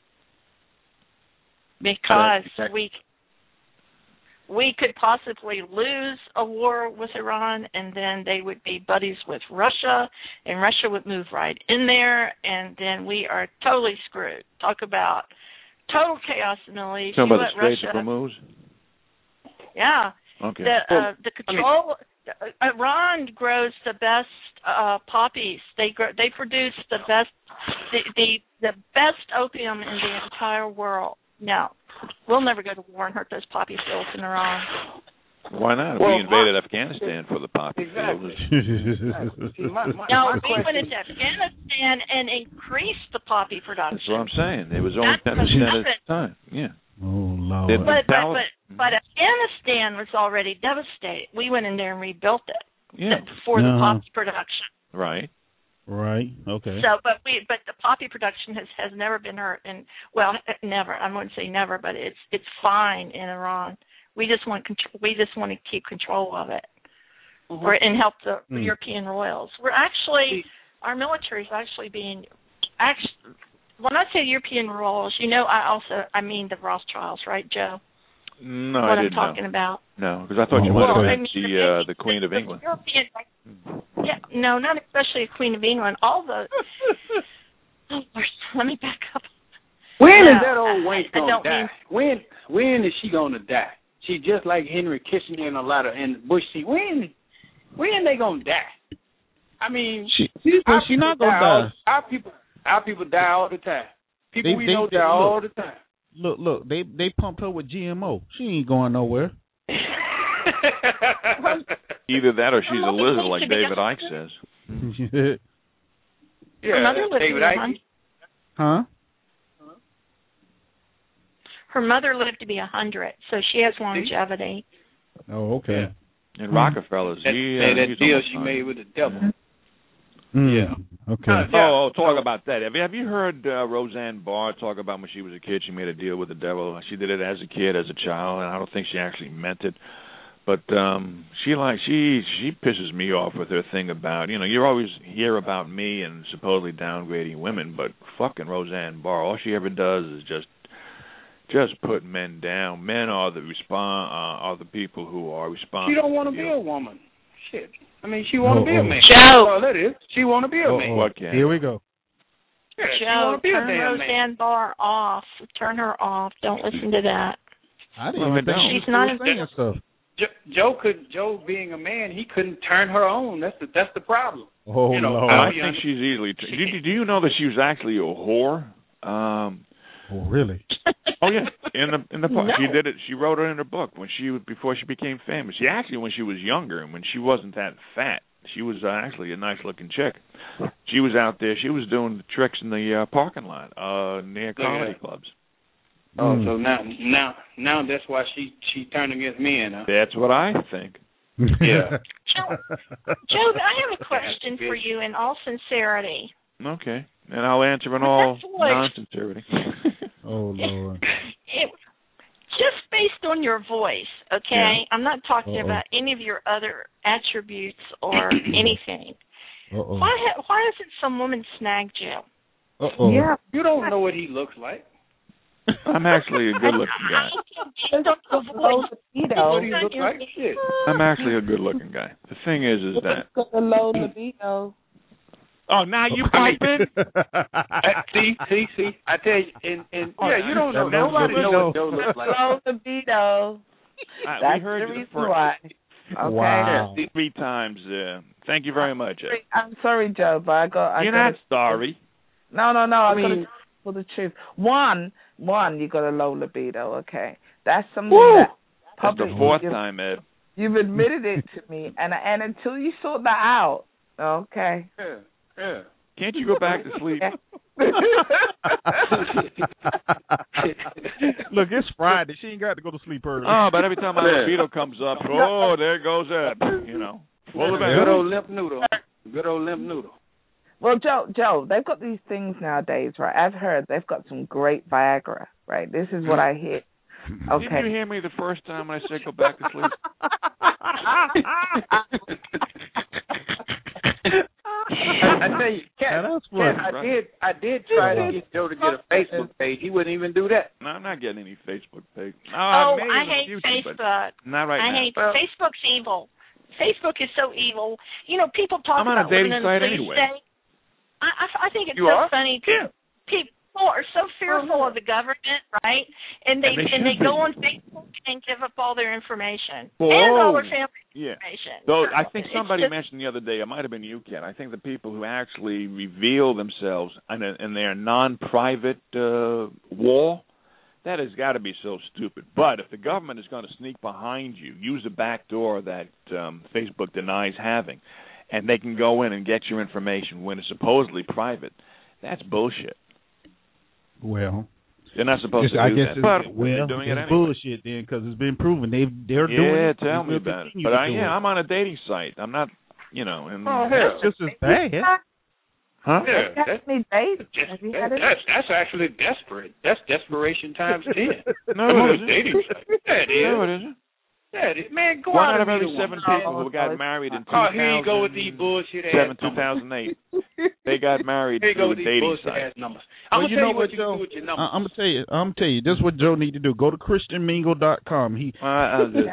Because Exactly. we we could possibly lose a war with Iran, and then they would be buddies with Russia, and Russia would move right in there, and then we are totally screwed. Talk about total chaos in the Middle East. Talking You about the let Straits of Russia- Hormuz? Yeah. Okay. The uh, the control. Iran grows the best uh, poppies. They grow, they produce the best the, the the best opium in the entire world. No, we'll never go to war and hurt those poppy fields in Iran. Why not? Well, we invaded my- Afghanistan for the poppy Exactly. fields. See, my, my, No, my we question- went into Afghanistan and increased the poppy production. That's what I'm saying. It was only That's ten percent at nothing. the time. Yeah. Oh Lord. Did- But but, Taliban- but but Afghanistan was already devastated. We went in there and rebuilt it Yeah. for the Uh-huh. poppy production. Right. Right. Okay. So, but we, but the poppy production has, has never been hurt, and well, never. I wouldn't say never, but it's it's fine in Iran. We just want control. We just want to keep control of it, Mhm. or and help the Mm. European royals. We're actually our military is actually being actually. When I say European royals, you know, I also I mean the Rothschilds, right, Joe? No, what I I'm didn't talking know. about. No, because I thought you Well, might have I been mean, the uh, the Queen of England. European, yeah, no, not especially the Queen of England. All the oh, let me back up. When No, is that old wench I- I gonna don't die? mean- When when is she gonna die? She just like Henry Kissinger and a lot of and Bush. See, when when they gonna die? I mean, She, our well, she people not gonna all- die. Our people, our people die all the time. People They- we they- know they- die all look. the time. Look, look. They they pumped her with G M O. She ain't going nowhere. Either that or she's a Well, lizard, we like need to be David Icke honest. says. Yeah, Her mother lived David to be a Icke. hundred. Huh? Her mother lived to be a hundred, so she has longevity. Oh, okay. Yeah. And Rockefellers, That, he, that, uh, that he's deal almost she one made hundred. with the devil. Mm. Yeah. Okay. Uh, Oh, oh, talk about that. Have you, have you heard uh, Roseanne Barr talk about when she was a kid, she made a deal with the devil? She did it as a kid, as a child, and I don't think she actually meant it. But um she like she she pisses me off with her thing about, you know, you always hear about me and supposedly downgrading women, but fucking Roseanne Barr, all she ever does is just just put men down. Men are the respond uh, are the people who are responsible. She don't want to be a woman. Shit. I mean, she want to Oh, be a oh. man. Joe. That's all that is. She want to be a Oh, man. oh. What can? Here we go. Yeah, she Joe, want to be a turn damn Roseanne man. Barr off. Turn her off. Don't listen to that. I didn't Well, even think I she She's was not still saying stuff. Jo- Joe could. Joe being a man, he couldn't turn her on. That's the that's the problem. Oh, You know, Lord. I I'll be think honest. she's easily. T- do, do you know that she was actually a whore? Um, Oh, really? oh yeah, in the in the No. she did it. She wrote it in her book when she was before she became famous. She actually when she was younger and when she wasn't that fat, she was uh, actually a nice looking chick. She was out there. She was doing the tricks in the uh, parking lot uh, near comedy Yeah. clubs. Oh, Mm. so now now now that's why she she turned against men. Huh? That's what I think. Yeah. Joe, Joe, I have a question for you in all sincerity. Okay, and I'll answer in Well, all that's what- non-sincerity. Oh, Lord. It, just based on your voice, okay? Yeah. I'm not talking Uh-oh. about any of your other attributes or anything. Uh-oh. Why ha- why hasn't some woman snagged you? Uh-oh. Yeah, you don't know what he looks like. I'm actually a good-looking guy. Based on your voice, libido. What do you look like? Shit. I'm actually a good-looking guy. The thing is, is that It's got the low libido. oh, now you piping? Uh, see, see, see. I tell you, and and Oh, yeah, you don't know. that low Nobody libido. knows what Joe looks like. Low libido. I, we That's heard the you the reason first why. Okay. Wow. three times. Uh, thank you very much. Ed. I'm sorry, Joe, but I got. I You're got not sorry. No, no, no. I, I mean- got to for the truth. One, one, you got a low libido. Okay, that's something Woo! that That's the publicly fourth you've, time, Ed. you've admitted it to me, and and until you sort that out, okay. Yeah, yeah. Can't you go back to sleep? Look, it's Friday. She ain't got to go to sleep early. Oh, but every time my Yeah. libido comes up, oh, there goes Ed. You know, full of Good energy. old limp noodle. Good old limp noodle. Well, Joe, Joe, they've got these things nowadays, right? I've heard they've got some great Viagra, right? This is what I hear. Okay. Didn't you hear me the first time when I said go back to sleep? I, I tell you, Ken, Now, that's Ken, funny, I right? did, I did try to get Joe to get a Facebook page. He wouldn't even do that. No, I'm not getting any Facebook page. Oh, Oh, may I in the hate future, but Facebook. not right I now. hate Well- Facebook's evil. Facebook is so evil. You know, people talk I'm on a about living dating in a site police anyway. state. I, I, I think it's You so are? funny. People, people are so fearful of the government, right? And they And they and they should go be. on Facebook and give up all their information Whoa. and all their family Yeah. information. Though I think It's somebody just- mentioned the other day, it might have been you, Ken. I think the people who actually reveal themselves in, a, in their non-private uh, wall, that has got to be so stupid. But if the government is going to sneak behind you, use a back door that um, Facebook denies having, and they can go in and get your information when it's supposedly private, that's bullshit. Well, They're not supposed it's- to I do guess that, it's, but well, they're doing it it's anyway. bullshit then because it's been proven they they're doing Yeah, it. tell They me will about it. continue But to I, do yeah, it. I'm on a dating site. I'm not, you know, and Oh, hell. That's just as bad. huh? Yeah, Have that's, any dates? that's, Have you had it? that's, that's actually desperate. That's desperation times ten. No, I'm on it a isn't. dating site. Yeah, it is. No, it isn't. Yeah, it is. Man, go One out out of and every meet a seven woman. people who got married in two Oh, thousand here you go with these bullshit seven, ass two numbers. thousand eight, they got married Here you go through a with these dating bullshit site. ass numbers. I'm Well, gonna you tell know you what what, you Joe? can do with your I, numbers. I'm gonna tell you. I'm gonna tell you. This is what Joe need to do. Go to Christian Mingle dot com. He. Uh, uh, this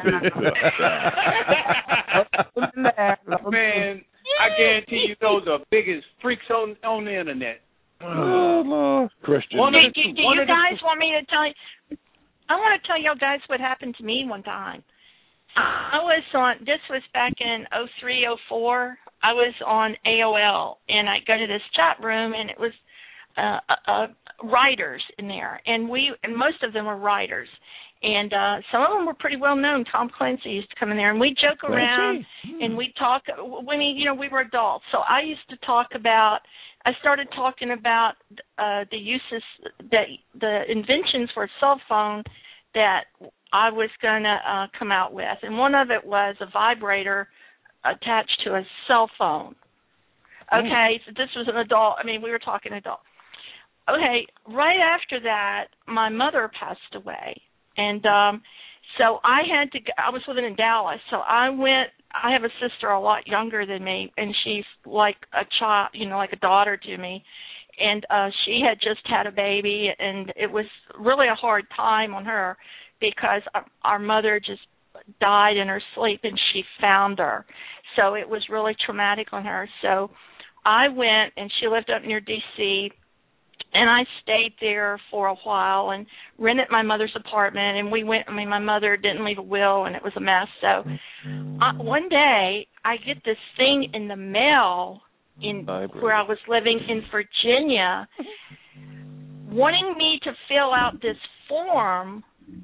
Man, I guarantee you those are biggest freaks on on the internet. oh, Lord. Christian. One Do, of the do, two. do One you of the guys two. want me to tell you? I want to tell you guys what happened to me one time. I was on, this was back in oh three, oh four. I was on A O L, and I go to this chat room, and it was uh, uh, uh, writers in there, and we, and most of them were writers. And uh, some of them were pretty well known. Tom Clancy used to come in there, and we'd joke around, mm. and we'd talk. When we, you know, we were adults, so I used to talk about. I started talking about uh, the uses, that the inventions for a cell phone that I was going to uh, come out with, and one of it was a vibrator attached to a cell phone. Okay, so this was an adult. I mean, we were talking adult. Okay, right after that, my mother passed away, and um, so I had to. I was living in Dallas, so I went. I have a sister a lot younger than me, and she's like a child, you know, like a daughter to me. And uh, she had just had a baby, and it was really a hard time on her because our, our mother just died in her sleep, and she found her. So it was really traumatic on her. So I went, and she lived up near D C, and I stayed there for a while and rented my mother's apartment, and we went, I mean, my mother didn't leave a will, and it was a mess. So uh, one day I get this thing in the mail in where I was living in Virginia wanting me to fill out this form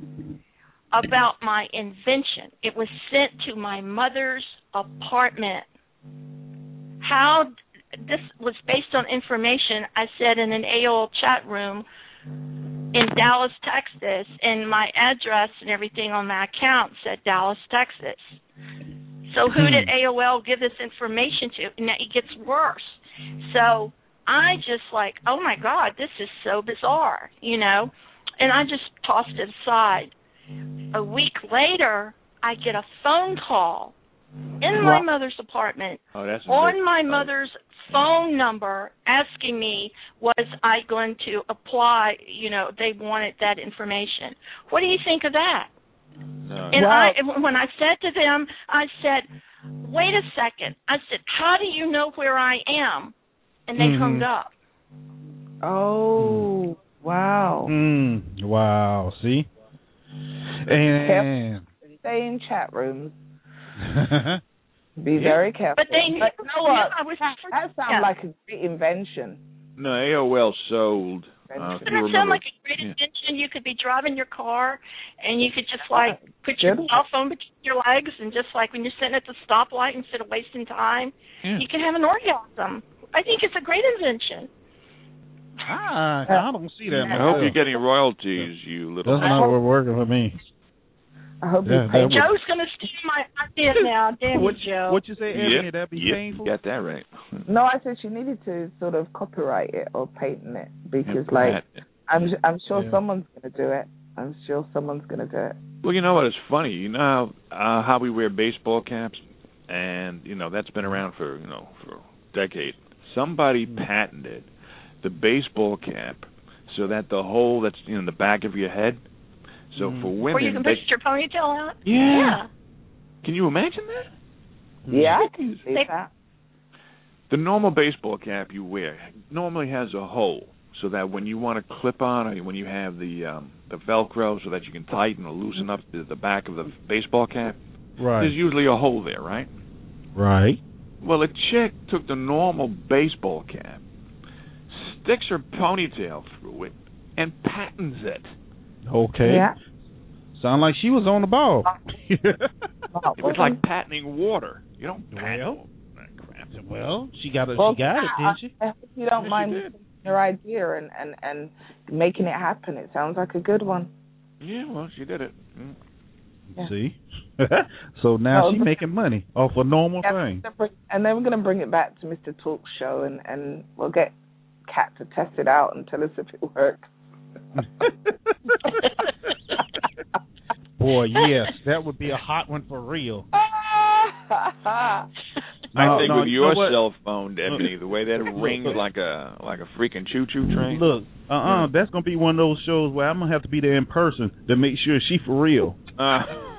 about my invention. It was sent to my mother's apartment. How... This was based on information I said in an A O L chat room in Dallas, Texas, and my address and everything on my account said Dallas, Texas. So who did A O L give this information to? And it gets worse. So I just like, oh, my God, this is so bizarre, you know, and I just tossed it aside. A week later, I get a phone call in my mother's apartment oh, that's on my mother's phone number asking me was I going to apply, you know, they wanted that information. What do you think of that? No. And wow. I, when I said to them, I said, wait a second. I said, how do you know where I am? And they mm-hmm. hung up. Oh, wow. Mm, wow, see? And stay in chat rooms. Be yeah. very careful. But they, but you know what? I was that sounds yeah. like a great invention. No, A O L sold. Uh, Doesn't it sound like a great yeah. invention? You could be driving your car, and you could just like put your Good. cell phone between your legs, and just like when you're sitting at the stoplight instead of wasting time, yeah. you can have an orgasm. I think it's a great invention. Ah, I don't see that. I hope you're getting royalties, you little. That's not working for me. I hope yeah, you Joe's going to steal my idea now. Damn what, you, Joe. What you say, Ebony? Yep. That'd be yep. painful? You got that right. No, I said she needed to sort of copyright it or patent it because, like, I'm I'm sure yeah. someone's going to do it. I'm sure someone's going to do it. Well, you know what? It's funny. You know how, uh, how we wear baseball caps? And, you know, that's been around for, you know, for decades. Somebody mm-hmm. patented the baseball cap so that the hole that's in you know, the back of your head, so mm. for women... Where you can push your ponytail out? Yeah. yeah. Can you imagine that? Yeah, I can see that. The normal baseball cap you wear normally has a hole so that when you want to clip on or when you have the um, the Velcro so that you can tighten or loosen up the, the back of the baseball cap, right. there's usually a hole there, right? Right. Well, a chick took the normal baseball cap, sticks her ponytail through it, and patents it. Okay. Yeah. Sound like she was on the ball. It was like patenting water. You don't patent well, crap. Well, she got it. Well, she got it, didn't she? I hope you don't yes, mind your idea and, and, and making it happen. It sounds like a good one. Yeah, well, she did it. Mm. Yeah. See? So now well, she's making money off a normal yeah, thing. And then we're going to bring it back to Mister Talk Show, and, and we'll get Kat to test it out and tell us if it works. Boy, yes, that would be a hot one for real. I no, think no, with your you know cell phone, Ebony, the way that it rings like a like a freaking choo-choo train. Look, uh, uh-uh, yeah. that's gonna be one of those shows where I'm gonna have to be there in person to make sure she for real. Uh,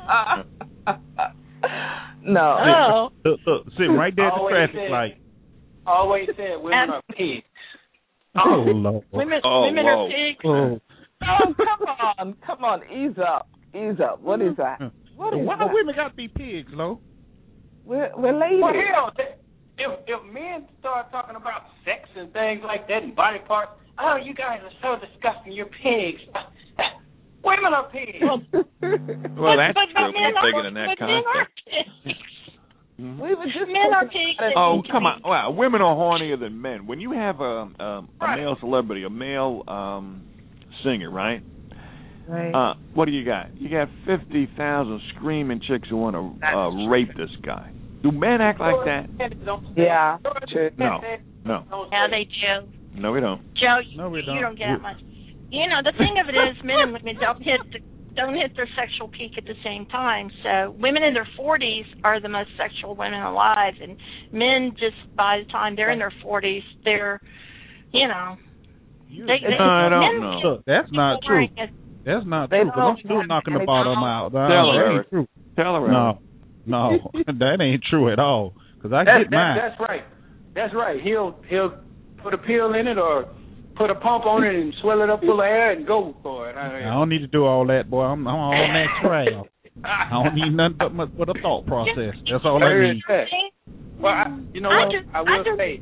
no, oh. look, look, sitting right there at the traffic said, light. Always said women are pigs. Oh Lord, women, oh, women are pigs. Oh. Oh, come on, come on, ease up, ease up. What is that? What is Why that? women got to be pigs, Lo? We're, we're ladies. Well, hell, if if men start talking about sex and things like that and body parts, oh, you guys are so disgusting. You're pigs. Women are pigs. Well, that's but, but true. men We're are, thinking in that but men are context. pigs. Mm-hmm. We were just Men are talking pigs. about it. Oh, come on. Wow, women are hornier than men. When you have a, a, a Right. male celebrity, a male um, singer, right? Right. Uh, what do you got? You got fifty thousand screaming chicks who want to uh, rape this guy. Do men act like that? Yeah, true. No. No. Yeah, they do. No, we don't. Joe, you, No, we you don't. don't get it much. You know, the thing of it is, men and women don't hit the, don't hit their sexual peak at the same time. So women in their forties are the most sexual women alive, and men just by the time they're in their forties, they're, you know, they, they, No, I don't men know. can- Look, that's not true. That's not true. Because I'm still knocking the bottom out. No, Tell her, that Eric. ain't true. Tell her. No, no, that ain't true at all. Because I That's, get mine. that's, that's right. That's right. He'll he'll put a pill in it or put a pump on it and swell it up full of air and go for it. I, I don't need to do all that, boy. I'm, I'm on that trail. I don't need nothing but, my, but a thought process. That's all I need. Well, I, you know I what? just- I will I just- say,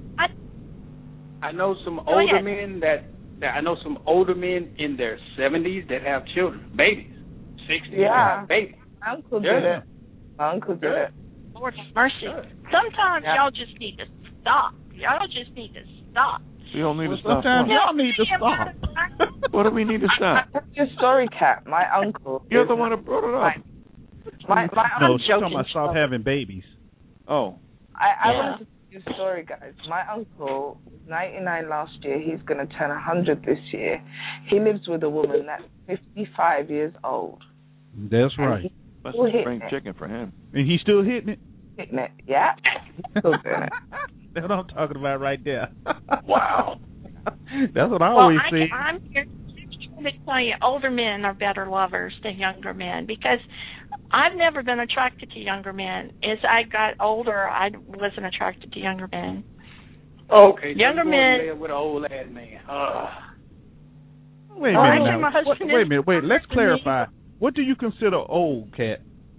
I, I know some Go older ahead. men that, that I know some older men in their seventies that have children, babies, sixties, Yeah. have babies. My uncle did Yeah. it. My uncle did Yeah. it. Lord have mercy. Sometimes Yeah. y'all just need to stop. Y'all just need to stop. We don't need Well, to stop. sometimes What? y'all need to stop. What do we need to stop? I'll tell you a story, Cat. My uncle. You're is- the one who brought it up. My, my No, uncle. she's talking about stop having babies. Oh. I, I Yeah. wanted to tell you a story, guys. My uncle was ninety-nine last year. He's going to turn one hundred this year. He lives with a woman that's fifty-five years old. That's right. That's Still a hitting spring it. chicken for him. And he's still hitting it. Hitting it. Yeah. He's still doing it. That's what I'm talking about right there. Wow. That's what I Well, always I, say. I'm here to tell you, older men are better lovers than younger men because I've never been attracted to younger men. As I got older, I wasn't attracted to younger men. Okay. Younger so you men- live with an old ass man. Uh, Wait a Oh, minute actually, now. my husband Wait, wait a is- minute. Wait, my let's husband clarify. What do you consider old, Cat?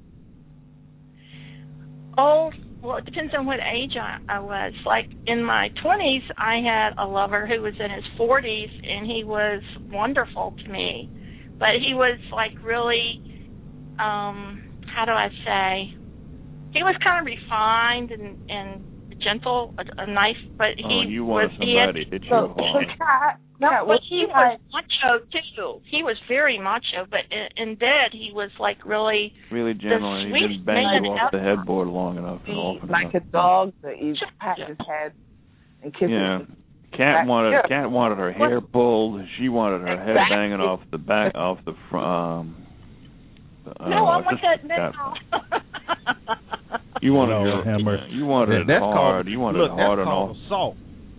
Old, well, it depends on what age I, I was. Like in my twenties, I had a lover who was in his forties, and he was wonderful to me. But he was like really, um, how do I say? He was kind of refined and and gentle, a, a nice, but he Oh, you wanted was he had- somebody to hit So, you so hard. Cat, No, Cat, but what he you was had- macho too. He was very macho, but in, in bed he was like really. Really gentle, and he sweetest didn't bang man you off the ever. headboard long enough and often like enough. a dog that you pat his head and kiss Yeah. him. Cat wanted Yeah. Cat wanted her hair pulled. She wanted her head Exactly. banging off the back off the front. Um, I don't No, know, I'm like just- that that- now. You wanted Lord your, have you, mercy. know, you wanted it that's hard. Called, you wanted look, it hard that's and called off. assault.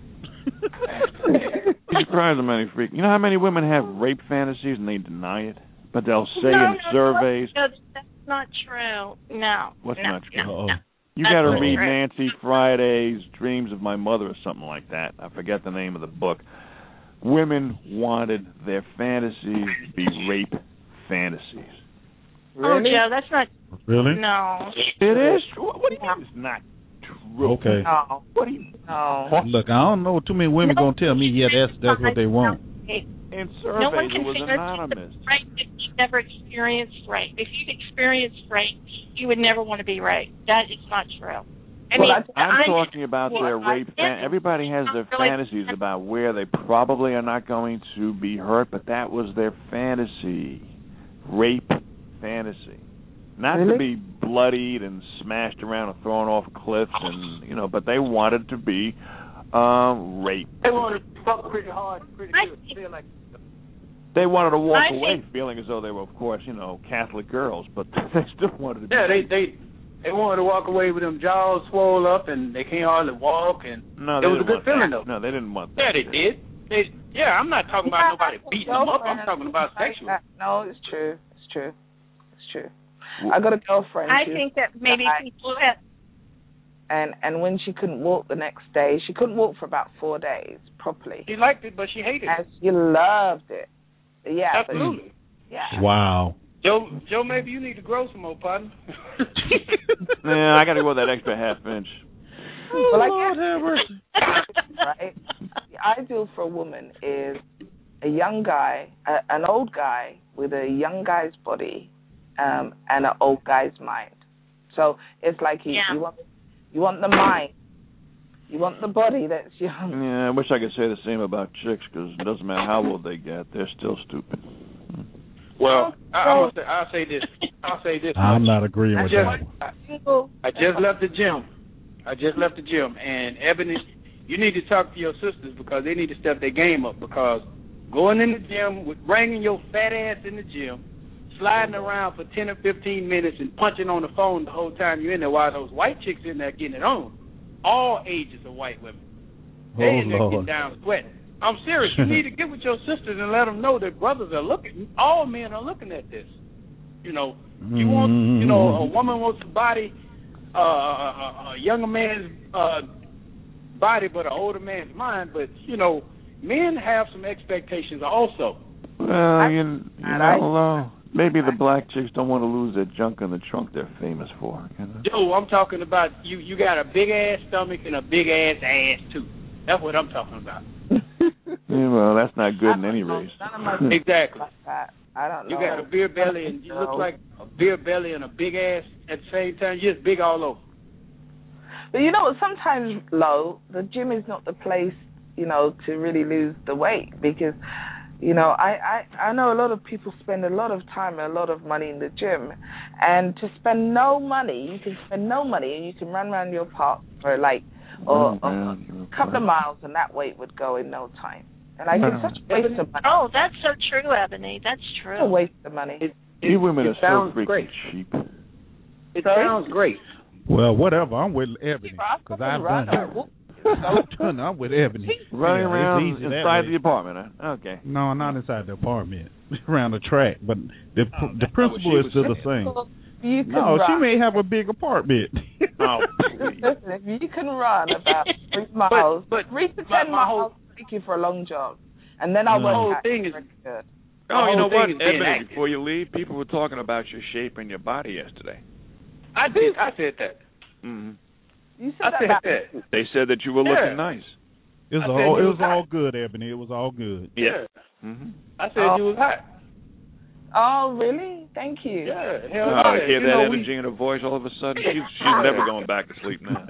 I'm surprised how many freak. You know how many women have rape fantasies and they deny it, but they'll say no, in no, surveys. No, that's not true. No. What's no, not true? No, Uh-oh. no. You That's got to not read true. Nancy Friday's Dreams of My Mother or something like that. I forget the name of the book. Women wanted their fantasies to be rape fantasies. Oh, Joe, that's not. Really? No. It is. What, what do you mean it's not true? Okay. No. What do you? No. Look, I don't know too many women No. gonna tell me, yeah, that's that's what they want. In No one surveys, can it was figure anonymous. rape if you've never experienced rape. If you've experienced rape, you would never want to be raped. That is not true. I Well, mean, I'm I- talking about well, their I- rape. Fan- everybody has their really- fantasies about where they probably are not going to be hurt, but that was their fantasy. Rape fantasy. Not to Really? be bloodied and smashed around and thrown off cliffs, and you know, but they wanted to be um, raped. they want to fuck pretty hard, pretty I good. think- Feel like They wanted to walk I away think- feeling as though they were, of course, you know, Catholic girls, but they still wanted to be. yeah, they they they wanted to walk away with them jaws swole up and they can't hardly walk and no, it they was a didn't good want feeling that. though. No, they didn't want that. Yeah, they did. They yeah, I'm not talking about nobody beating them up. I'm talking about sexual. No, it's true. It's true. It's true. I got a girlfriend. I she was- think that maybe I- people have. and and when she couldn't walk the next day, she couldn't walk for about four days properly. She liked it, but she hated And it. she loved it. Yeah. but- Absolutely. yeah. Wow. Joe, Joe, maybe you need to grow some more, partner. Yeah, I got to go that extra half inch. Well, I guess, right? The ideal for a woman is a young guy, a, an old guy with a young guy's body um, and an old guy's mind. So it's like you, yeah. you want you want the mind, you want the body that's young. Yeah, I wish I could say the same about chicks, because it doesn't matter how old they get, they're still stupid. Well, I, I'm gonna say, I'll say this. I'll say this. I'm not agreeing with just, that. I, I just left the gym. I just left the gym, and Ebony, you need to talk to your sisters because they need to step their game up. Because going in the gym, with bringing your fat ass in the gym, sliding around for ten or fifteen minutes and punching on the phone the whole time you're in there, while those white chicks in there getting it on. All ages of white women. They Oh, in there Lord. getting down sweating. I'm serious. You need to get with your sisters and let them know that brothers are looking. All men are looking at this. You know, you want, you know, a woman wants a body, uh, a, a younger man's uh, body, but an older man's mind. But you know, men have some expectations also. Well, you, you know, uh, maybe the black chicks don't want to lose their junk in the trunk they're famous for. You know? Joe, I'm talking about you. You got a big ass stomach and a big ass ass too. That's what I'm talking about. Yeah, well, that's not good in any race. Exactly. I don't know. You got a beer belly and you look like a beer belly and a big ass at the same time. You're just big all over. But you know what? Sometimes, Lo, the gym is not the place, you know, to really lose the weight because, you know, I, I, I know a lot of people spend a lot of time and a lot of money in the gym. And to spend no money, you can spend no money and you can run around your park for like or, or a couple of miles and that weight would go in no time. And I get such a waste of money. Oh, that's so true, Ebony. That's true. It's a waste of money. It, it, you women it are so freaking great. cheap. It sounds great. Well, whatever. I'm with Ebony because I've done it. I've done. I'm with Ebony. Running Yeah, around it's easy that inside way. the apartment, huh? Okay. No, not inside the apartment. Around the track, but the Oh, the principle is still the same. You can No, run. she may have a big apartment. Oh, Listen, if you can run about three miles, but, but three to my, ten my miles whole, take you for a long jog, and then I'll The work whole out thing is- pretty good. Oh, you know whole thing what, is being Ebony, active. before you leave, people were talking about your shape and your body yesterday. I did. I said that. Mm-hmm. You I said that said about that. They said that you were Yeah. looking nice. It was I said all you it was was all hot. good, Ebony. It was all good. Yeah. Mm-hmm. I said Oh. you was hot. Oh, really? Thank you. Yeah. Hell Oh, yeah. hear You that know, energy we, in her voice all of a sudden? She's, she's never going back to sleep now.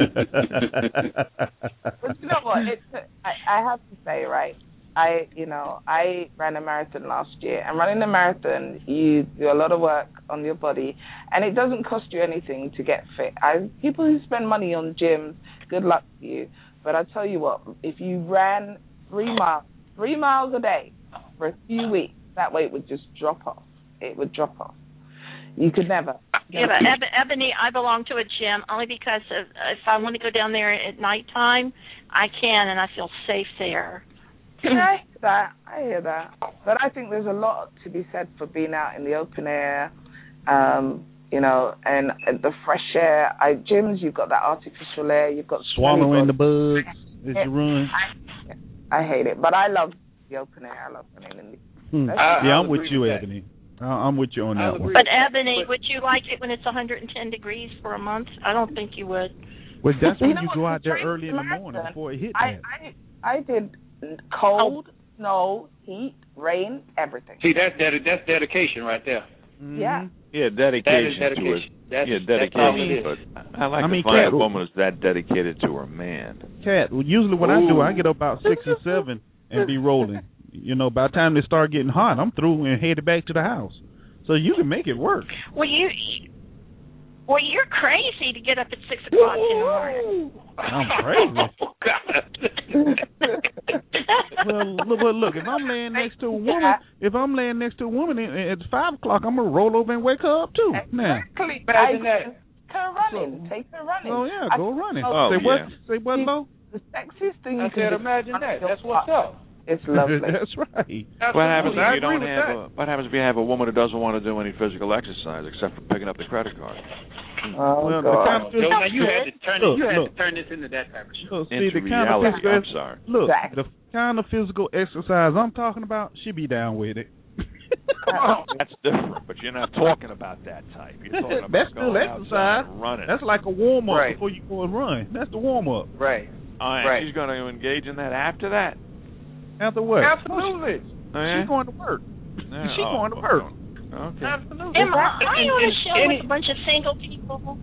But you know what? It's, I, I have to say, right? I, you know, I ran a marathon last year, and running a marathon, you do a lot of work on your body, and it doesn't cost you anything to get fit. I, people who spend money on gyms, good luck to you. But I tell you what, if you ran three miles, three miles a day for a few weeks, that weight would just drop off. It would drop off. You could never. Yeah, but Eb- Ebony, I belong to a gym only because of, if I want to go down there at nighttime, I can, and I feel safe there. I hear that. I hear that. But I think there's a lot to be said for being out in the open air, um, you know, and, and the fresh air. I, gyms, you've got that artificial air. You've got Swallowing the bugs as Yeah. you run. I, I hate it, but I love the open air. I love running in the. Hmm. I- yeah, I'll I'm with agree you, with that. Ebony. I- I'm with you on I'll that one. agree. But Ebony, But- would you like it when it's one hundred ten degrees for a month? I don't think you would. Well, that's You when know you what, go out there train early in the marathon, morning before it hit I, that. I I did cold, snow, heat, rain, everything. See, that's dedi- that's dedication right there. Mhm. Yeah. Yeah, That dedication, is dedication. to That's, it. Yeah, that's all it dedication. is. But I like I to mean, find Kat, a woman who's that dedicated to her man. Cat, well, usually what I do, Ooh. I get up about six or seven and be rolling. You know, by the time they start getting hot, I'm through and headed back to the house. So you can make it work. Well, you, well, you're crazy to get up at six o'clock in the morning. I'm crazy. Oh, God. Well, look, look, look, if I'm laying next to a woman, if I'm laying next to a woman and and it's five o'clock, I'm gonna roll over and wake her up too. Now, Exactly. Imagine I, that. Take her running. Take her running. oh yeah, I- go running. Oh, say what? yeah. Say what, Lo? The sexiest thing I you can said, do. imagine that. That's what's up. It's lovely. That's right. What happens Absolutely. I if you agree don't with have that. a, what happens if you have a woman who doesn't want to do any physical exercise except for picking up the credit card? Oh, Well, the God. kind of So now you had to turn Look, it, you had look. to turn this into that type of show. Look, see, Into the kind of reality. physical I'm sorry. look, Exactly. the kind of physical exercise I'm talking about, she be down with it. That's different, but you're not talking about that type. You're talking about That's still going exercise. outside and running. That's like a warm up Right. before you go and run. That's the warm up. Right. All right, right. she's going to engage in that after that. After what? Absolutely. Oh, yeah? She's going to work. No. She oh, going to work. Okay. Absolutely. Am I, am I And- on a and show any- with a bunch of single people?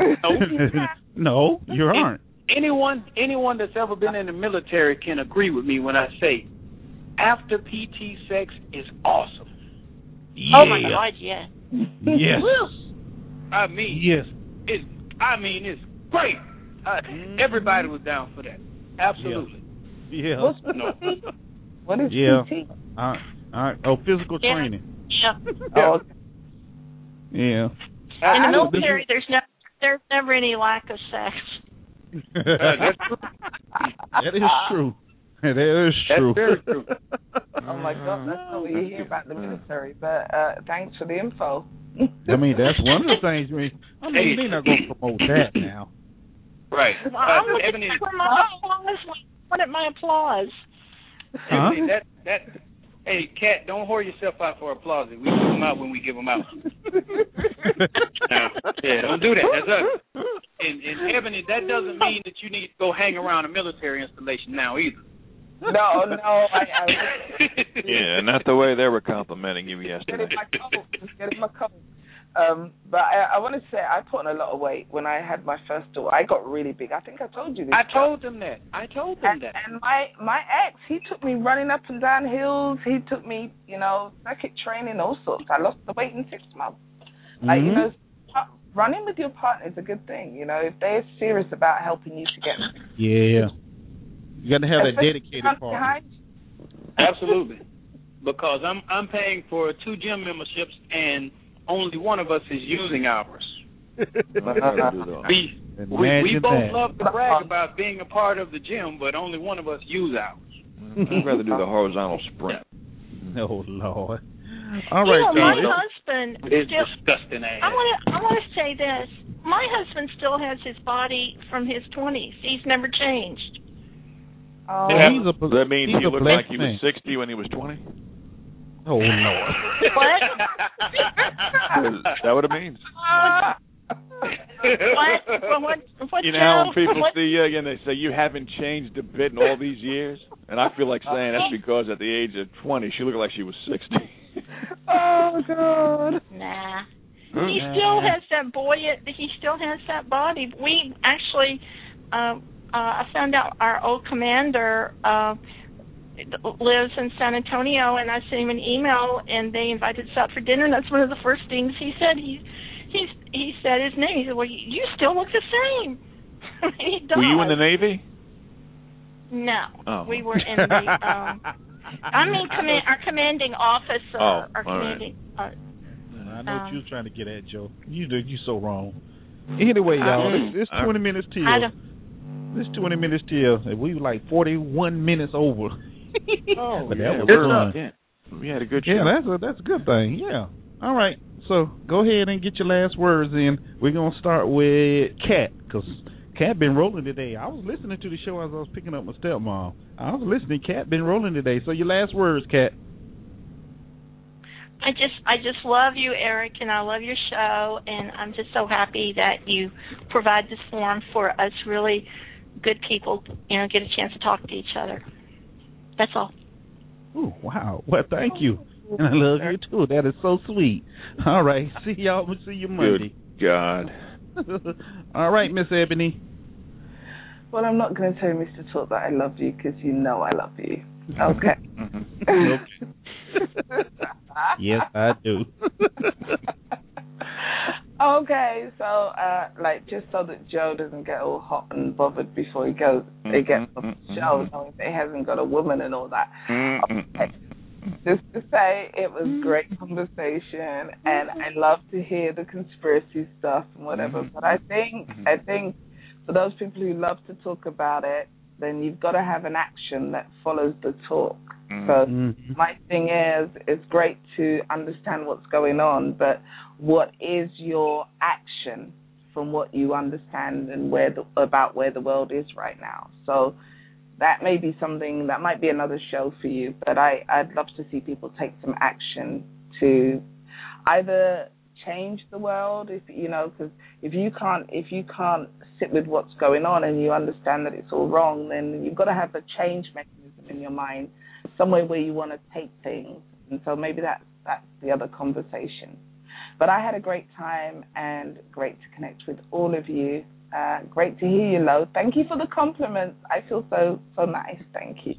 No, you aren't. Anyone, anyone that's ever been in the military can agree with me when I say, after P T sex is awesome. Oh my God, yeah. Yes. I mean, Yes. it's. I mean, it's great. Uh, everybody was down for that. Absolutely. Yeah. What's No. What is Yeah. P T? All right. All right. Oh, physical Yeah. training. Yeah. Oh, okay. Yeah. In the I- military, there's no, there's never any lack of sex. That is true. That is true. That's very true. Oh my God, that's not what you hear about the military. But uh, thanks for the info. I mean, that's one of the things. I mean, I mean they're not going to promote that now. Right. I'm Uh, looking Ebony, for my applause. I wanted my applause. Huh? Ebony, that that. Hey, Kat, don't whore yourself out for applause. We give them out when we give them out. Now, yeah, don't do that. That's us. And, and Ebony, that doesn't mean that you need to go hang around a military installation now either. No, no, I, I Yeah, not the way they were complimenting you yesterday. Get in my coat. Just get in my coat. Um, but I, I want to say I put on a lot of weight when I had my first daughter. I got really big. I think I told you this. I told them that. I told them and, that. And my my ex, he took me running up and down hills. He took me, you know, circuit training, all sorts. I lost the weight in six months. Mm-hmm. Like, you know, running with your partner is a good thing. You know, if they're serious about helping you to get. Yeah. You got to have that Especially dedicated behind partner. you. Absolutely. Because I'm I'm paying for two gym memberships and only one of us is using ours. we we, we both that. love to brag about being a part of the gym, but only one of us use ours. I'd rather do the horizontal sprint. Oh Lord! All You right, know, my Charlie. husband It's still. disgusting. Ass. I want to. I want to say this. My husband still has his body from his twenties. He's never changed. Oh, Yeah. He's a, Does that mean he's he a looked like blessed he man. was sixty when he was twenty? Oh Lord! What? Is that what it means? What? Well, what? What? You know how when Joe? people What? see you and they say you haven't changed a bit in all these years, and I feel like saying that's because at the age of twenty she looked like she was sixty. Oh God! Nah. He still has that buoyant. He still has that body. We actually, uh, uh, I found out our old commander uh, lives in San Antonio, and I sent him an email, and they invited us out for dinner. And that's one of the first things he said. He, he, he said his name. He said, "Well, you, you still look the same." He does. Were you in the Navy? No, Oh. we were in the. Um, I mean, command, our commanding officer. Oh, our all right. commanding. Uh, I know what Um, you was trying to get at, Joe. You do, you so wrong. Anyway, y'all, it's, it's I- twenty minutes till. I don't. It's twenty minutes till. and We were like forty-one minutes over. Oh, but that yeah, was we're- fun. yeah. We had a good show. Yeah, that's a that's a good thing. Yeah. All right. So go ahead and get your last words in. We're gonna start with Kat, because Kat been rolling today. I was listening to the show as I was picking up my stepmom. I was listening. Kat been rolling today. So your last words, Kat. I just I just love you, Eric, and I love your show, and I'm just so happy that you provide this forum for us really good people, you know, get a chance to talk to each other. That's all. Ooh, wow. Well, thank you. And I love you too. That is so sweet. All right. See y'all. We'll see you Monday. Good God. All right, Miss Ebony. Well, I'm not going to tell you, Mister Talk, that I love you because you know I love you. Okay. Yes, I do. Okay, so uh, like just so that Joe doesn't get all hot and bothered before he goes, he gets off the show, knowing that he hasn't got a woman and all that. Okay. Just to say, it was great conversation, and I love to hear the conspiracy stuff and whatever. But I think, I think for those people who love to talk about it, then you've got to have an action that follows the talk. So Mm-hmm. my thing is, it's great to understand what's going on, but what is your action from what you understand and where the, about where the world is right now? So that may be something, that might be another show for you, but I, I'd love to see people take some action to either change the world, if you know, because if you can't, if you can't sit with what's going on and you understand that it's all wrong, then you've got to have a change mechanism in your mind, somewhere where you want to take things. And so maybe that's, that's the other conversation. But I had a great time and great to connect with all of you. Uh, great to hear you, Lo. Thank you for the compliments. I feel so so nice. Thank you.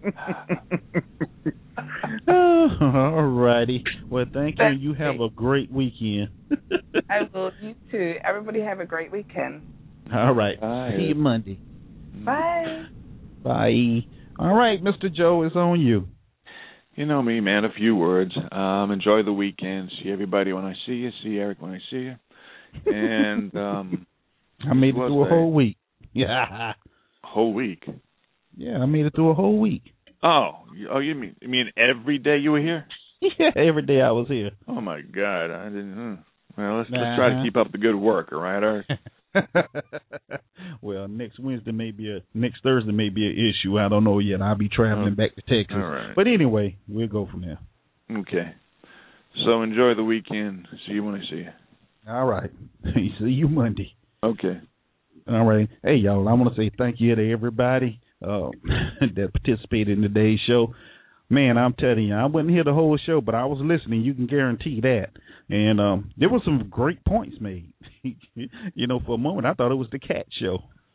Oh, all righty. Well, thank you. Thank You have you. a great weekend. I will. You too. Everybody have a great weekend. All right. Bye. See you Monday. Bye. Bye. All right, Mister Joe, it's on you. You know me, man. A few words. Um, enjoy the weekend. See everybody when I see you. See Eric when I see you. And um, I made it through a say? whole week. Yeah. Whole week. Yeah, I made it through a whole week. Oh, you- oh, you mean you mean every day you were here? Yeah, every day I was here. Oh my God, I didn't. Hmm. Well, let's Nah. let's try to keep up the good work, all right, Eric? Well, next Wednesday may be a next Thursday may be an issue. I don't know yet. I'll be traveling Oh, back to Texas. all right. But anyway, we'll go from there. Okay. So enjoy the weekend. See you when I see you. All right. See you Monday. Okay. All right. Hey, y'all, I want to say thank you to everybody uh, that participated in today's show. Man, I'm telling you, I wasn't here the whole show, but I was listening. You can guarantee that. And um, there were some great points made. You know, for a moment, I thought it was the cat show.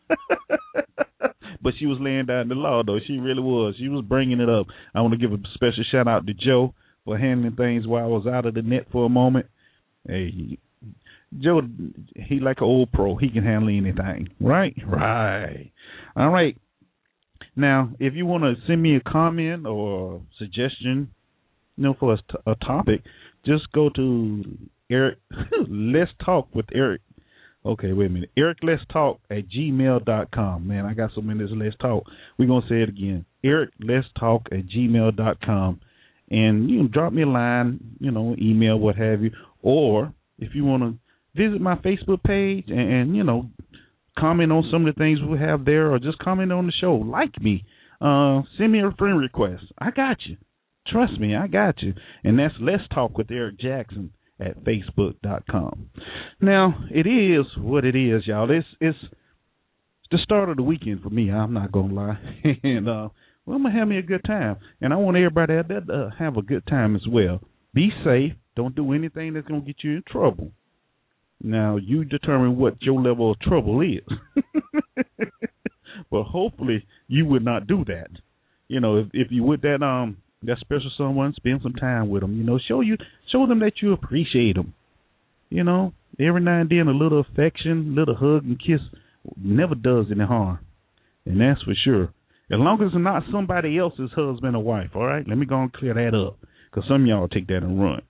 But she was laying down the law, though. She really was. She was bringing it up. I want to give a special shout-out to Joe for handling things while I was out of the net for a moment. Hey, Joe, he like an old pro. He can handle anything. Right? Right. All right. Now, if you want to send me a comment or a suggestion, you know, for a, t- a topic, just go to Eric. Let's Talk with Eric. Okay, wait a minute. Eric Let's Talk at gmail dot com. Man, I got so many of this Let's Talk. We're going to say it again. Eric Let's Talk at gmail dot com. And you can drop me a line, you know, email, what have you. Or if you want to visit my Facebook page and, and, you know, comment on some of the things we have there, or just comment on the show. Like me. Uh, send me a friend request. I got you. Trust me, I got you. And that's Let's Talk with Eric Jackson at facebook dot com. Now, it is what it is, y'all. It's, it's the start of the weekend for me. I'm not going to lie. and, uh, well, I'm going to have me a good time. And I want everybody out there to uh, have a good time as well. Be safe. Don't do anything that's going to get you in trouble. Now, you determine what your level of trouble is. But hopefully you would not do that. You know, if, if you would that um that special someone, spend some time with them. You know, show you show them that you appreciate them. You know, every now and then a little affection, little hug and kiss never does any harm. And that's for sure. As long as it's not somebody else's husband or wife, all right? Let me go and clear that up, because some of y'all take that and run.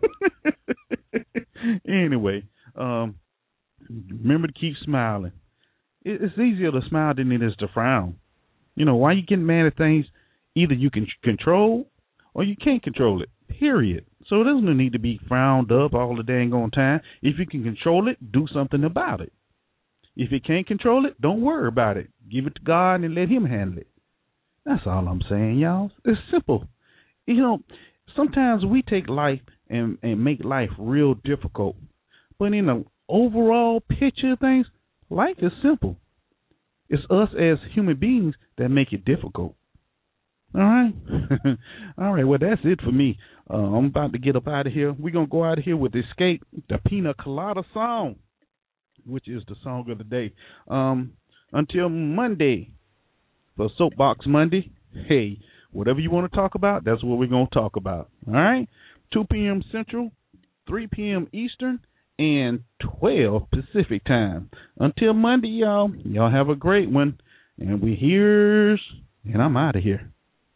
Anyway, um, remember to keep smiling. It's easier to smile than it is to frown. You know, why you getting mad at things either you can control or you can't control it, period. So there's no need to be frowned up all the dang on time. If you can control it, do something about it. If you can't control it, don't worry about it. Give it to God and let him handle it. That's all I'm saying, y'all. It's simple. You know, sometimes we take life and, and make life real difficult. But in the overall picture of things, life is simple. It's us as human beings that make it difficult. All right? All right, well, that's it for me. Uh, I'm about to get up out of here. We're going to go out of here with Escape, the Pina Colada song, which is the song of the day. Um, until Monday, for Soapbox Monday, hey, whatever you want to talk about, that's what we're going to talk about. All right? two p.m. Central, three p.m. Eastern, and twelve Pacific time. Until Monday, y'all, y'all have a great one. And we here's, and I'm out of here.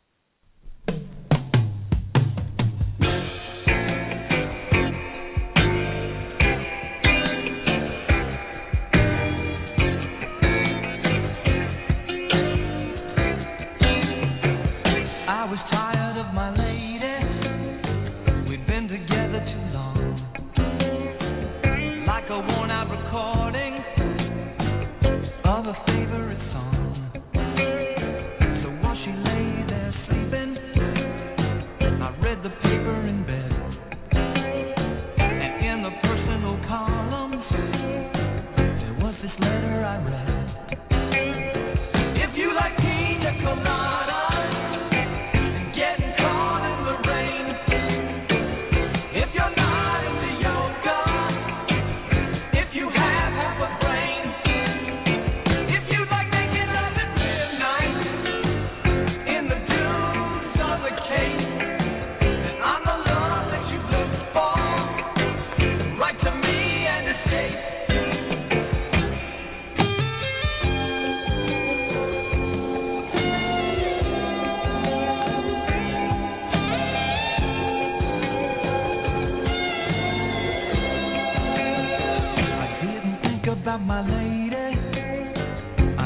I was tired of my lady. We'd been together too long. Like a worn out recording of a favorite song. So while she lay there sleeping, I read the paper in bed. And in the personal columns, there was this letter I read. If you like pina colada, getting caught in the rain,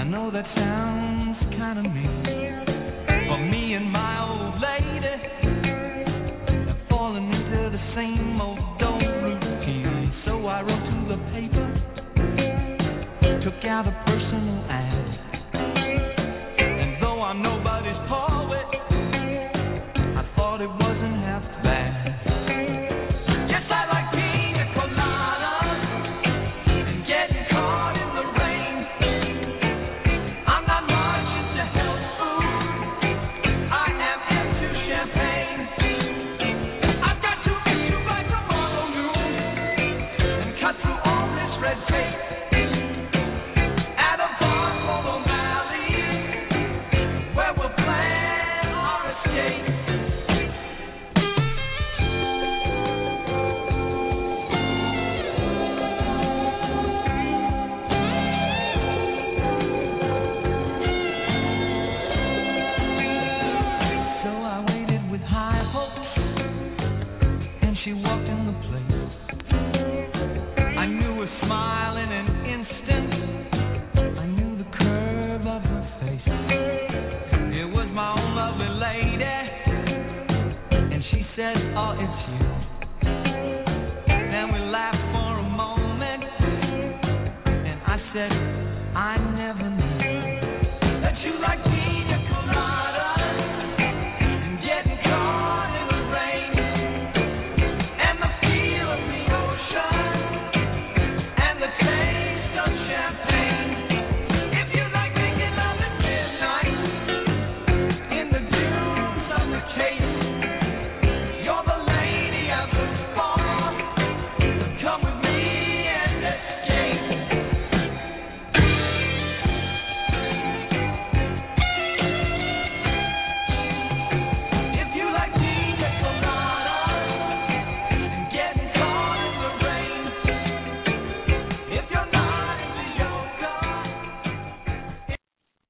know that sounds kind of mean, but me and my old lady have fallen into the same old old routine. So I wrote to the paper, took out a personal ad, and though I'm nobody's poet, I thought it wasn't half bad. Yes, I like pina coladas and getting caught in the rain. I'm not much into health food, I am into champagne. I've got to eat by tomorrow noon and cut through all this red tape at a bar called O'Malley's, where we'll plan our escape. So I waited with high hopes, and she walked in the place. I knew her smile in an instant, I knew the curve of her face. It was my own lovely lady, and she said, oh, it's you. Then we laughed for a moment, and I said, I never knew